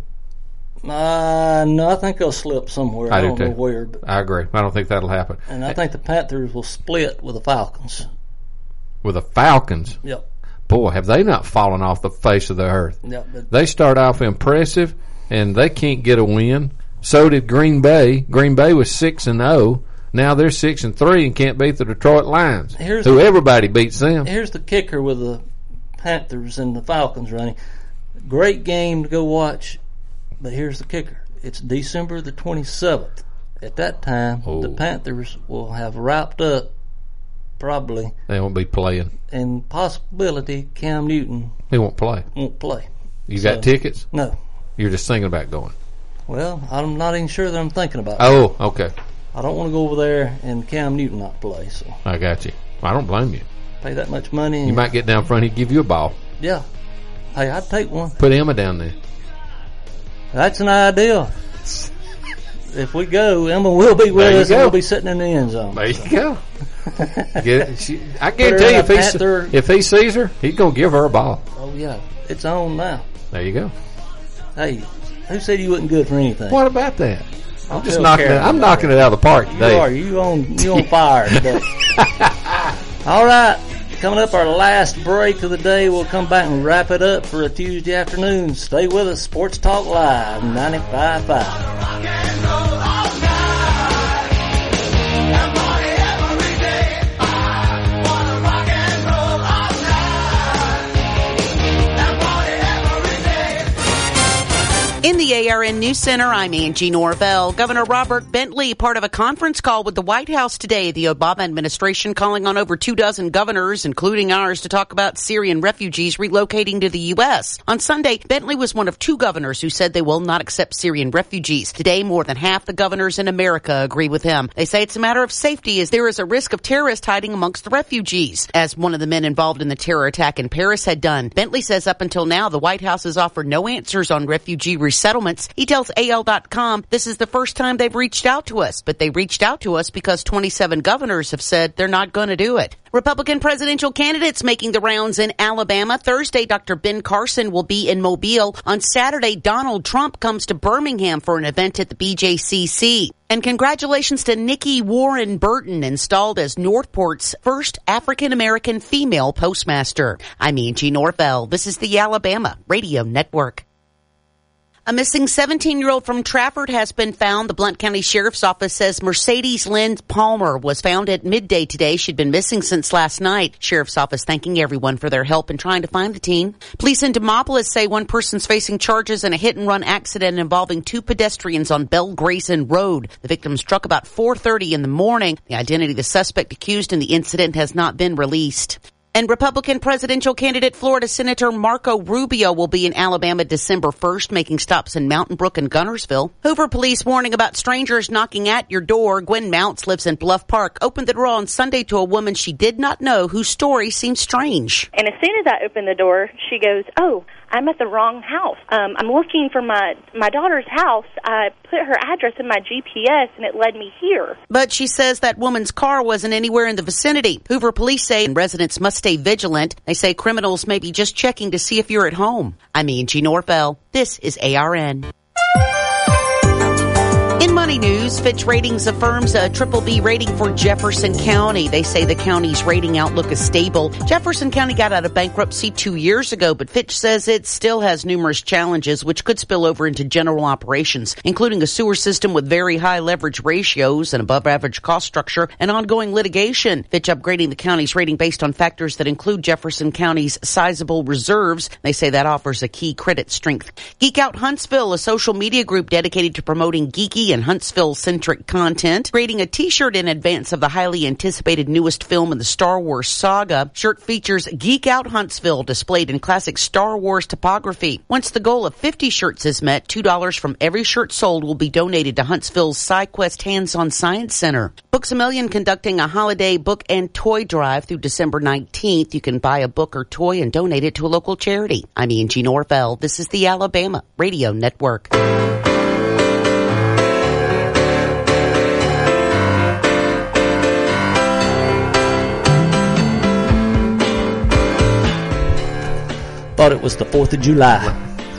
Uh, no, I think they'll slip somewhere. I, I do don't too. know where. But, I agree. I don't think that'll happen. and I think the Panthers will split with the Falcons. With the Falcons, Yep. boy, have they not fallen off the face of the earth. Yep. But They start off impressive, and they can't get a win. So did Green Bay. Green Bay was six and zero. Now they're six and three and can't beat the Detroit Lions, Here's who the- everybody beats them. here's the kicker with the Panthers and the Falcons running. Great game to go watch, but here's the kicker. It's December the twenty-seventh. At that time, Oh. the Panthers will have wrapped up probably, They won't be playing. and possibility Cam Newton They won't play. won't play. You So- got tickets? No. You're just thinking about going. Well, I'm not even sure that I'm thinking about it. Oh, okay. I don't want to go over there and Cam Newton not play, so I got you. I don't blame you. pay that much money. And, You might get down front. He'd give you a ball. Yeah. Hey, I'd take one. Put Emma down there. That's an idea. If we go, Emma will be with There you us and go. we'll be sitting in the end zone. There you go. Get it? She, I Put her guarantee you, in if a he, Panther- if he sees her, he's going to give her a ball. Oh, yeah. It's on now. There you go. Hey, who said you wasn't good for anything? What about that? I'm just tell knocking it. Karen I'm about knocking it out of the park You today. are. You on, you on fire today. All right. Coming up, our last break of the day. We'll come back and wrap it up for a Tuesday afternoon. Stay with us. Sports Talk Live, ninety-five point five. In the A R N News Center, I'm Angie Norvell. Governor Robert Bentley, part of a conference call with the White House today. The Obama administration calling on over two dozen governors, including ours, to talk about Syrian refugees relocating to the U S. On Sunday, Bentley was one of two governors who said they will not accept Syrian refugees. Today, more than half the governors in America agree with him. They say it's a matter of safety as there is a risk of terrorists hiding amongst the refugees, as one of the men involved in the terror attack in Paris had done. Bentley says up until now, the White House has offered no answers on refugee resettlements. He tells A L dot com this is the first time they've reached out to us, but they reached out to us because twenty-seven governors have said they're not going to do it. Republican presidential candidates making the rounds in Alabama. Thursday, Doctor Ben Carson will be in Mobile. On Saturday, Donald Trump comes to Birmingham for an event at the B J C C. And congratulations to Nikki Warren Burton, installed as Northport's first African-American female postmaster. I'm Angie Norvell. This is the Alabama Radio Network. A missing seventeen-year-old from Trafford has been found. The Blount County Sheriff's Office says Mercedes Lynn Palmer was found at midday today. She'd been missing since last night. Sheriff's Office thanking everyone for their help in trying to find the teen. Police in Demopolis say one person's facing charges in a hit-and-run accident involving two pedestrians on Bell Grayson Road. The victim struck about four thirty in the morning. The identity of the suspect accused in the incident has not been released. And Republican presidential candidate Florida Senator Marco Rubio will be in Alabama December first, making stops in Mountain Brook and Gunnersville. Hoover police warning about strangers knocking at your door. Gwen Mounts lives in Bluff Park. Opened the door on Sunday to a woman she did not know whose story seemed strange. And as soon as I opened the door, she goes, "Oh, I'm at the wrong house. Um, I'm looking for my, my daughter's house. I put her address in my G P S, and it led me here." But she says that woman's car wasn't anywhere in the vicinity. Hoover police say residents must stay vigilant. They say criminals may be just checking to see if you're at home. I'm Angie Norvell. This is A R N. In money news, Fitch Ratings affirms a triple B rating for Jefferson County. They say the county's rating outlook is stable. Jefferson County got out of bankruptcy two years ago, but Fitch says it still has numerous challenges which could spill over into general operations, including a sewer system with very high leverage ratios, an above-average cost structure, and ongoing litigation. Fitch upgrading the county's rating based on factors that include Jefferson County's sizable reserves. They say that offers a key credit strength. Geek Out Huntsville, a social media group dedicated to promoting geeky and Huntsville-centric content, creating a t-shirt in advance of the highly anticipated newest film in the Star Wars saga. Shirt features Geek Out Huntsville displayed in classic Star Wars topography. Once the goal of fifty shirts is met, two dollars from every shirt sold will be donated to Huntsville's SciQuest Hands-On Science Center. Books A Million conducting a holiday book and toy drive through December nineteenth. You can buy a book or toy and donate it to a local charity. I'm Angie Norvell. This is the Alabama Radio Network. Thought it was the fourth of July.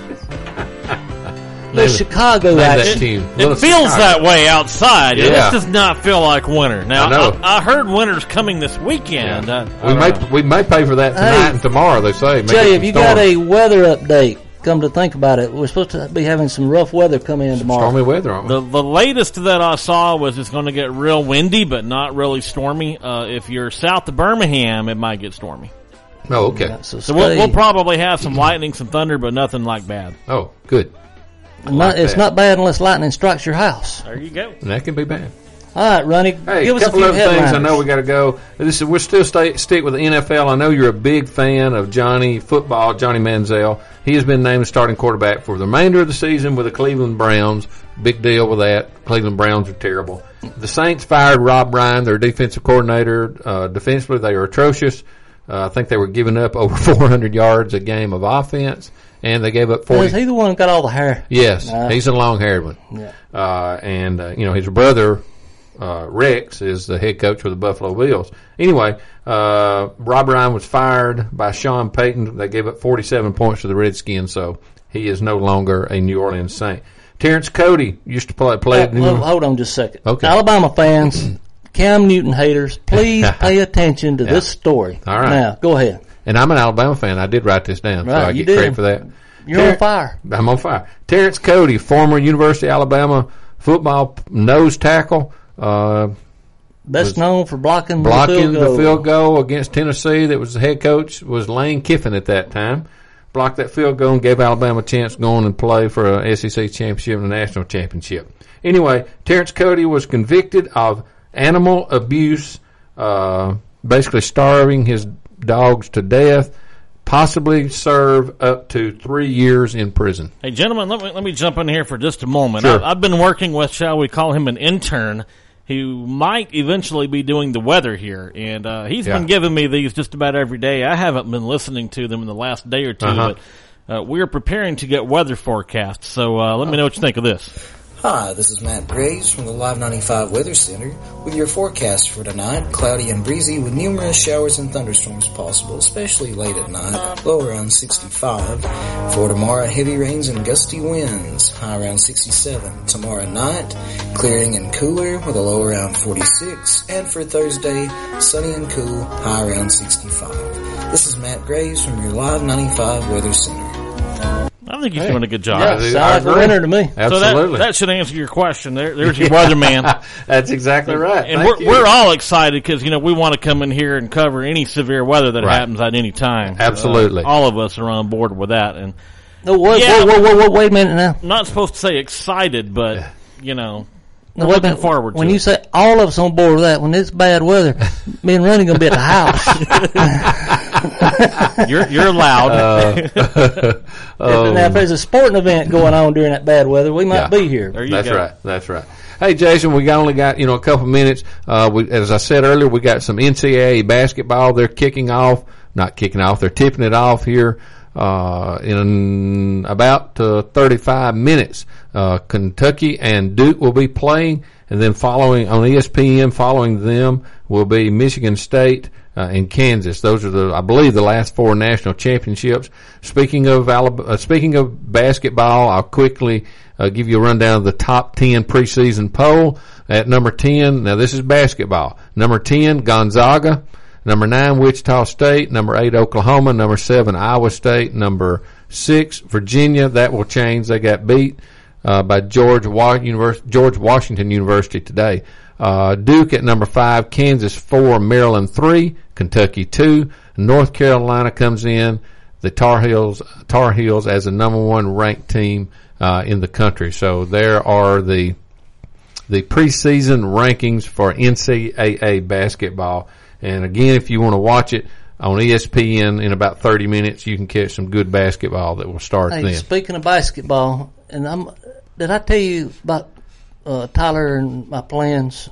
The Chicago action. It, it feels Chicago. that way outside. Yeah. This does not feel like winter. Now, I know. I, I heard winter's coming this weekend. Yeah. I, we I may know. we may pay for that tonight Hey, and tomorrow. They say. Maybe Jay, some have you storms. got a weather update? Come to think about it, we're supposed to be having some rough weather coming in tomorrow. Stormy weather, aren't we? The, the latest that I saw was it's going to get real windy, but not really stormy. Uh, if you're south of Birmingham, it might get stormy. Oh, okay. Yeah, so So we'll, stay- we'll probably have some lightning, some thunder, but nothing like bad. Oh, good. not, like it's that. not bad unless lightning strikes your house. There you go. And that can be bad. All right, Ronnie, Hey, give a us a couple few other things. headliners. I know we got to go. This is we're still stay, stick with the N F L. I know you're a big fan of Johnny football, Johnny Manziel. He has been named the starting quarterback for the remainder of the season with the Cleveland Browns. Big deal with that. Cleveland Browns are terrible. The Saints fired Rob Ryan, their defensive coordinator. Uh, defensively, they are atrocious. Uh, I think they were giving up over four hundred yards a game of offense, and they gave up forty. Is he the one who got all the hair? Yes, No. he's a long-haired one. Yeah. Uh, and, uh, you know, his brother, uh, Rex, is the head coach for the Buffalo Bills. Anyway, uh, Rob Ryan was fired by Sean Payton. They gave up forty-seven points to the Redskins, so he is no longer a New Orleans Saint. Terrence Cody used to play, play at New Hold, hold on just a second. Okay. Alabama fans, Cam Newton haters, please pay attention to Yeah. this story. All right. Now, go ahead. And I'm an Alabama fan. I did write this down, so Right, I you get did. credit for that. You're Ter- on fire. I'm on fire. Terrence Cody, former University of Alabama football nose tackle, uh, Best was known for blocking, blocking the field goal. the field goal against Tennessee. That was the head coach was Lane Kiffin at that time. Blocked that field goal and gave Alabama a chance to go on and play for a S E C championship and a national championship. Anyway, Terrence Cody was convicted of animal abuse, uh, basically starving his dogs to death, possibly serve up to three years in prison. Hey, gentlemen, let me let me jump in here for just a moment. Sure. I've, I've been working with, shall we call him an intern, who might eventually be doing the weather here, and uh, he's Yeah. been giving me these just about every day. I haven't been listening to them in the last day or two, Uh-huh. but uh, we're preparing to get weather forecasts. So uh, let me know what you think of this. Hi, this is Matt Graves from the Live ninety-five Weather Center with your forecast for tonight. Cloudy and breezy with numerous showers and thunderstorms possible, especially late at night, low around sixty-five. For tomorrow, heavy rains and gusty winds, high around sixty-seven. Tomorrow night, clearing and cooler with a low around forty-six. And for Thursday, sunny and cool, high around sixty-five. This is Matt Graves from your Live ninety-five Weather Center. I think he's Hey. doing a good job. Yeah, I sounds like a agree. winner to me. So Absolutely. that, that should answer your question. There, there's your weatherman. That's exactly right. And Thank we're, you. we're all excited because, you know, we want to come in here and cover any severe weather that Right. happens at any time. Absolutely. Uh, all of us are on board with that. And No, wait, Yeah. whoa, whoa, whoa, whoa, wait a minute now. I'm not supposed to say excited, but, you know, No, we're wait a looking minute. forward to When it. you say all of us on board with that, when it's bad weather, me and Ronnie going to be at the house. You're, you're loud. Uh, oh. Now, if there's a sporting event going on during that bad weather, we might Yeah. be here. There you That's go. right. That's right. Hey, Jason, we only got, you know, a couple minutes. Uh, we, as I said earlier, we got some N C double A basketball. They're kicking off, not kicking off, they're tipping it off here, uh, in about, uh, thirty-five minutes. Uh, Kentucky and Duke will be playing, and then following on E S P N, following them will be Michigan State, Uh, in Kansas. Those are the, I believe, the last four national championships. Speaking of Alabama, uh, speaking of basketball, I'll quickly uh, give you a rundown of the top ten preseason poll. At number ten, now this is basketball. Number ten, Gonzaga. Number nine, Wichita State. Number eight, Oklahoma. Number seven, Iowa State. Number six, Virginia. That will change. They got beat uh, by George, Wa- Univers- George Washington University today. Uh, Duke at number five, Kansas four, Maryland three, Kentucky two, North Carolina comes in, the Tar Heels, Tar Heels as the number one ranked team, uh, in the country. So there are the, the preseason rankings for N C double A basketball. And again, if you want to watch it on E S P N in about thirty minutes, you can catch some good basketball that will start hey, then. Speaking of basketball, and I'm, did I tell you about uh, Tyler and my plans?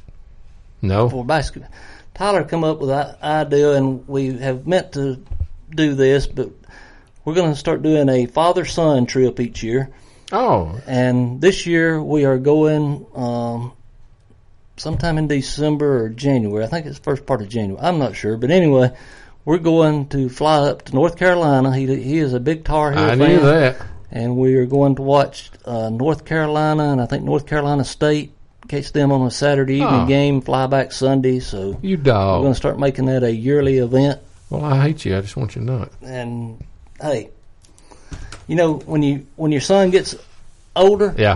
No. For basketball. Tyler come up with an idea, and we have meant to do this, but we're going to start doing a father-son trip each year. Oh. And this year we are going um, sometime in December or January. I think it's the first part of January. I'm not sure. But anyway, we're going to fly up to North Carolina. He he is a big Tar Heel I fan. knew that. And we are going to watch uh, North Carolina and I think North Carolina State. Catch them on a Saturday evening oh. game, fly back Sunday. So you dog. We're going to start making that a yearly event. Well, I hate you. I just want you to know it. And hey, you know when you when your son gets older, yeah,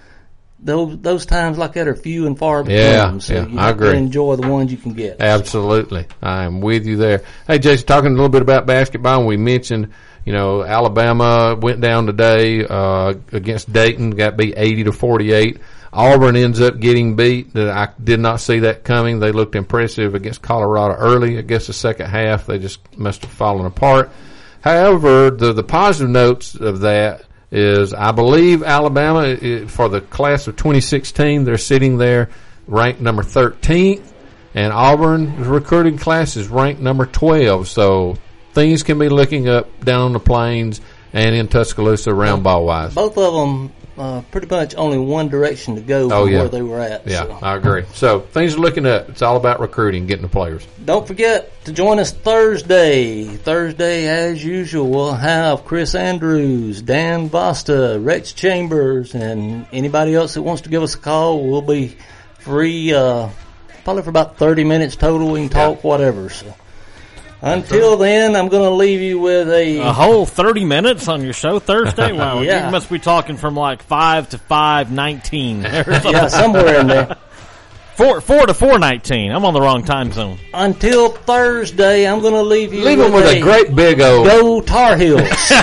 those those times like that are few and far between. Yeah, so yeah, you I have agree. to enjoy the ones you can get. Absolutely, I am with you there. Hey, Jason, talking a little bit about basketball, and we mentioned, you know, Alabama went down today uh, against Dayton, got beat eighty to forty-eight. Auburn ends up getting beat. I did not see that coming. They looked impressive against Colorado early. I guess the second half they just must have fallen apart. However, the the positive notes of that is I believe Alabama, for the class of twenty sixteen, they're sitting there ranked number thirteenth, and Auburn's recruiting class is ranked number twelve. So things can be looking up down on the plains and in Tuscaloosa round ball wise. Both of them uh, pretty much only one direction to go from oh, yeah. where they were at. Yeah, so. I agree. So things are looking up. It's all about recruiting, getting the players. Don't forget to join us Thursday. Thursday, as usual, we'll have Chris Andrews, Dan Basta, Rex Chambers, and anybody else that wants to give us a call. We'll be free uh, probably for about thirty minutes total. We can talk yeah. whatever. So. Until then, I'm going to leave you with a... A whole thirty minutes on your show Thursday? Wow, yeah. You must be talking from like five to five nineteen. Yeah, somewhere in there. Four, four to four nineteen. I'm on the wrong time zone. Until Thursday, I'm going to leave you leave with, them with a, a great big old... Go Tar Heels.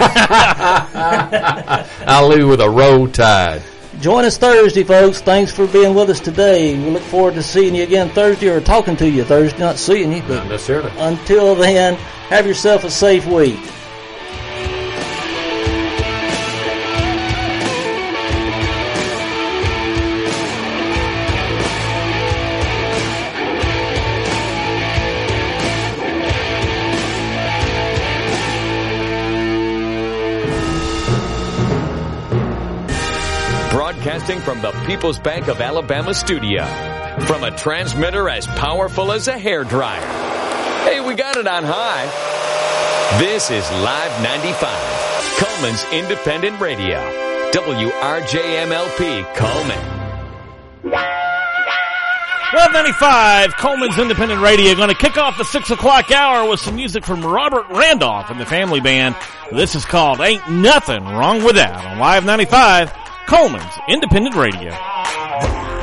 I'll leave you with a roll tide. Join us Thursday, folks. Thanks for being with us today. We look forward to seeing you again Thursday, or talking to you Thursday, not seeing you. But not necessarily. Until then, have yourself a safe week. Broadcasting from the People's Bank of Alabama studio, from a transmitter as powerful as a hairdryer. Hey, we got it on high. This is Live ninety-five, Coleman's Independent Radio, W R J M L P, Coleman. Live ninety-five, Coleman's Independent Radio, going to kick off the six o'clock hour with some music from Robert Randolph and the Family Band. This is called Ain't Nothing Wrong With That on Live ninety-five, Coleman's Independent Radio.